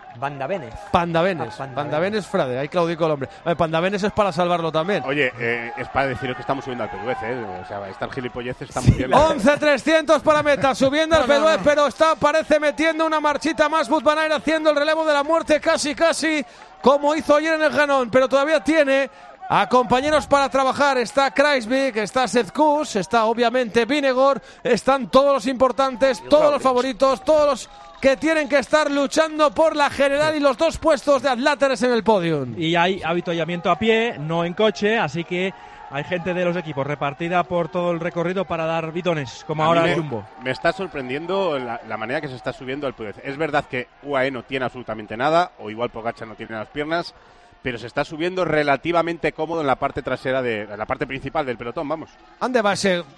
Pandavenes Frade, ahí claudicó el hombre. Pandavenes es para salvarlo también. Oye, es para deciros que estamos subiendo al Alpe d'Huez, O sea, esta gilipollez está muy bien. 11.300 para meta, subiendo al Alpe d'Huez, pero parece metiendo una marchita más. Wout van Aert haciendo el relevo de la muerte, casi, como hizo ayer en el Ganón, pero todavía tiene a compañeros para trabajar. Está Kruijswijk, está Seth Kuss, está obviamente Vingegaard, están todos los importantes, todos los favoritos, todos los que tienen que estar luchando por la general y los 2 puestos de adláteres en el podium. Y hay avituallamiento a pie, no en coche, así que hay gente de los equipos repartida por todo el recorrido para dar bitones, como ahora el Jumbo. Me está sorprendiendo la manera que se está subiendo al Alpe d'Huez. Es verdad que UAE no tiene absolutamente nada, o igual Pogačar no tiene las piernas, pero se está subiendo relativamente cómodo en la parte trasera, en la parte principal del pelotón, vamos. ¿Dónde va ese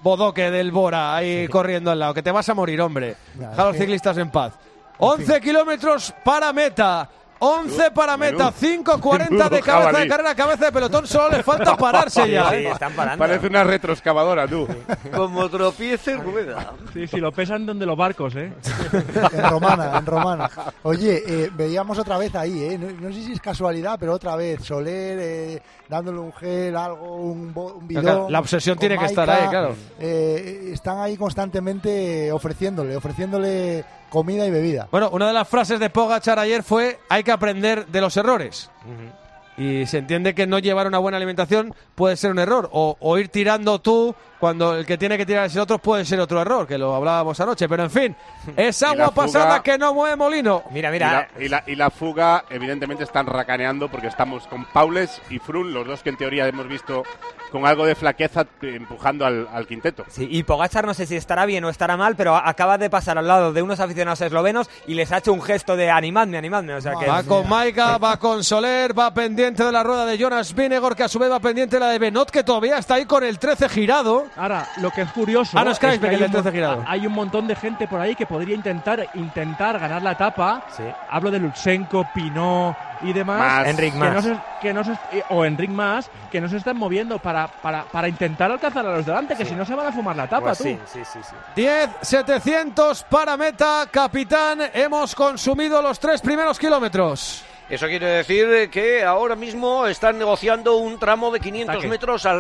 bodoque del Bora ahí corriendo al lado, que te vas a morir, hombre. Deja a los ciclistas en paz. 11 kilómetros para meta. 11 para meta, 5:40 de cabeza de carrera, cabeza de pelotón, solo le falta pararse ya. Sí, están parando. Parece una retroexcavadora, tú. Como tropiece, rueda. Sí, lo pesan donde los barcos, ¿eh? En Romana. Oye, veíamos otra vez ahí, no sé si es casualidad, pero otra vez, Soler dándole un gel, algo, un bidón. Claro, la obsesión tiene que estar ahí, claro. Están ahí constantemente ofreciéndole comida y bebida. Bueno, una de las frases de Pogačar ayer fue: hay que aprender de los errores. Y se entiende que no llevar una buena alimentación puede ser un error, o ir tirando tú cuando el que tiene que tirar es el otro puede ser otro error, que lo hablábamos anoche, pero en fin, es agua pasada que no mueve molino. Mira. Y la fuga, evidentemente están racaneando porque estamos con Paules y Froome, los dos que en teoría hemos visto con algo de flaqueza empujando al quinteto. Sí, y Pogačar no sé si estará bien o estará mal, pero acaba de pasar al lado de unos aficionados eslovenos y les ha hecho un gesto de animadme, o sea que... Va con Majka, va con Soler, va pendiente de la rueda de Jonas Vingegaard, que a su vez va pendiente de la de Benoit, que todavía está ahí con el 13 girado. Ahora, lo que es curioso no es que hay un montón de gente por ahí que podría intentar ganar la etapa. Sí. Hablo de Lutsenko, Pinot y demás. Enric Mas. O Enric Mas, que no se están moviendo para intentar alcanzar a los delante, que si no se van a fumar la etapa, pues tú. Sí. 10.700 para meta, capitán. Hemos consumido los 3 primeros kilómetros. Eso quiere decir que ahora mismo están negociando un tramo de 500 metros al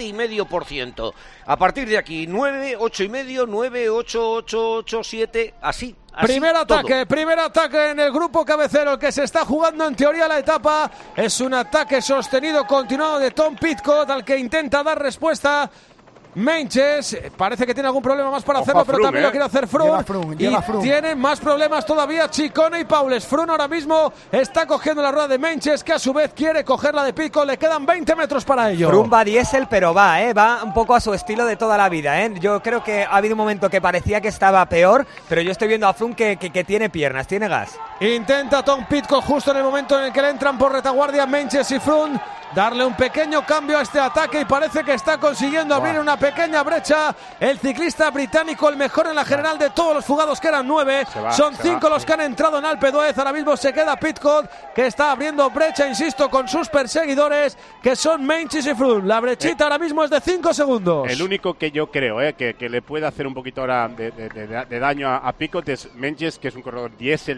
7,5%. A partir de aquí, 9, 8,5, 9, 8, 8, 8, 7, así. Primer ataque en el grupo cabecero, el que se está jugando en teoría la etapa. Es un ataque sostenido, continuado de Tom Pidcock, al que intenta dar respuesta Meintjes. Parece que tiene algún problema más para hacerlo, pero también lo quiere hacer Froome. Y tiene más problemas todavía Ciccone y Paules. Froome ahora mismo está cogiendo la rueda de Meintjes, que a su vez quiere coger la de Pidcock. Le quedan 20 metros para ello. Froome va diésel, pero va un poco a su estilo de toda la vida, ¿eh? Yo creo que ha habido un momento que parecía que estaba peor, pero yo estoy viendo a Froome que tiene piernas, tiene gas. Intenta Tom Pidcock justo en el momento en el que le entran por retaguardia Meintjes y Froome darle un pequeño cambio a este ataque, y parece que está consiguiendo abrir una pequeña brecha el ciclista británico, el mejor en la general de todos los fugados, que eran 9. Son 5 los que han entrado en Alpe d'Huez. Ahora mismo se queda Pidcock, que está abriendo brecha, insisto, con sus perseguidores, que son Meintjes y Froome. La brechita ahora mismo es de 5 segundos. El único que yo creo que le puede hacer un poquito ahora de daño a Pidcock es Meintjes, que es un corredor diésel,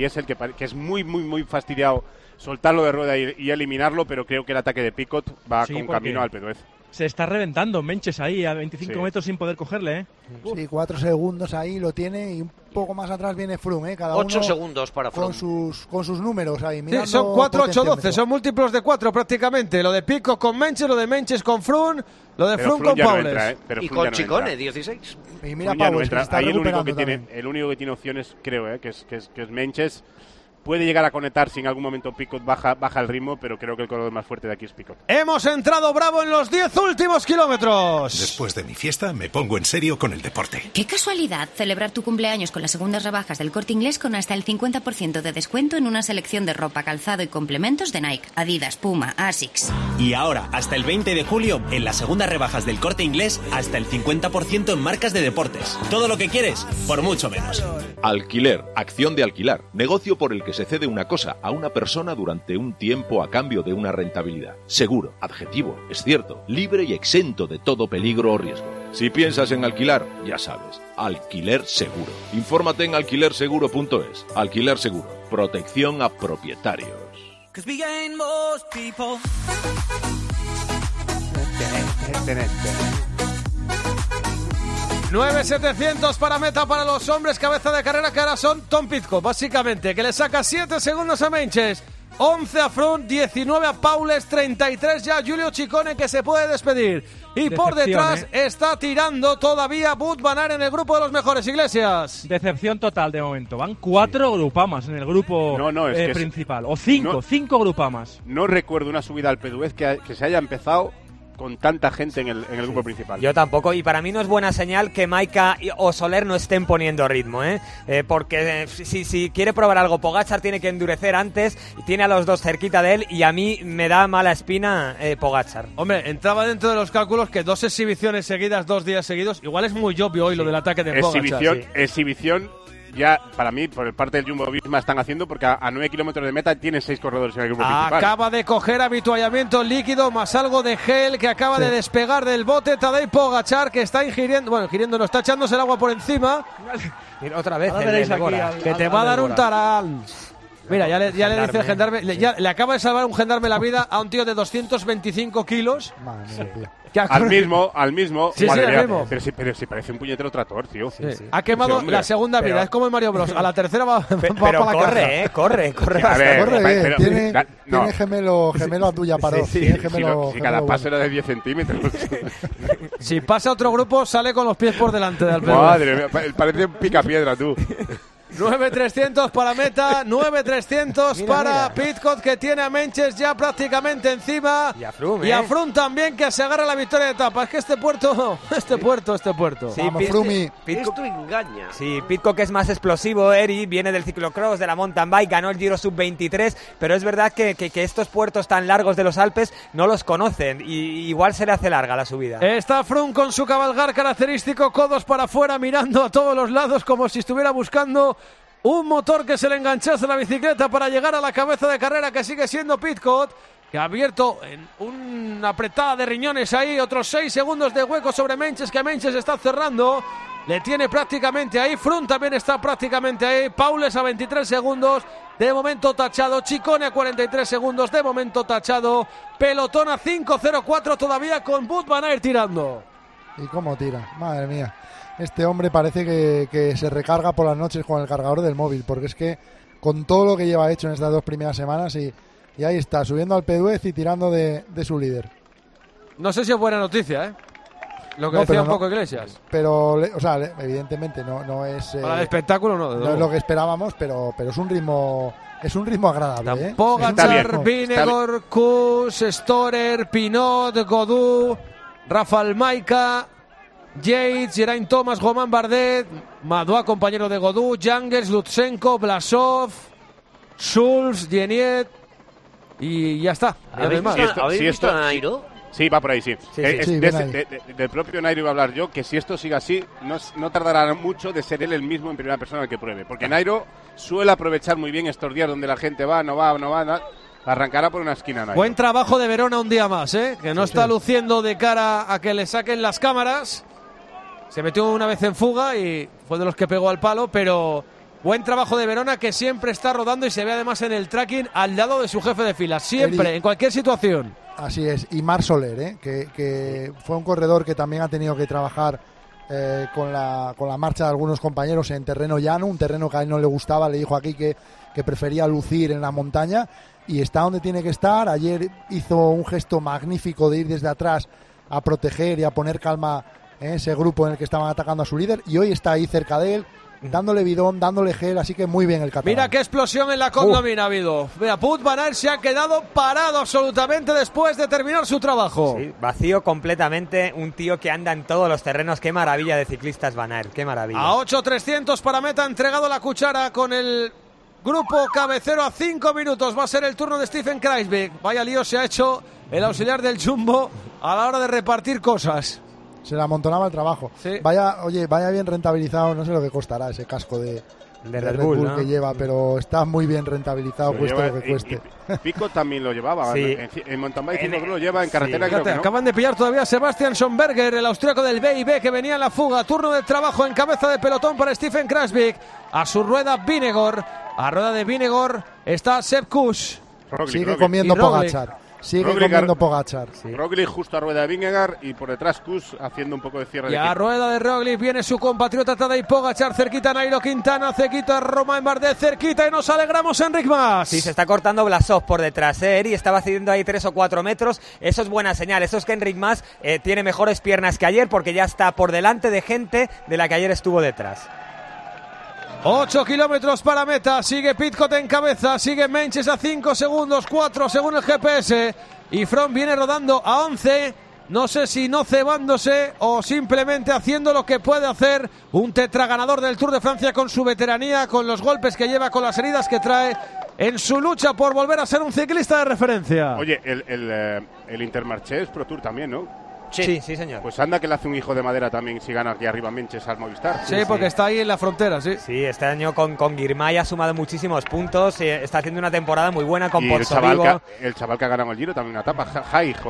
que es muy fastidiado soltarlo de rueda y eliminarlo, pero creo que el ataque de Pidcock va con camino al Alpe d'Huez. Se está reventando Meintjes ahí a 25 metros sin poder cogerle, ¿eh? Sí, 4 segundos ahí lo tiene, y un poco más atrás viene Froome, cada 8 uno segundos para Froome. Con sus números ahí. Sí, son 4, 8, 12, son múltiplos de 4 prácticamente. Lo de Pidcock con Meintjes, lo de Meintjes con Froome, lo de Froome con Paules. Y con Ciccone, 16. Y mira Paules, que está recuperando también. El único que tiene opciones, creo, que es Meintjes. Puede llegar a conectar si en algún momento Pidcock baja el ritmo, pero creo que el corredor más fuerte de aquí es Pidcock. Hemos entrado bravo en los 10 últimos kilómetros. Después de mi fiesta me pongo en serio con el deporte. ¡Qué casualidad! Celebrar tu cumpleaños con las segundas rebajas del Corte Inglés con hasta el 50% de descuento en una selección de ropa, calzado y complementos de Nike, Adidas, Puma, Asics. Y ahora, hasta el 20 de julio, en las segundas rebajas del Corte Inglés, hasta el 50% en marcas de deportes. Todo lo que quieres, por mucho menos. Alquiler, acción de alquilar, negocio por el que se cede una cosa a una persona durante un tiempo a cambio de una rentabilidad. Seguro, adjetivo, es cierto, libre y exento de todo peligro o riesgo. Si piensas en alquilar, ya sabes, Alquiler Seguro. Infórmate en alquilerseguro.es. Alquiler Seguro, protección a propietarios. 9.700 para meta para los hombres cabeza de carrera, que ahora son Tom Pidcock, básicamente, que le saca 7 segundos a Meintjes, 11 a Froome, 19 a Paules, 33 ya Giulio Ciccone, que se puede despedir. Y por detrás está tirando todavía Wout van Aert en el grupo de los mejores, Iglesias. Decepción total de momento. Van 4 grupamas en el grupo principal. O 5 grupamas. No recuerdo una subida al Alpe d'Huez que se haya empezado con tanta gente en el grupo principal. Yo tampoco, y para mí no es buena señal que Maika o Soler no estén poniendo ritmo, porque si quiere probar algo, Pogačar tiene que endurecer antes, tiene a los dos cerquita de él, y a mí me da mala espina Pogačar. Hombre, entraba dentro de los cálculos que 2 exhibiciones seguidas, 2 días seguidos, igual es muy obvio hoy lo del ataque de Pogačar. Exhibición ya, para mí, por parte del Jumbo-Visma están haciendo, porque a 9 kilómetros de meta tienen 6 corredores en el grupo principal. Acaba de coger habituallamiento líquido más algo de gel que acaba de despegar del bote Tadej Pogačar, que está ingiriendo, no, está echándose el agua por encima. Otra vez, que te va a dar un tarán. Mira, ya le dice el gendarme, le acaba de salvar un gendarme la vida a un tío de 225 kilos. Al mismo. Sí, Madre al mismo. Pero si parece un puñetero tractor, tío. Sí. Ha quemado la segunda vida, es como en Mario Bros. A la tercera va para la corre, corre. A ver, corre, tiene gemelo a tuya, Paró. Si cada paso era de 10 centímetros. Si pasa otro grupo, sale con los pies por delante del Alpedo. Madre mía, parece un picapiedra, tú. 9.300 para meta, 9.300 para Pidcock, que tiene a Menches ya prácticamente encima. Y a Froome también, que se agarra la victoria de etapa. Es que este puerto. Sí, vamos, Frumi. Esto engaña. Sí, Pidcock es más explosivo, Eri, viene del ciclocross, de la mountain bike, ganó el Giro Sub-23, pero es verdad que estos puertos tan largos de los Alpes no los conocen y igual se le hace larga la subida. Está Froome con su cabalgar característico, codos para afuera, mirando a todos los lados como si estuviera buscando un motor que se le enganchase a la bicicleta para llegar a la cabeza de carrera, que sigue siendo Pidcock, que ha abierto en una apretada de riñones ahí, otros 6 segundos de hueco sobre Menches, que Menches está cerrando, le tiene prácticamente ahí, Froome también está prácticamente ahí, Paules a 23 segundos, de momento tachado, Ciccone a 43 segundos, de momento tachado, pelotón a 5.04 todavía con Wout van Aert tirando. ¿Y cómo tira? Madre mía. Este hombre parece que se recarga por las noches con el cargador del móvil, porque es que con todo lo que lleva hecho en estas 2 primeras semanas y ahí está, subiendo al Peduez y tirando de su líder. No sé si es buena noticia, lo que decía un poco Iglesias. Pero, evidentemente no es... Para el espectáculo no es lo que esperábamos, pero es un ritmo agradable. Pogačar, Vingegaard, Kuss, Storer, Pinot, Godú, Rafał Majka, Yates, Geraint Thomas, Romain Bardet, Madouas, compañero de Godú, Jangels, Lutsenko, Blasov, Schulz, Geniet y ya está. ¿Habéis visto a Nairo? Sí, va por ahí, sí. Del propio Nairo iba a hablar yo, que si esto sigue así, no tardará mucho de ser él el mismo en primera persona el que pruebe. Porque Nairo suele aprovechar muy bien estos días donde la gente no va. Arrancará por una esquina, Nairo. Buen trabajo de Verona un día más, que no está luciendo de cara a que le saquen las cámaras. Se metió una vez en fuga y fue de los que pegó al palo, pero buen trabajo de Verona, que siempre está rodando y se ve además en el tracking al lado de su jefe de fila, siempre, en cualquier situación. Así es, y Marc Soler, que fue un corredor que también ha tenido que trabajar con la marcha de algunos compañeros en terreno llano, un terreno que a él no le gustaba, le dijo aquí que prefería lucir en la montaña y está donde tiene que estar. Ayer hizo un gesto magnífico de ir desde atrás a proteger y a poner calma ese grupo en el que estaban atacando a su líder, y hoy está ahí cerca de él, dándole bidón, dándole gel, así que muy bien el catalán. Mira qué explosión en la condomina ha habido. Mira, Wout van Aert se ha quedado parado absolutamente después de terminar su trabajo. Sí, vacío completamente, un tío que anda en todos los terrenos. Qué maravilla de ciclistas Van Aert, qué maravilla. A 8.300 para meta, ha entregado la cuchara con el grupo cabecero a 5 minutos. Va a ser el turno de Stephen Kruijswijk. Vaya lío se ha hecho el auxiliar del Jumbo a la hora de repartir cosas. Se le amontonaba el trabajo. Sí. Vaya bien rentabilizado, no sé lo que costará ese casco de Red Bull, ¿no? Que lleva, pero está muy bien rentabilizado, cueste lo que cueste. Pico también lo llevaba, sí. En mountain bike lo lleva, en carretera creo que no. Acaban de pillar todavía a Sebastian Schonberger, el austríaco del BIB, que venía en la fuga. Turno de trabajo en cabeza de pelotón para Stephen Kruijswijk. A su rueda Vingegaard, a rueda de Vingegaard está Sepp Kuss. Sigue comiendo Pogačar. Comiendo Pogačar. Roglic justo a rueda de Vingegaard y por detrás Kuss haciendo un poco de cierre. Y a rueda de Roglic viene su compatriota Tadej Pogačar, cerquita Nairo Quintana, cerquita Romain Bardet, cerquita, y nos alegramos, Enric Mas. Sí, se está cortando Blasov por detrás, Eri estaba cediendo ahí 3 o 4 metros, eso es buena señal, eso es que Enric Mas tiene mejores piernas que ayer, porque ya está por delante de gente de la que ayer estuvo detrás. 8 kilómetros para meta, sigue Pidcock en cabeza, sigue Menches a 5 segundos, 4 según el GPS, y Froome viene rodando a 11, No sé si no cebándose o simplemente haciendo lo que puede hacer un tetraganador del Tour de Francia con su veteranía, con los golpes que lleva, con las heridas que trae en su lucha por volver a ser un ciclista de referencia. Oye, el Intermarché es Pro Tour también, ¿no? Sí, señor. Pues anda que le hace un hijo de madera también si gana aquí arriba Menches al Movistar. Sí, porque está ahí en la frontera, sí. Sí, este año con Girmay ha sumado muchísimos puntos, está haciendo una temporada muy buena con y Porto el chaval que ha ganado el Giro también una etapa, Hirt,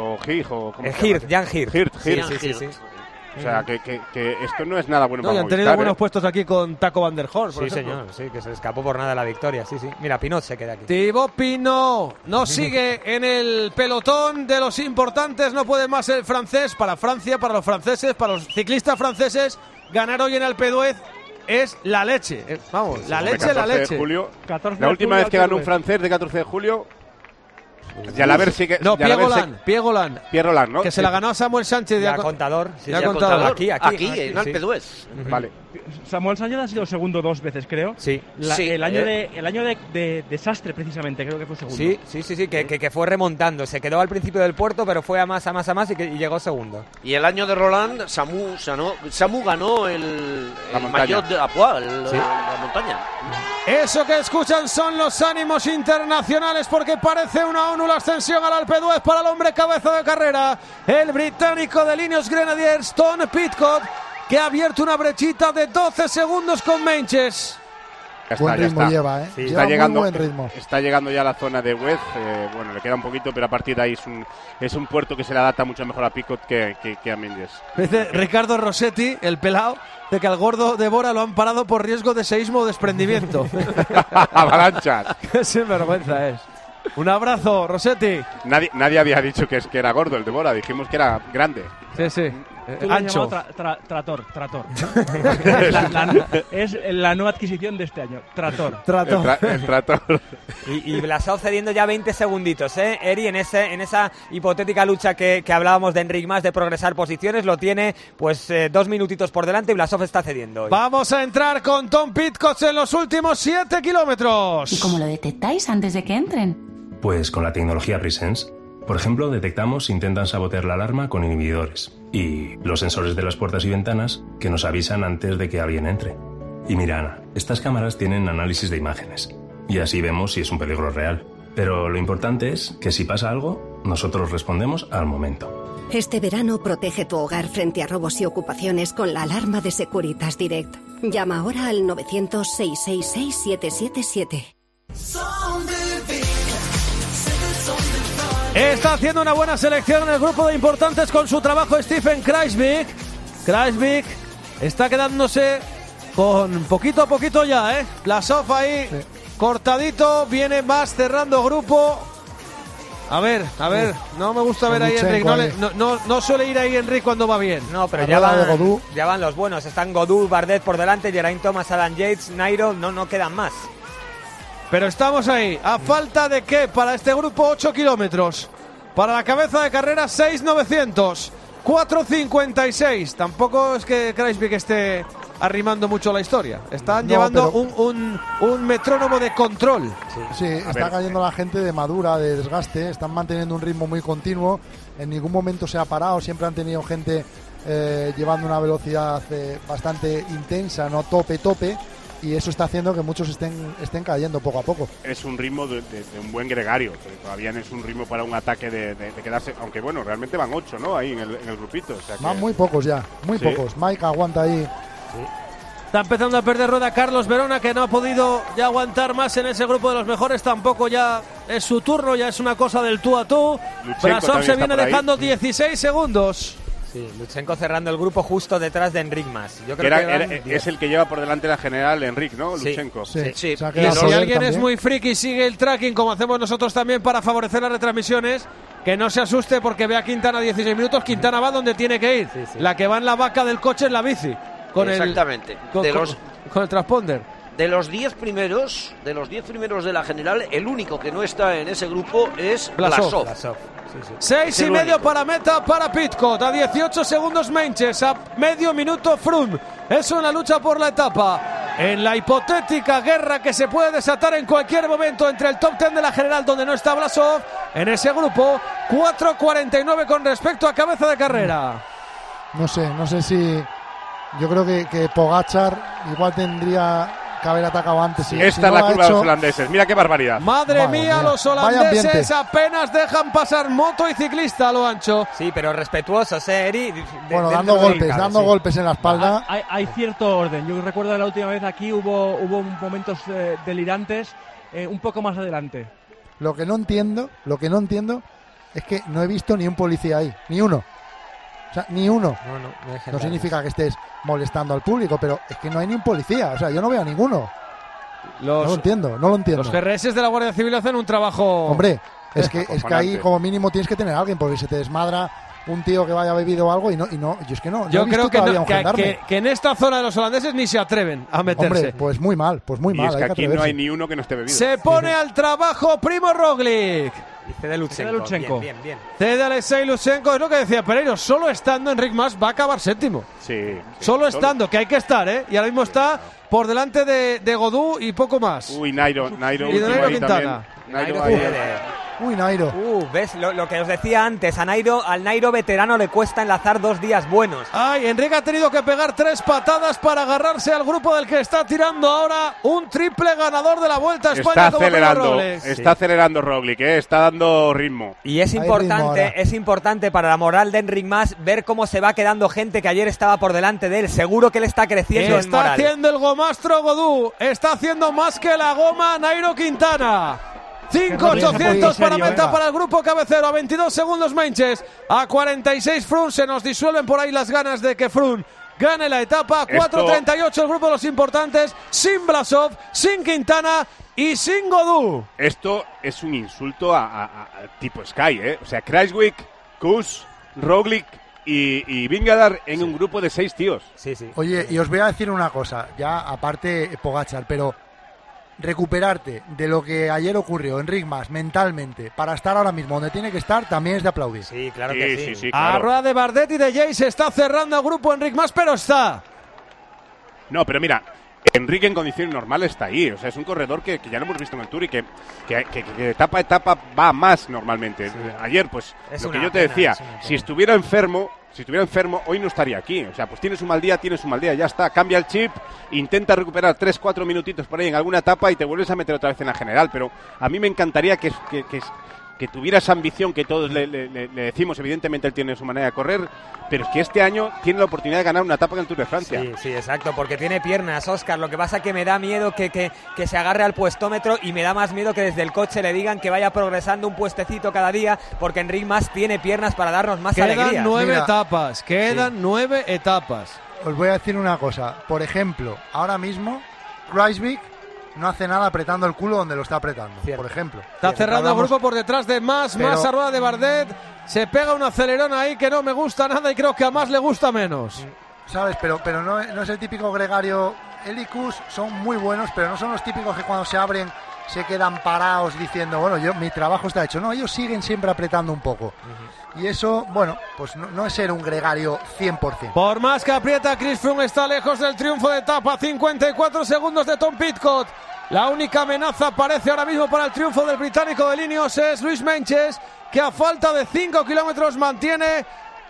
Jan Hirt. Sí. O sea, que esto no es nada bueno para han Movistar. tenido buenos puestos aquí con Taco Van der Horst, por ejemplo. Señor, sí, que se escapó por nada la victoria, sí. Mira, Pinot se queda aquí. Thibaut Pinot no sigue en el pelotón de los importantes, no puede más el francés. Para Francia, para los franceses, para los ciclistas franceses, ganar hoy en Alpe d'Huez es la leche. Vamos, la leche. De julio, la última vez que ganó un francés de 14 de julio... Jalabert sí que... No, Pierre Roland, ¿no? Que se la ganó a Samuel Sánchez. Ya Contador. Aquí, en Alpe d'Huez. Vale. Samuel Sánchez ha sido segundo 2 veces, creo. Sí. El año de desastre, precisamente, creo que fue segundo. Sí, que fue remontando. Se quedó al principio del puerto, pero fue a más y llegó segundo. Y el año de Roland, Samu ganó el Maillot de Apoix, la montaña. Eso que escuchan son los ánimos internacionales, porque parece una ONU la ascensión al Alpe d'Huez para el hombre cabeza de carrera, el británico de Ineos Grenadiers, Tom Pidcock, que ha abierto una brechita de 12 segundos con Menches. Buen ritmo lleva, ¿eh? Sí, lleva está llegando, muy buen ritmo. Está llegando ya a la zona de Huez, bueno, le queda un poquito, pero a partir de ahí es un puerto que se le adapta mucho mejor a Pidcock que a Mendes. Dice Ricardo Rossetti, el pelao, de que al gordo de Bora lo han parado por riesgo de seísmo o desprendimiento. Avalanchas. Qué sinvergüenza es. Un abrazo, Rossetti. Nadie había dicho que era gordo el de Bora, dijimos que era grande. Sí. Ancho. Trator. Es la nueva adquisición de este año. Trator. El Trator. Y Blasov cediendo ya 20 segunditos, Eri, en esa hipotética lucha que hablábamos de Enric Mas de progresar posiciones, lo tiene pues 2 minutitos por delante y Blasov está cediendo hoy. Vamos a entrar con Tom Pidcock en los últimos 7 kilómetros. ¿Y cómo lo detectáis antes de que entren? Pues con la tecnología Presence. Por ejemplo, detectamos si intentan sabotear la alarma con inhibidores y los sensores de las puertas y ventanas que nos avisan antes de que alguien entre. Y mira, Ana, estas cámaras tienen análisis de imágenes y así vemos si es un peligro real. Pero lo importante es que si pasa algo, nosotros respondemos al momento. Este verano protege tu hogar frente a robos y ocupaciones con la alarma de Securitas Direct. Llama ahora al 900-666-777. Está haciendo una buena selección en el grupo de importantes con su trabajo Stephen Kruijswijk. Kruijswijk está quedándose con poquito a poquito ya, Blasov ahí, cortadito, viene más cerrando grupo. A ver, no me gusta ver ahí Enric, no suele ir ahí Enric cuando va bien. No, pero ya van los buenos, están Godú, Bardet por delante, Geraint Thomas, Adam Yates, Nairo, no quedan más. Pero estamos ahí, a falta de qué para este grupo 8 kilómetros. Para la cabeza de carrera 6.900, 4.56. Tampoco es que Kruijswijk esté arrimando mucho la historia. Están llevando un metrónomo de control. Sí, está cayendo la gente de madura, de desgaste. Están manteniendo un ritmo muy continuo. En ningún momento se ha parado. Siempre han tenido gente llevando una velocidad bastante intensa, no tope. Y eso está haciendo que muchos estén cayendo poco a poco. Es un ritmo de un buen gregario, pero todavía no es un ritmo para un ataque de quedarse, aunque bueno, realmente van 8, ¿no? Ahí en el grupito. O sea que... Van muy pocos ya, pocos. Mike aguanta ahí. Sí. Está empezando a perder rueda Carlos Verona, que no ha podido ya aguantar más en ese grupo de los mejores. Tampoco ya es su turno, ya es una cosa del tú a tú. Blasov se viene dejando 16 segundos. Sí, Lutsenko cerrando el grupo justo detrás de Enric Mas. Yo creo que es el que lleva por delante la general Enric, ¿no? Lutsenko. Sí. Y si alguien es muy friki y sigue el tracking, como hacemos nosotros también para favorecer las retransmisiones, que no se asuste porque ve a Quintana 16 minutos. Quintana va donde tiene que ir. Sí. La que va en la vaca del coche es la bici. Exactamente. Con el transponder. De los 10 primeros de la general, el único que no está en ese grupo es Blasov. 6,5 para meta para Pidcock, a 18 segundos Menches, a medio minuto Froome. Es una lucha por la etapa, en la hipotética guerra que se puede desatar en cualquier momento entre el top 10 de la general, donde no está Blasov, en ese grupo, 4.49 con respecto a cabeza de carrera. No sé si... Yo creo que Pogačar igual tendría que haber atacado antes. Esta es la curva de los holandeses. Mira qué barbaridad. Madre mía, los holandeses apenas dejan pasar moto y ciclista a lo ancho. Sí, pero respetuosos, Eri. Bueno, dando golpes en la espalda. Hay cierto orden. Yo recuerdo la última vez aquí hubo momentos delirantes un poco más adelante. Lo que no entiendo es que no he visto ni un policía ahí, ni uno. O sea, ni uno. No significa que estés molestando al público, pero es que no hay ni un policía. O sea, yo no veo a ninguno. No lo entiendo. Los GRS de la Guardia Civil hacen un trabajo... Hombre, es que ahí como mínimo tienes que tener a alguien, porque se te desmadra un tío que vaya bebido o algo y no. Yo es que no. Yo creo que en esta zona de los holandeses ni se atreven a meterse. Hombre, pues muy mal. Y es que aquí no hay ni uno que no esté bebido. Se pone al trabajo Primo Roglic. Y cede Lutsenko. Bien. Cede Alexei Lutsenko, es lo que decía Pereiro. Solo estando Enric Mas va a acabar séptimo. Sí. Solo estando, que hay que estar, ¿eh? Y ahora mismo está por delante de Godú y poco más. Uy, Nairo y Nairo Quintana. Nairo. ¿Ves? Lo que os decía antes, al Nairo veterano le cuesta enlazar 2 días buenos. Ay, Enrique ha tenido que pegar 3 patadas para agarrarse al grupo del que está tirando ahora un triple ganador de la Vuelta a España. Está acelerando Roglic, está dando ritmo. Y es importante para la moral de Enric Mas ver cómo se va quedando gente que ayer estaba por delante de él. Seguro que él está creciendo en moral. Está haciendo el gomastro Godú, está haciendo más que la goma Nairo Quintana. 5.800 para meta para el grupo cabecero. A 22 segundos Menches, a 46 Froome. Se nos disuelven por ahí las ganas de que Froome gane la etapa. 4.38 el grupo de los importantes, sin Blasov, sin Quintana y sin Godú. Esto es un insulto a tipo Sky, ¿eh? O sea, Kruijswijk, Kuss, Roglic y Vingegaard en un grupo de 6 tíos. Sí. Oye, y os voy a decir una cosa, ya aparte Pogačar, pero recuperarte de lo que ayer ocurrió Enric Mas mentalmente para estar ahora mismo donde tiene que estar también es de aplaudir. Sí, claro que sí. A rueda de Bardet y de Jay se está cerrando el grupo Enric Mas, pero está. No, pero mira, Enrique en condiciones normales está ahí. O sea, es un corredor que ya lo hemos visto en el Tour y que etapa a etapa va más normalmente. Sí. Ayer, pues, lo que yo te decía, si estuviera enfermo, hoy no estaría aquí. O sea, pues tienes un mal día, ya está. Cambia el chip, intenta recuperar 3-4 minutitos por ahí en alguna etapa y te vuelves a meter otra vez en la general. Pero a mí me encantaría que tuviera esa ambición que todos le decimos. Evidentemente él tiene su manera de correr, pero es que este año tiene la oportunidad de ganar una etapa en el Tour de Francia. Sí, exacto, porque tiene piernas, Óscar. Lo que pasa es que me da miedo que se agarre al puestómetro y me da más miedo que desde el coche le digan que vaya progresando un puestecito cada día, porque Enric Mas tiene piernas para darnos más alegría. Quedan 9 etapas. Os voy a decir una cosa. Por ejemplo, ahora mismo Kruijswijk no hace nada apretando el culo donde lo está apretando, por ejemplo. Está cerrando el grupo por detrás de Mas a rueda de Bardet. Se pega un acelerón ahí que no me gusta nada y creo que a Mas le gusta menos. ¿Sabes? Pero no es el típico gregario. Él y Kuss son muy buenos, pero no son los típicos que cuando se abren se quedan parados diciendo, bueno, mi trabajo está hecho. No, ellos siguen siempre apretando un poco. Y eso, bueno, pues no es ser un gregario 100%. Por más que aprieta, Chris Froome está lejos del triunfo de etapa. 54 segundos de Tom Pidcock. La única amenaza parece ahora mismo para el triunfo del británico de Ineos es Luis Menches, que a falta de 5 kilómetros mantiene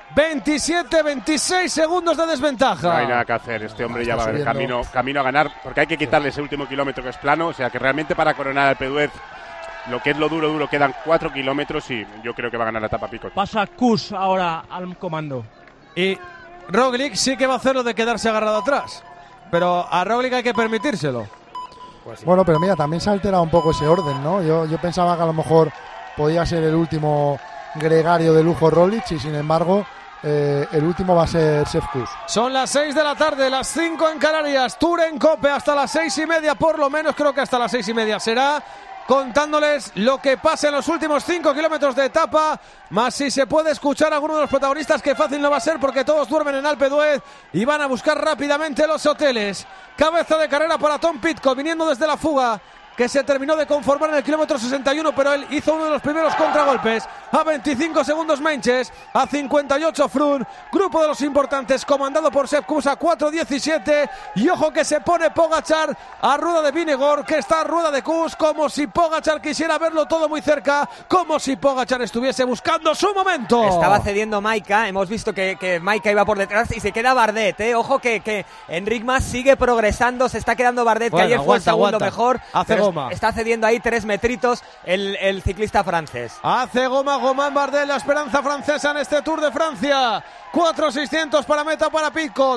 26 segundos de desventaja. No hay nada que hacer, este hombre ya va el camino a ganar, porque hay que quitarle ese último kilómetro que es plano. O sea que realmente para coronar al P2 lo que es lo duro, quedan 4 kilómetros y yo creo que va a ganar la etapa Pidcock. Pasa Kuss ahora al comando. Y Roglic sí que va a hacer lo de quedarse agarrado atrás, pero a Roglic hay que permitírselo. Pues sí. Bueno, pero mira, también se ha alterado un poco ese orden, ¿no? Yo pensaba que a lo mejor podía ser el último gregario de lujo Roglic y sin embargo el último va a ser Sepp Kuss. Son las 6 de la tarde, las 5 en Canarias. Tour en Cope hasta las 6:30 por lo menos, creo que hasta las 6:30 será, contándoles lo que pasa en los últimos 5 kilómetros de etapa, más si se puede escuchar a alguno de los protagonistas, que fácil no va a ser porque todos duermen en Alpe d'Huez y van a buscar rápidamente los hoteles. Cabeza de carrera para Tom Pidcock, viniendo desde la fuga, que se terminó de conformar en el kilómetro 61, pero él hizo uno de los primeros contragolpes a 25 segundos Meintjes, a 58 Froome, grupo de los importantes comandado por Sepp Kuss a 4:17, y ojo que se pone Pogačar a rueda de Vingegaard, que está a rueda de Kuss, como si Pogačar quisiera verlo todo muy cerca, como si Pogačar estuviese buscando su momento. Estaba cediendo Maika, hemos visto que Maika iba por detrás y se queda Bardet, Ojo que Enric Mas sigue progresando, se está quedando Bardet, bueno, que ayer fue el segundo mejor. Hace goma. Está cediendo ahí 3 metritos el ciclista francés. Hace goma Bardet, la esperanza francesa en este Tour de Francia. 4.600 para meta para Pidcock,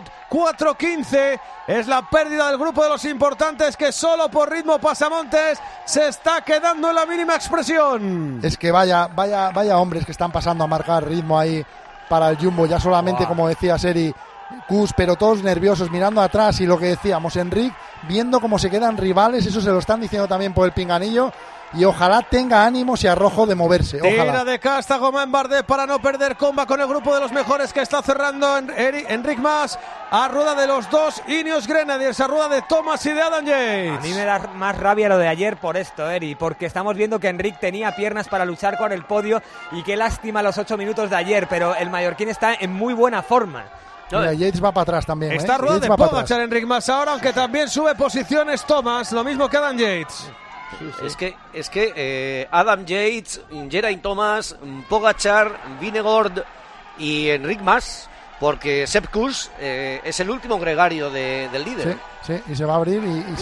4.15 es la pérdida del grupo de los importantes, que solo por ritmo pasamontes se está quedando en la mínima expresión. Es que vaya hombres que están pasando a marcar ritmo ahí para el Jumbo, ya solamente como decía Seri, Kuss, pero todos nerviosos mirando atrás, y lo que decíamos, Enric viendo cómo se quedan rivales, eso se lo están diciendo también por el pinganillo. Y ojalá tenga ánimos y arrojo de moverse. Ojalá. Tira de casta Romain Bardet para no perder comba con el grupo de los mejores, que está cerrando Enric Mas a rueda de los dos Ineos Grenadiers, a rueda de Thomas y de Adam Yates. A mí me da más rabia lo de ayer por esto, Eri, porque estamos viendo que Enric tenía piernas para luchar con el podio, y qué lástima los 8 minutos de ayer, pero el mallorquín está en muy buena forma. Mira, Yates va para atrás también. Está rueda de Pogačar Enric Mas ahora, aunque también sube posiciones Thomas, lo mismo que Adam Yates. Sí. Es que Adam Yates, Geraint Thomas, Pogačar, Vingegaard y Enric Mas, porque Sepp Kuss es el último gregario del líder. Sí, y se va a abrir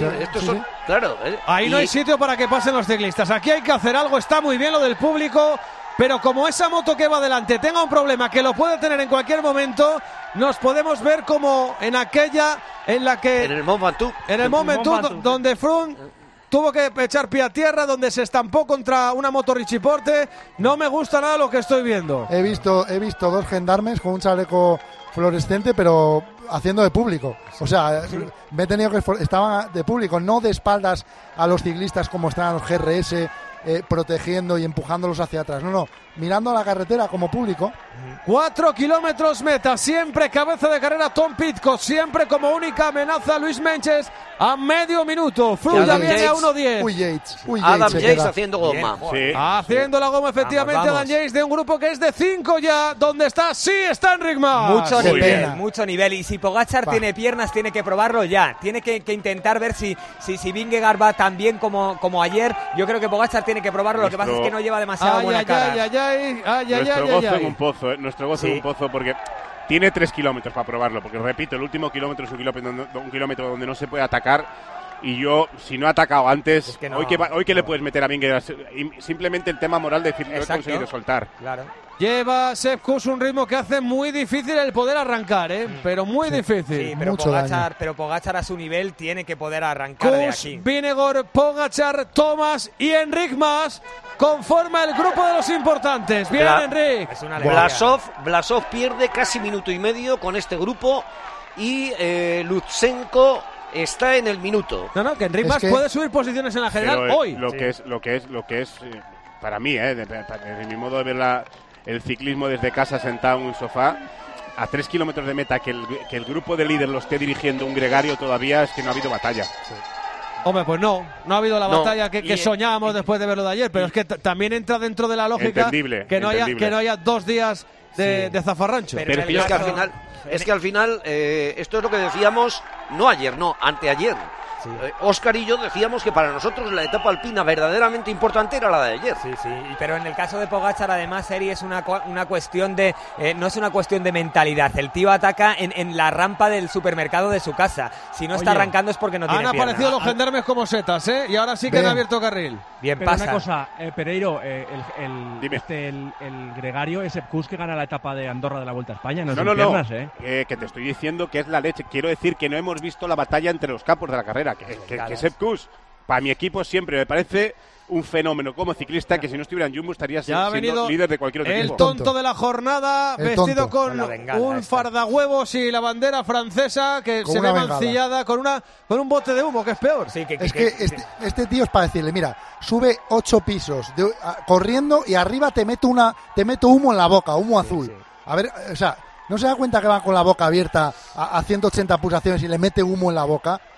claro. Ahí no hay sitio para que pasen los ciclistas. Aquí hay que hacer algo. Está muy bien lo del público, pero como esa moto que va adelante tenga un problema que lo puede tener en cualquier momento, nos podemos ver como en aquella en la que... En el Mont Ventoux. En el Mont Ventoux, donde Froome tuvo que echar pie a tierra, donde se estampó contra una moto Richie Porte. No me gusta nada lo que estoy viendo. He visto 2 gendarmes con un chaleco fluorescente, pero haciendo de público. O sea, me he tenido que estaban de público, no de espaldas a los ciclistas como están los GRS, protegiendo y empujándolos hacia atrás. No, mirando a la carretera como público. 4 kilómetros meta, siempre cabeza de carrera Tom Pidcock, siempre como única amenaza Luis Meintjes a medio minuto. Froome ya viene a 1:10. Adam Yates haciendo goma. Sí. Haciendo la goma, efectivamente. Vamos. Adam Yates, de un grupo que es de 5 ya. ¿Dónde está? Sí, está Enric Mas. Mucho nivel. Y si Pogačar tiene piernas, tiene que probarlo ya. Tiene que intentar ver si Vingegaard va tan bien como ayer. Yo creo que Pogačar tiene que probarlo. Lo que pasa es que no lleva demasiado buena cara. Nuestro gozo en un pozo, nuestro gozo en un pozo, porque tiene 3 kilómetros para probarlo, porque repito, el último kilómetro es un kilómetro donde no se puede atacar, y yo, si no he atacado antes, es que no. hoy que le puedes meter a Vingegaard, simplemente el tema moral de decir no he conseguido soltar. Claro. Lleva Sepp Kuss un ritmo que hace muy difícil el poder arrancar, pero muy difícil. Sí, pero Pogačar a su nivel tiene que poder arrancar Kuss, de aquí. Vingegaard, Pogačar, Thomas y Enric Mas conforma el grupo de los importantes. Bien, Enric. Blasov pierde casi minuto y medio con este grupo, y Lutsenko está en el minuto. No, que Enric Mas puede subir posiciones en la general hoy. Lo que es para mí, desde mi modo de ver el ciclismo desde casa sentado en un sofá, a 3 kilómetros de meta, que el grupo de líder lo esté dirigiendo un gregario, todavía es que no ha habido batalla. Sí. Hombre, pues no ha habido la batalla que soñábamos después de verlo de ayer, pero es que también entra dentro de la lógica que no haya 2 días de zafarrancho. Pero es que al final esto es lo que decíamos, anteayer. Sí. Óscar y yo decíamos que para nosotros la etapa alpina verdaderamente importante era la de ayer. Sí, pero en el caso de Pogačar, además, Eri, es una cuestión de no es una cuestión de mentalidad. El tío ataca en la rampa del supermercado de su casa. Si no está arrancando es porque no tiene piernas. Han aparecido los gendarmes como setas, y ahora sí que han abierto carril. Bien, pero pasa. Una cosa, Pereiro, el gregario es Sepp Kuss, que gana la etapa de Andorra de la Vuelta a España. No, piernas, que te estoy diciendo que es la leche. Quiero decir que no hemos visto la batalla entre los capos de la carrera. Que Sepp Kuss, para mi equipo siempre me parece un fenómeno como ciclista, que si no estuviera en Jumbo estaría siendo líder de cualquier otro equipo. El tonto de la jornada, vestido con un fardahuevos y la bandera francesa, que con se ve mancillada con un bote de humo, que es peor. Sí, este tío es para decirle, mira, sube 8 pisos corriendo y arriba te meto humo en la boca, humo azul. A ver, o sea, ¿no se da cuenta que va con la boca abierta a 180 pulsaciones y le mete humo en la boca?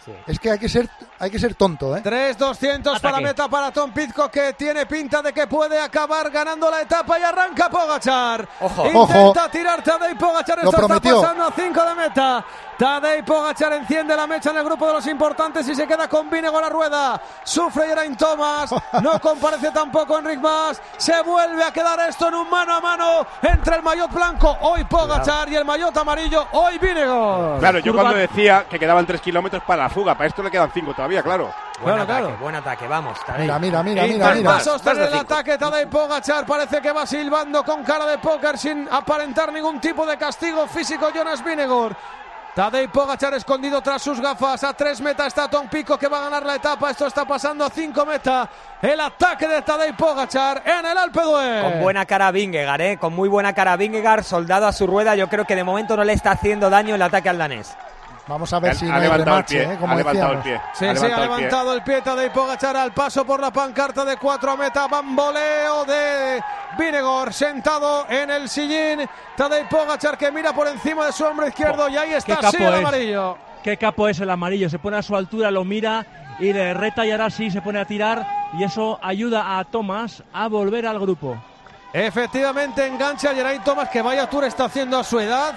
Es que hay que ser tonto, ¿eh? 3.200 para meta para Tom Pidcock, que tiene pinta de que puede acabar ganando la etapa y arranca Pogačar. Intenta tirar Tadej Pogačar, esto está pasando a 5 de meta. Tadej Pogačar enciende la mecha en el grupo de los importantes y se queda con Vingegaard a rueda. Sufre Geraint Thomas, no comparece tampoco Enric Mas. Se vuelve a quedar esto en un mano a mano entre el maillot blanco, hoy Pogačar, y el maillot amarillo, hoy Vingegaard. Claro, yo cuando decía que quedaban 3 kilómetros para la fuga, para esto le quedan 5 todavía, claro. Buen ataque, vamos. Mira. Intenta sostener el ataque Tadej Pogačar, parece que va silbando con cara de póker sin aparentar ningún tipo de castigo físico Jonas Vingegaard. Tadej Pogačar escondido tras sus gafas. A 3 meta está Tom Pidcock, que va a ganar la etapa. Esto está pasando a 5 meta. El ataque de Tadej Pogačar en el Alpe d'Huez. Con buena cara Vingegaard, con muy buena cara Vingegaard, soldado a su rueda. Yo creo que de momento no le está haciendo daño el ataque al danés. Vamos a ver si no hay remache, como decíamos. Sí, ha levantado el pie Tadej Pogačar al paso por la pancarta de 4 a meta. Bamboleo de Vingegaard sentado en el sillín. Tadej Pogačar que mira por encima de su hombro izquierdo y ahí está, sí, el amarillo. Qué capo es el amarillo, se pone a su altura, lo mira y le reta, y ahora sí se pone a tirar, y eso ayuda a Thomas a volver al grupo. Efectivamente engancha a Geraint Thomas, que vaya tour está haciendo a su edad.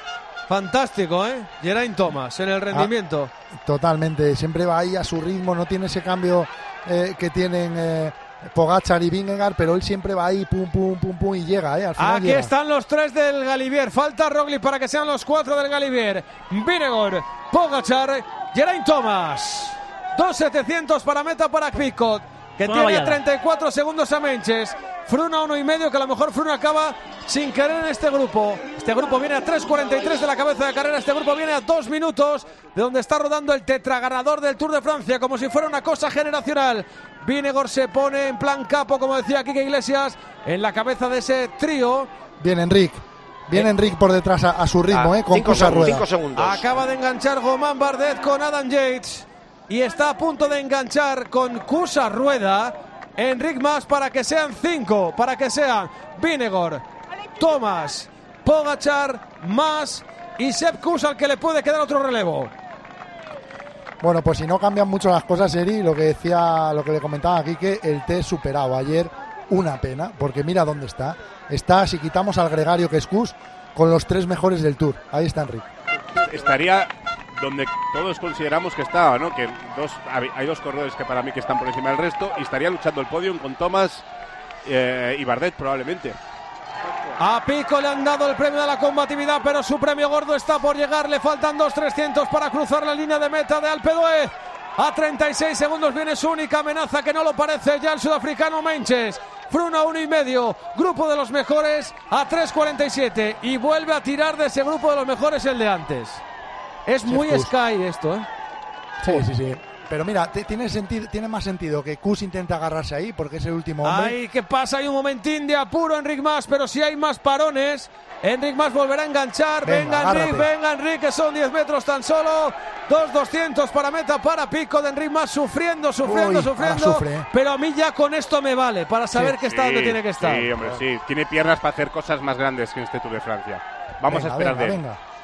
Fantástico, Geraint Thomas en el rendimiento. Totalmente, siempre va ahí a su ritmo, no tiene ese cambio que tienen Pogačar y Vingegaard, pero él siempre va ahí, pum, y llega, al final Aquí llega. están los 3 del Galibier, falta Roglic para que sean los 4 del Galibier. Vingegaard, Pogačar, Geraint Thomas. 2.700 para meta para Pidcock, que tiene 34 segundos a Menches. Froome a 1,5, que a lo mejor Froome acaba sin querer en este grupo. Este grupo viene a 3.43 de la cabeza de carrera. Este grupo viene a 2 minutos de donde está rodando el tetraganador del Tour de Francia, como si fuera una cosa generacional. Vingegaard se pone en plan capo, como decía Quique Iglesias, en la cabeza de ese trío. Viene Enric por detrás a su ritmo, con Kuss a rueda. 5 segundos. Acaba de enganchar Romain Bardet con Adam Yates y está a punto de enganchar con Kuss a rueda Enric Mas, para que sean 5, para que sean Vingegaard, Thomas, Pogačar, Mas y Sepp Kuss, al que le puede quedar otro relevo. Bueno, pues si no cambian mucho las cosas, Eri, lo que le comentaba aquí, que el test superado ayer, una pena, porque mira dónde está. Está, si quitamos al gregario que es Kuss, con los 3 mejores del Tour. Ahí está Enric. Estaría donde todos consideramos que está, ¿no? Que hay 2 corredores que para mí que están por encima del resto, y estaría luchando el podium con Thomas y Bardet probablemente. A Pico le han dado el premio de la combatividad, pero su premio gordo está por llegar. Le faltan 2.300 para cruzar la línea de meta de Alpe d'Huez. A 36 segundos viene su única amenaza, que no lo parece ya, el sudafricano Menches. Froome a 1,5, grupo de los mejores a 3.47, y vuelve a tirar de ese grupo de los mejores el de antes. Es muy Sky esto, Sí. Pero mira, tiene más sentido que Kuss intente agarrarse ahí, porque es el último hombre. Ay, ¿qué pasa? Hay un momentín de apuro Enric Mas, pero si hay más parones, Enric Mas volverá a enganchar. Venga Enric, que son 10 metros tan solo. 2.200 para meta para Pidcock de Enric Mas, sufriendo. Sufre, pero a mí ya con esto me vale para saber que está donde tiene que estar. Sí, hombre, sí. Tiene piernas para hacer cosas más grandes que en este Tour de Francia. Vamos a esperar de él.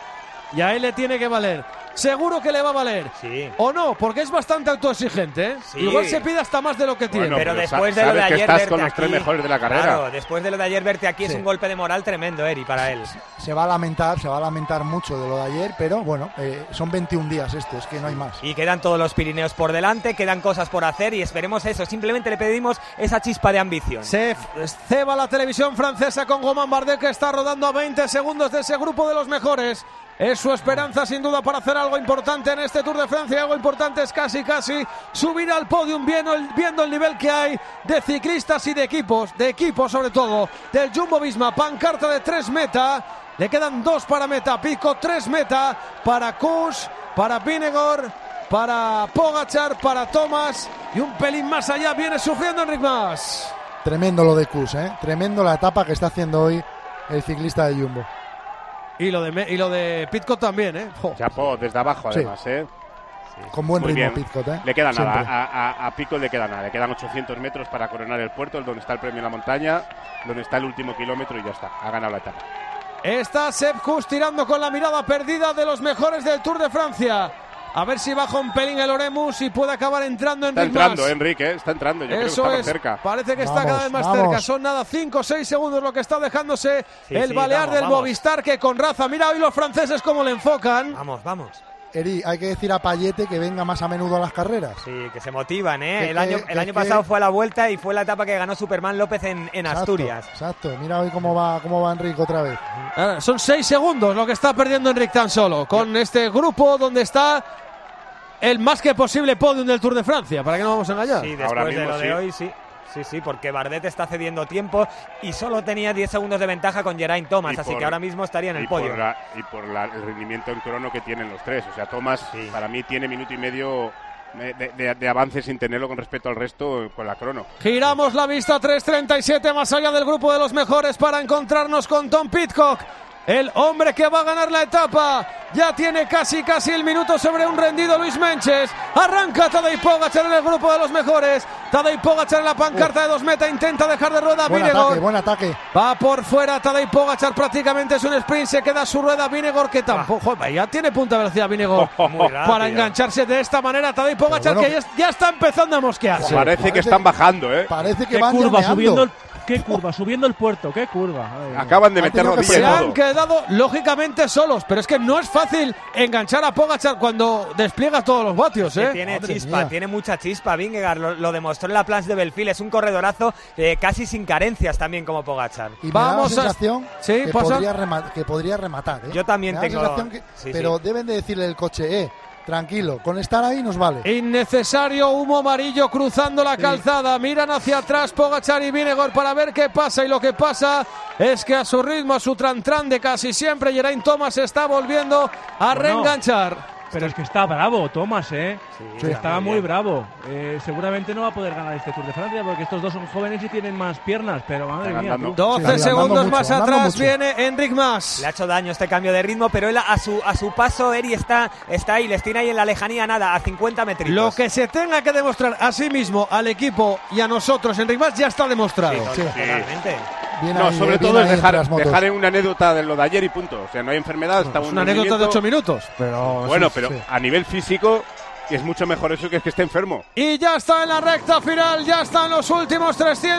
Y a él le tiene que valer. Seguro que le va a valer. Sí. O no, porque es bastante autoexigente. Sí. Igual se pide hasta más de lo que tiene. Pero después de lo de ayer, que estás verte con los aquí, 3 mejores de la carrera. Claro, después de lo de ayer, verte aquí es un golpe de moral tremendo, Eri, para él. Se va a lamentar mucho de lo de ayer, pero bueno, son 21 días es que no hay más. Y quedan todos los Pirineos por delante, quedan cosas por hacer y esperemos eso. Simplemente le pedimos esa chispa de ambición. Se ceba la televisión francesa con Romain Bardet, que está rodando a 20 segundos de ese grupo de los mejores. Es su esperanza sin duda para hacer algo importante en este Tour de Francia. Algo importante es casi subir al podium, viendo el nivel que hay de ciclistas y de equipos sobre todo, del Jumbo-Visma. Pancarta de 3 meta, le quedan 2 para meta, Pidcock, 3 meta para Kuss, para Vingegaard, para Pogačar, para Thomas, y un pelín más allá viene sufriendo Enric Mas. Tremendo lo de Kuss, tremendo la etapa que está haciendo hoy el ciclista de Jumbo. Y lo de Pidcock también, Chapó desde abajo, además, Sí. Con buen ritmo bien. Pidcock, Le queda siempre. nada, a Pidcock le queda nada. Le quedan 800 metros para coronar el puerto, donde está el premio en la montaña, donde está el último kilómetro, y ya está, ha ganado la etapa. Está Sepp Kuss tirando con la mirada perdida de los mejores del Tour de Francia. A ver si baja un pelín el Oremus y puede acabar entrando Está Enric Mas. entrando, Enrique, está entrando. Yo creo que está más cerca. Parece que está cada vez más cerca. Son nada 5 o 6 segundos lo que está dejándose el balear del Movistar, que con raza. Mira hoy los franceses cómo le enfocan. Vamos. Eri, hay que decir a Payete que venga más a menudo a las carreras. Sí, que se motivan, ¿eh? El año pasado fue a la Vuelta y fue la etapa que ganó Superman López en Asturias. Exacto, mira hoy cómo va Enrique otra vez. Son 6 segundos lo que está perdiendo Enric tan solo, con este grupo donde está el más que posible podium del Tour de Francia, para que no vamos a engañar. Sí, después de lo de hoy, sí. Sí, porque Bardet está cediendo tiempo y solo tenía 10 segundos de ventaja con Geraint Thomas, así que ahora mismo estaría en el podio. El rendimiento en crono que tienen los tres. O sea, Thomas para mí tiene minuto y medio de avance sin tenerlo con respecto al resto con la crono. Giramos la vista 3:37 más allá del grupo de los mejores para encontrarnos con Tom Pidcock. El hombre que va a ganar la etapa. Ya tiene casi el minuto sobre un rendido Luis Menches. Arranca Tadej Pogačar en el grupo de los mejores. Tadej Pogačar en la pancarta de 2 metros. Intenta dejar de rueda a Vingegaard. Buen ataque. Va por fuera Tadej Pogačar. Prácticamente es un sprint. Se queda su rueda Vingegaard, que tampoco. Ya tiene punta de velocidad Vingegaard para engancharse de esta manera. Tadej Pogačar, que ya está empezando a mosquearse. Parece que están bajando, ¿eh? Parece que van subiendo el puerto, qué curva. Acaban de meter rodillas. Se han quedado lógicamente solos, pero es que no es fácil enganchar a Pogačar cuando despliega todos los vatios, ¿eh? Tiene chispa, tiene mucha chispa Vingegaard, lo demostró en la Planche de Belfil, es un corredorazo casi sin carencias también como Pogačar. Y vamos a sensación que podría rematar, ¿eh? Yo también tengo. Pero deben de decirle el coche, tranquilo, con estar ahí nos vale. Innecesario humo amarillo cruzando la calzada. Miran hacia atrás Pogačar y Vingegaard para ver qué pasa. Y lo que pasa es que a su ritmo, a su tran de casi siempre, Geraint Thomas se está volviendo a reenganchar. Pero es que está bravo Thomas, ¿eh? Está muy bravo. Seguramente no va a poder ganar este Tour de Francia porque estos dos son jóvenes y tienen más piernas, pero madre mía. 12 segundos más atrás viene Enric Mas. Le ha hecho daño este cambio de ritmo, pero él a su paso, Eri está ahí, les tiene ahí en la lejanía nada, a 50 metritos. Lo que se tenga que demostrar a sí mismo, al equipo y a nosotros, Enric Mas, ya está demostrado. Totalmente. Sobre todo es dejar en una anécdota de lo de ayer y punto. O sea, no hay enfermedad. Está una anécdota de 8 minutos. Pero a nivel físico es mucho mejor eso que esté enfermo. Y ya está en la recta final, ya está en los últimos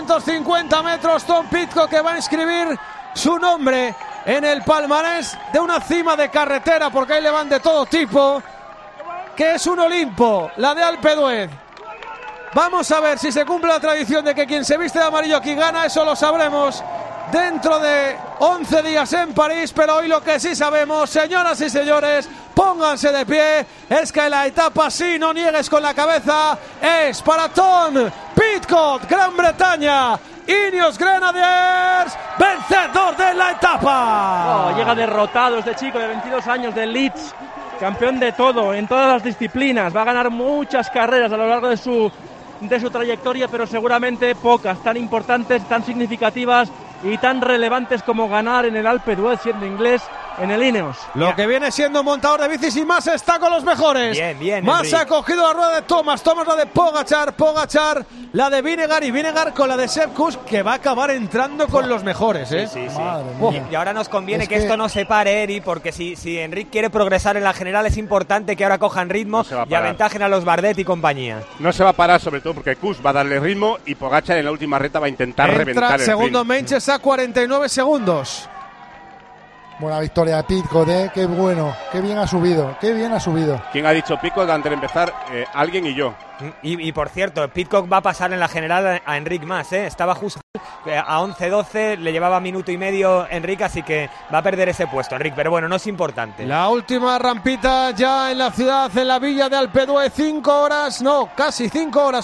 350 metros. Tom Pidcock, que va a inscribir su nombre en el palmarés de una cima de carretera, porque ahí le van de todo tipo, que es un Olimpo, la de Alpe d'Huez. Vamos a ver si se cumple la tradición de que quien se viste de amarillo aquí gana. Eso lo sabremos dentro de 11 días en París, pero hoy lo que sí sabemos, señoras y señores, pónganse de pie, es que la etapa, sí, no niegues con la cabeza, es para Tom Pidcock, Gran Bretaña. Ineos Grenadiers, vencedor de la etapa. Llega derrotado este chico de 22 años de Leeds, campeón de todo, en todas las disciplinas, va a ganar muchas carreras a lo largo de su trayectoria, pero seguramente pocas tan importantes, tan significativas y tan relevantes como ganar en el Alpe d'Huez siendo inglés en el Ineos. Lo que viene siendo montador de bicis, y Mas está con los mejores. Bien. Mas ha cogido la rueda de Thomas la de Pogačar la de Vingegaard y Vingegaard con la de Sepp Kuss, que va a acabar entrando con los mejores, ¿eh? Sí. Y ahora nos conviene que esto no se pare, Eri, porque si Enric quiere progresar en la general es importante que ahora cojan ritmo y aventajen a los Bardet y compañía. No se va a parar, sobre todo porque Kuss va a darle ritmo y Pogačar en la última recta va a intentar reventar el segundo Menches a 49 segundos. Buena victoria de Pidcock, qué bueno, qué bien ha subido. ¿Quién ha dicho Pidcock antes de empezar? Alguien y yo. Y por cierto, Pidcock va a pasar en la general a Enric Mas, estaba justo a 11-12, le llevaba minuto y medio Enric, así que va a perder ese puesto Enric, pero bueno, no es importante. La última rampita ya en la ciudad, en la villa de Alpe d'Huez, 5 horas, casi 5 horas,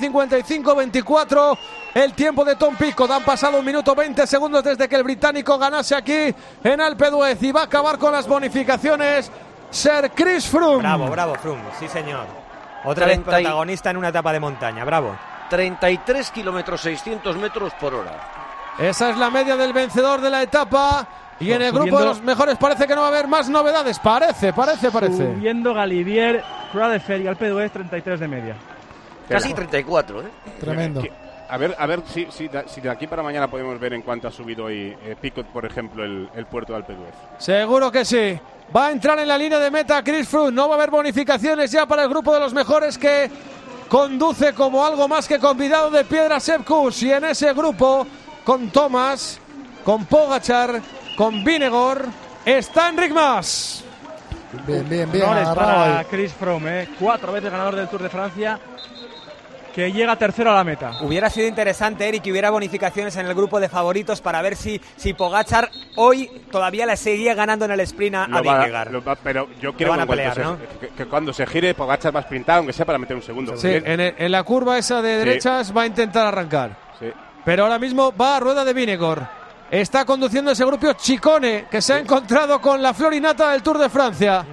4:55:24, el tiempo de Tom Pidcock. Han pasado 1 minuto 20 segundos desde que el británico ganase aquí en Alpe d'Huez y va a acabar con las bonificaciones Sir Chris Froome. Bravo Froome, sí señor. Otra vez protagonista en una etapa de montaña, bravo. 33 kilómetros 600 metros por hora. Esa es la media del vencedor de la etapa. Y en el grupo de los mejores parece que no va a haber más novedades. Parece. Subiendo Galibier, Croix de Fer y Alpe d'Huez, 33 de media. Casi 34, Tremendo. A ver si de aquí para mañana podemos ver en cuánto ha subido hoy Picot, por ejemplo, el puerto de Alpe d'Huez. Seguro que sí. Va a entrar en la línea de meta Chris Froome. No va a haber bonificaciones ya para el grupo de los mejores que conduce como algo más que convidado de piedra Sepp Kuss. Y en ese grupo, con Thomas, con Pogačar, con Vingegaard, está Enric Mas. Bien. Honores para Chris Froome, 4 veces ganador del Tour de Francia, que llega tercero a la meta. Hubiera sido interesante, Eric, que hubiera bonificaciones en el grupo de favoritos para ver si Pogačar hoy todavía le seguía ganando en el sprint a Vingegaard. Pero yo creo que cuando se gire, Pogačar va a sprintar, aunque sea para meter un segundo. Sí, en la curva esa de derechas va a intentar arrancar. Sí. Pero ahora mismo va a rueda de Vingegaard. Está conduciendo ese grupo Ciccone, que se ha encontrado con la florinata del Tour de Francia.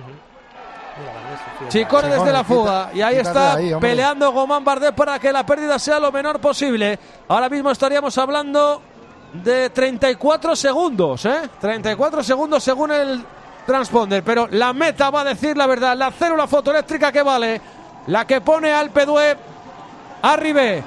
Ciccone desde la fuga, y ahí está peleando Romain Bardet para que la pérdida sea lo menor posible. Ahora mismo estaríamos hablando de 34 segundos, 34 segundos según el transponder, pero la meta va a decir la verdad, la célula fotoeléctrica que vale, la que pone Alpe d'Huez Arribé.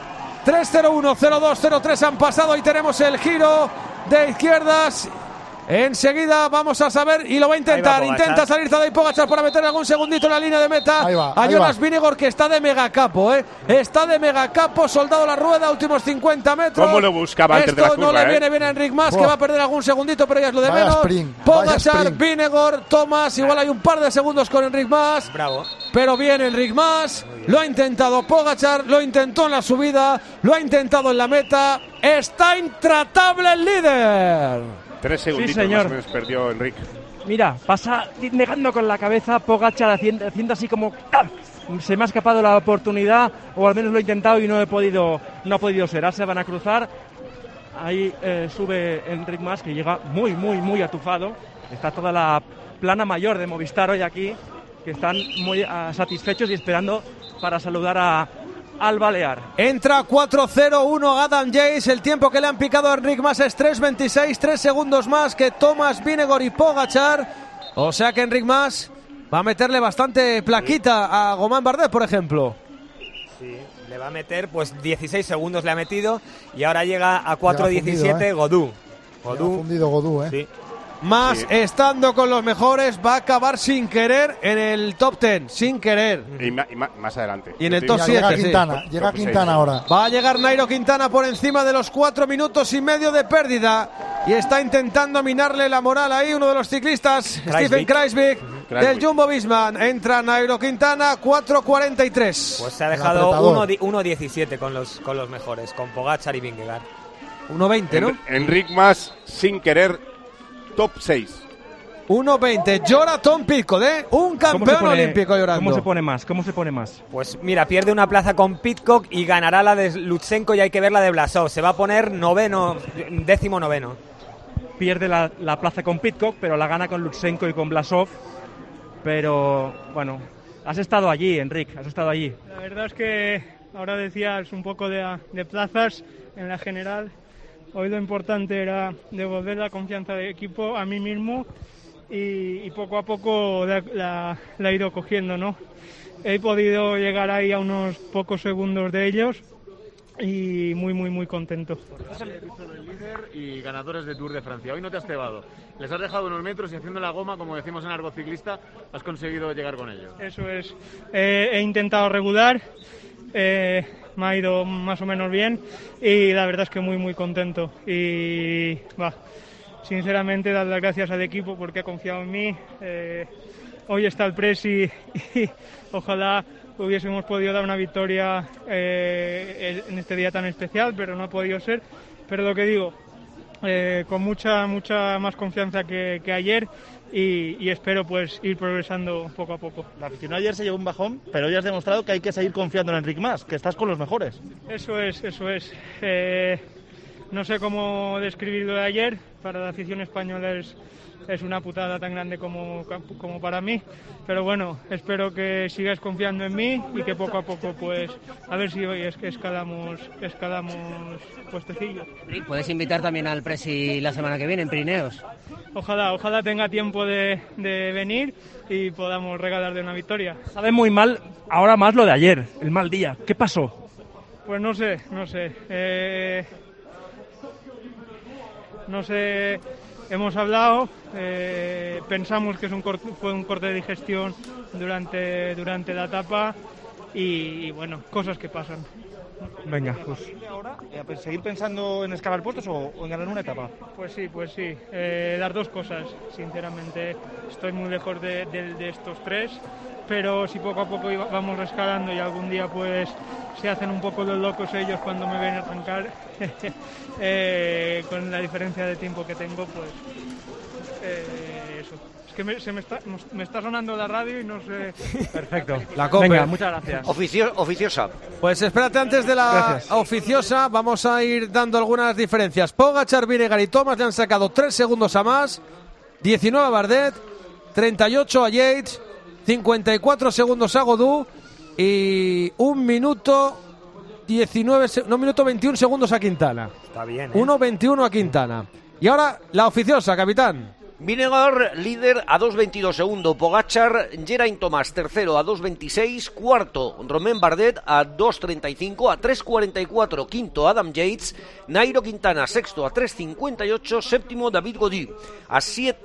3:01, 02, 03 han pasado y tenemos el giro de izquierdas. Enseguida vamos a saber, y lo va a intentar. Intenta salir Tadej Pogačar para meter algún segundito en la línea de meta. A Jonas Vingegaard, que está de megacapo, Está de megacapo, soldado la rueda, últimos 50 metros. ¿Cómo lo buscaba antes de la curva? Esto no le viene bien a Enric Mas, que va a perder algún segundito, pero ya es lo de menos. Pogačar, Vingegaard, Thomas, igual hay un par de segundos con Enric Mas. Bravo. Pero bien Enric Mas, lo ha intentado Pogačar, lo intentó en la subida, lo ha intentado en la meta. Está intratable el líder. 3 segunditos más o menos perdió Enric. Mira, pasa negando con la cabeza, Pogačar haciendo así como ¡ah! Se me ha escapado la oportunidad, o al menos lo he intentado y no ha podido ser. Ahora se van a cruzar. Ahí sube Enric Mas, que llega muy atufado. Está toda la plana mayor de Movistar hoy aquí, que están muy satisfechos y esperando para saludar al Balear. Entra 4:01 Adam Yates. El tiempo que le han picado a Enric Mas es 3:26, 3 segundos más que Thomas, Vingegaard y Pogačar. O sea que Enric Mas va a meterle bastante plaquita a Romain Bardet, por ejemplo. Sí, le va a meter, pues 16 segundos le ha metido, y ahora llega a 4:17 Godú. Fundido Godú, Sí. Mas estando con los mejores va a acabar sin querer en el top 10, sin querer. Y más adelante. Y en el top 7, llega Quintana ahora. Va a llegar Nairo Quintana por encima de los 4 minutos y medio de pérdida, y está intentando minarle la moral ahí uno de los ciclistas, Stefan Kruijswijk, del Jumbo-Visma. Entra Nairo Quintana, 4:43. Pues se ha dejado 1:17 con los mejores, con Pogačar y Vingegaard. 1:20, ¿no? Enric Mas sin querer. Top 6. 1:20. Llora Tom Pidcock, un campeón olímpico llorando. ¿Cómo se pone más? Pues mira, pierde una plaza con Pidcock y ganará la de Lutsenko, y hay que ver la de Blasov. Se va a poner 19º. Pierde la plaza con Pidcock, pero la gana con Lutsenko y con Blasov. Pero bueno, has estado allí, Enric, has estado allí. La verdad es que ahora decías un poco de plazas en la general. Hoy lo importante era devolver la confianza del equipo a mí mismo, y poco a poco la he ido cogiendo, ¿no? He podido llegar ahí a unos pocos segundos de ellos y muy contento. El líder y ganadores de Tour de Francia. Hoy no te has cebado. Les has dejado unos metros y haciendo la goma, como decimos en argot ciclista, has conseguido llegar con ellos. Eso es. He intentado regular. Me ha ido más o menos bien, y la verdad es que muy contento, y sinceramente dar las gracias al equipo porque ha confiado en mí. Hoy está el press y ojalá hubiésemos podido dar una victoria en este día tan especial, pero no ha podido ser. Pero lo que digo, con mucha más confianza que ayer, y espero pues ir progresando poco a poco. La afición ayer se llevó un bajón, pero hoy has demostrado que hay que seguir confiando en Enric Mas, que estás con los mejores. Eso es. No sé cómo describirlo de ayer. Para la afición española es una putada tan grande como para mí, pero bueno, espero que sigáis confiando en mí y que poco a poco pues a ver si hoy escalamos puestecillos. ¿Puedes invitar también al Presi la semana que viene en Pirineos? Ojalá tenga tiempo de venir y podamos regalarle una victoria. Sabe muy mal ahora más lo de ayer, el mal día. ¿Qué pasó? Pues no sé. Hemos hablado, pensamos que fue un corte de digestión durante la etapa y bueno, cosas que pasan. Venga, pues ahora, ¿seguir pensando en escalar puestos o en ganar una etapa? Pues sí, las dos cosas. Sinceramente, estoy muy lejos de estos tres, pero si poco a poco vamos escalando y algún día pues se hacen un poco los locos ellos cuando me ven arrancar, con la diferencia de tiempo que tengo, pues eso. Es que me está sonando la radio y no sé. Perfecto. La COPE. Venga, muchas gracias. Oficiosa. Pues espérate, antes de la oficiosa, vamos a ir dando algunas diferencias. Pogačar, Vingegaard y Thomas le han sacado 3 segundos a más. 19 a Bardet, 38 a Yates, 54 segundos a Godú y 1 minuto 21 segundos a Quintana. Está bien, 1.21 a Quintana. Y ahora la oficiosa, capitán. Vingegaard, líder a 2.22 segundo, Pogačar, Geraint Thomas, tercero a 2.26, cuarto Romain Bardet a 2.35, a 3.44, quinto Adam Yates, Nairo Quintana, sexto a 3.58, séptimo David Gaudu, a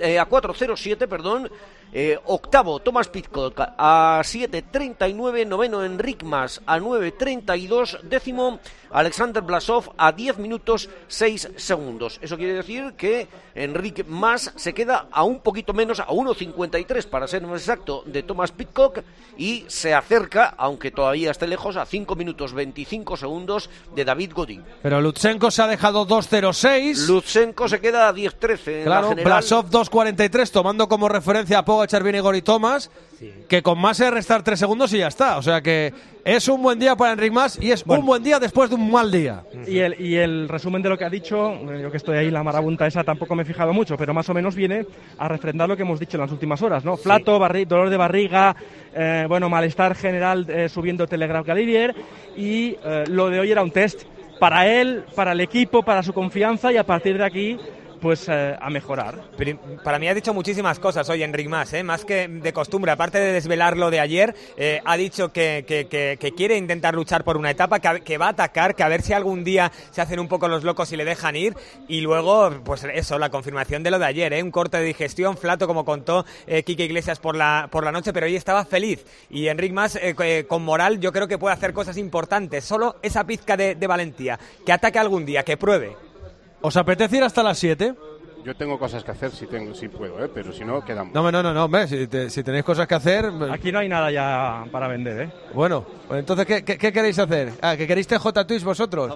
4.07, octavo Thomas Pidcock a 7.39, noveno Enric Mas a 9.32, décimo Alexander Blasov a 10 minutos 6 segundos. Eso quiere decir que Enric Mas se queda a un poquito menos, a 1.53 para ser más exacto, de Thomas Pidcock y se acerca, aunque todavía esté lejos, a 5 minutos 25 segundos de David Gaudu. Pero Lutsenko se ha dejado 2.06. Lutsenko se queda a 10.13. Claro, Blasov 2.43, tomando como referencia a Pogačar, Vingegaard y Thomas, que con Mas es restar 3 segundos y ya está. O sea que es un buen día para Enric Mas y es un buen día después de un mal día. Y el resumen de lo que ha dicho, yo que estoy ahí, la marabunta esa tampoco me he fijado mucho, pero más o menos viene a refrendar lo que hemos dicho en las últimas horas, ¿no? Flato, dolor de barriga, malestar general subiendo Telegraph Galibier y lo de hoy era un test para él, para el equipo, para su confianza y a partir de aquí pues a mejorar. Para mí ha dicho muchísimas cosas hoy Enric Mas, más que de costumbre, aparte de desvelar lo de ayer, ha dicho que quiere intentar luchar por una etapa, que va a atacar, que a ver si algún día se hacen un poco los locos y le dejan ir, y luego, pues eso, la confirmación de lo de ayer, un corte de digestión, flato como contó Quique Iglesias por la noche, pero hoy estaba feliz, y Enric Mas con moral yo creo que puede hacer cosas importantes, solo esa pizca de valentía, que ataque algún día, que pruebe. ¿Os apetece ir hasta las 7? Yo tengo cosas que hacer si puedo, pero si no, quedamos. No, hombre, si tenéis cosas que hacer... Aquí no hay nada ya para vender, Bueno, pues entonces, ¿qué queréis hacer? ¿Que queréis TJ Twist vosotros?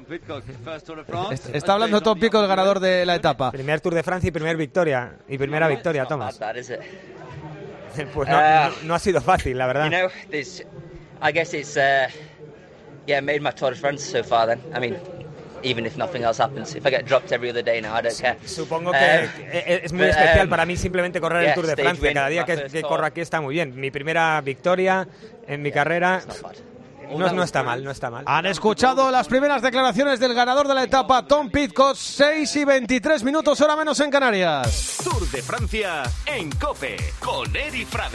Está hablando Tom Pidcock, el ganador de la etapa. Primer Tour de Francia y primera victoria, Thomas. Pues no ha sido fácil, la verdad. I guess it's made my Tour de France so far then. I mean, even if nothing else happens. If I get dropped every other day now, I don't care. Supongo que es muy especial para mí simplemente correr el Tour de Francia. Cada día que corro aquí está muy bien. Mi primera victoria en mi carrera. No está mal. Han escuchado las primeras declaraciones del ganador de la etapa, Tom Pidcock, 6 y 23 minutos, hora menos en Canarias. Tour de Francia en COPE con Eri Frade.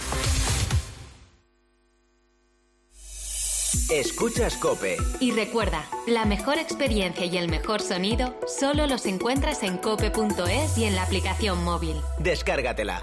Escuchas COPE. Y recuerda, la mejor experiencia y el mejor sonido solo los encuentras en cope.es y en la aplicación móvil. Descárgatela.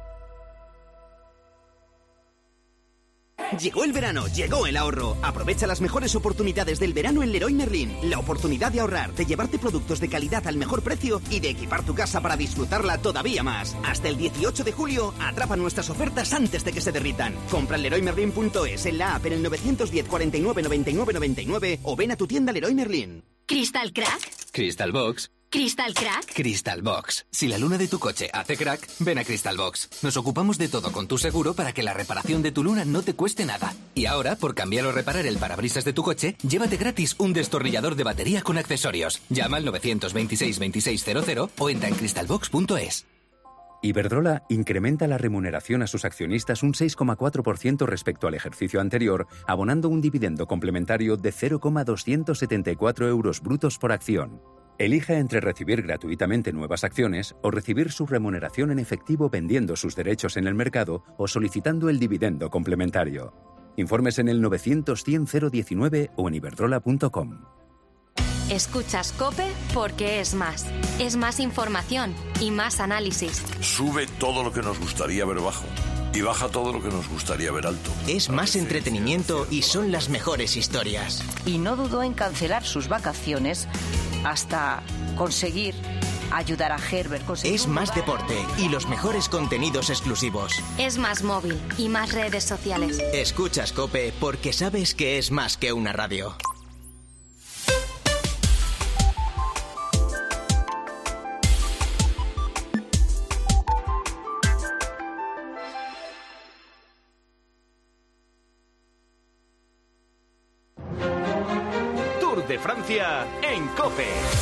Llegó el verano, llegó el ahorro. Aprovecha las mejores oportunidades del verano en Leroy Merlin. La oportunidad de ahorrar, de llevarte productos de calidad al mejor precio y de equipar tu casa para disfrutarla todavía más. Hasta el 18 de julio, atrapa nuestras ofertas antes de que se derritan. Compra en leroymerlin.es, en la app, en el 910 49 99 99 o ven a tu tienda Leroy Merlin. ¿Crystal Crack? Crystal Box. ¿Crystal Crack? Crystal Box. Si la luna de tu coche hace crack, ven a Crystal Box. Nos ocupamos de todo con tu seguro para que la reparación de tu luna no te cueste nada. Y ahora, por cambiar o reparar el parabrisas de tu coche, llévate gratis un destornillador de batería con accesorios. Llama al 926 2600 o entra en crystalbox.es. Iberdrola incrementa la remuneración a sus accionistas un 6,4% respecto al ejercicio anterior, abonando un dividendo complementario de 0,274 euros brutos por acción. Elija entre recibir gratuitamente nuevas acciones o recibir su remuneración en efectivo vendiendo sus derechos en el mercado o solicitando el dividendo complementario. Informes en el 900-100-019 o en iberdrola.com. Escuchas COPE porque es más. Es más información y más análisis. Sube todo lo que nos gustaría ver bajo y baja todo lo que nos gustaría ver alto. Es más entretenimiento y son las mejores historias. Y no dudó en cancelar sus vacaciones hasta conseguir ayudar a Herbert. Es más deporte y los mejores contenidos exclusivos. Es más móvil y más redes sociales. Escuchas COPE porque sabes que es más que una radio. De Francia en COPE.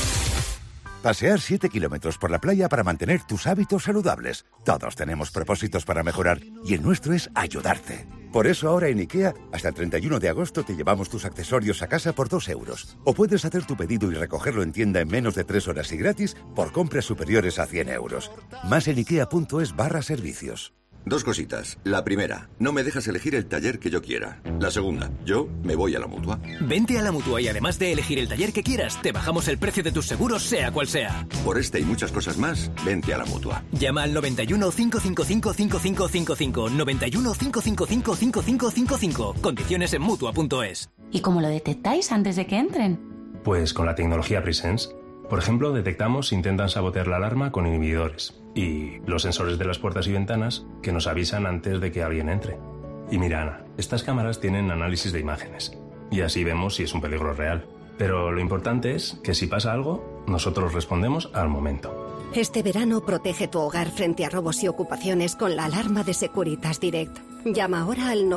Pasear 7 kilómetros por la playa para mantener tus hábitos saludables. Todos tenemos propósitos para mejorar y el nuestro es ayudarte. Por eso ahora en IKEA, hasta el 31 de agosto te llevamos tus accesorios a casa por 2 euros. O puedes hacer tu pedido y recogerlo en tienda en menos de 3 horas y gratis por compras superiores a 100 euros. Más en ikea.es/servicios. 2 cositas. La primera, no me dejas elegir el taller que yo quiera. La segunda, yo me voy a la Mutua. Vente a la Mutua y además de elegir el taller que quieras, te bajamos el precio de tus seguros, sea cual sea. Por este y muchas cosas más, vente a la Mutua. Llama al 91 555 5555. 91 555 5555. Condiciones en Mutua.es. ¿Y cómo lo detectáis antes de que entren? Pues con la tecnología Presence. Por ejemplo, detectamos si intentan sabotear la alarma con inhibidores y los sensores de las puertas y ventanas que nos avisan antes de que alguien entre. Y mira, Ana, estas cámaras tienen análisis de imágenes y así vemos si es un peligro real. Pero lo importante es que si pasa algo, nosotros respondemos al momento. Este verano protege tu hogar frente a robos y ocupaciones con la alarma de Securitas Direct. Llama ahora al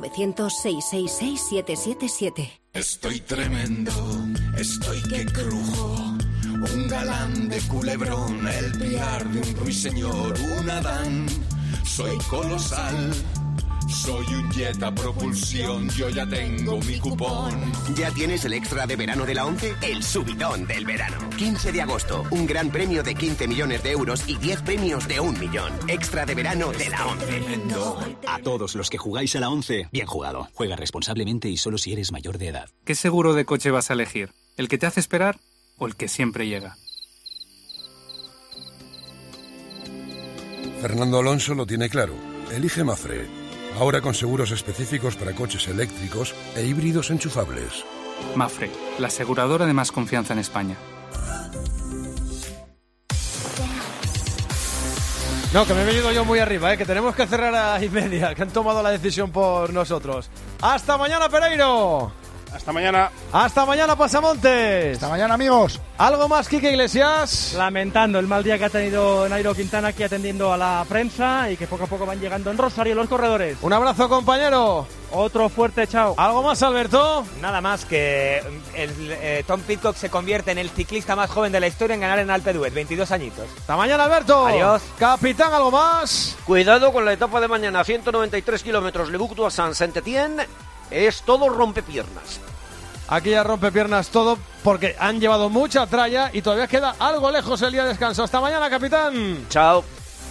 900-666-777. Estoy tremendo, estoy que crujo. Un galán de culebrón, el piar de un ruiseñor, un Adán. Soy colosal, soy un jet a propulsión, yo ya tengo mi cupón. ¿Ya tienes el extra de verano de la ONCE? El subidón del verano. 15 de agosto, un gran premio de 15 millones de euros y 10 premios de 1 millón. Extra de verano de la ONCE. A todos los que jugáis a la ONCE, bien jugado. Juega responsablemente y solo si eres mayor de edad. ¿Qué seguro de coche vas a elegir? ¿El que te hace esperar o el que siempre llega? Fernando Alonso lo tiene claro. Elige Mafre. Ahora con seguros específicos para coches eléctricos e híbridos enchufables. Mafre, la aseguradora de más confianza en España. No, que me he venido yo muy arriba, que tenemos que cerrar a 1:30, que han tomado la decisión por nosotros. ¡Hasta mañana, Pereiro! Hasta mañana. Hasta mañana, Pasamontes. Hasta mañana, amigos. ¿Algo más, Quique Iglesias? Lamentando el mal día que ha tenido Nairo Quintana aquí atendiendo a la prensa y que poco a poco van llegando en Rosario los corredores. Un abrazo, compañero. Otro fuerte chao. ¿Algo más, Alberto? Nada más que Tom Pidcock se convierte en el ciclista más joven de la historia en ganar en Alpe d'Huez, 22 añitos. Hasta mañana, Alberto. Adiós. Capitán, ¿algo más? Cuidado con la etapa de mañana, 193 kilómetros, Le Bouc-d'Oisans, Saint-Étienne. Es todo rompepiernas. Aquí ya rompepiernas todo porque han llevado mucha tralla y todavía queda algo lejos el día de descanso. Hasta mañana, capitán. Chao.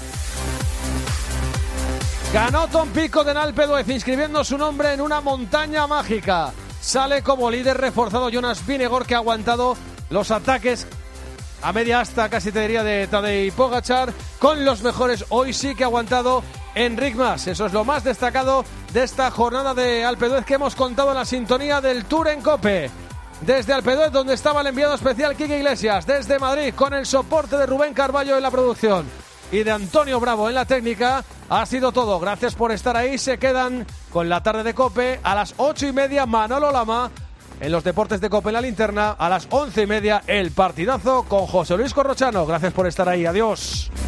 Ganó Tom Pidcock en Alpe d'Huez inscribiendo su nombre en una montaña mágica. Sale como líder reforzado Jonas Vingegaard, que ha aguantado los ataques a media asta, casi te diría, de Tadej Pogačar. Con los mejores hoy sí que ha aguantado Enric Mas. Eso es lo más destacado de esta jornada de Alpe d'Huez que hemos contado en la sintonía del Tour en COPE. Desde Alpe d'Huez, donde estaba el enviado especial Quique Iglesias. Desde Madrid, con el soporte de Rubén Carballo en la producción y de Antonio Bravo en la técnica. Ha sido todo. Gracias por estar ahí. Se quedan con la tarde de COPE. A las 8:30, Manolo Lama en los deportes de COPE en la linterna. A las 11:30, el partidazo con José Luis Corrochano. Gracias por estar ahí. Adiós.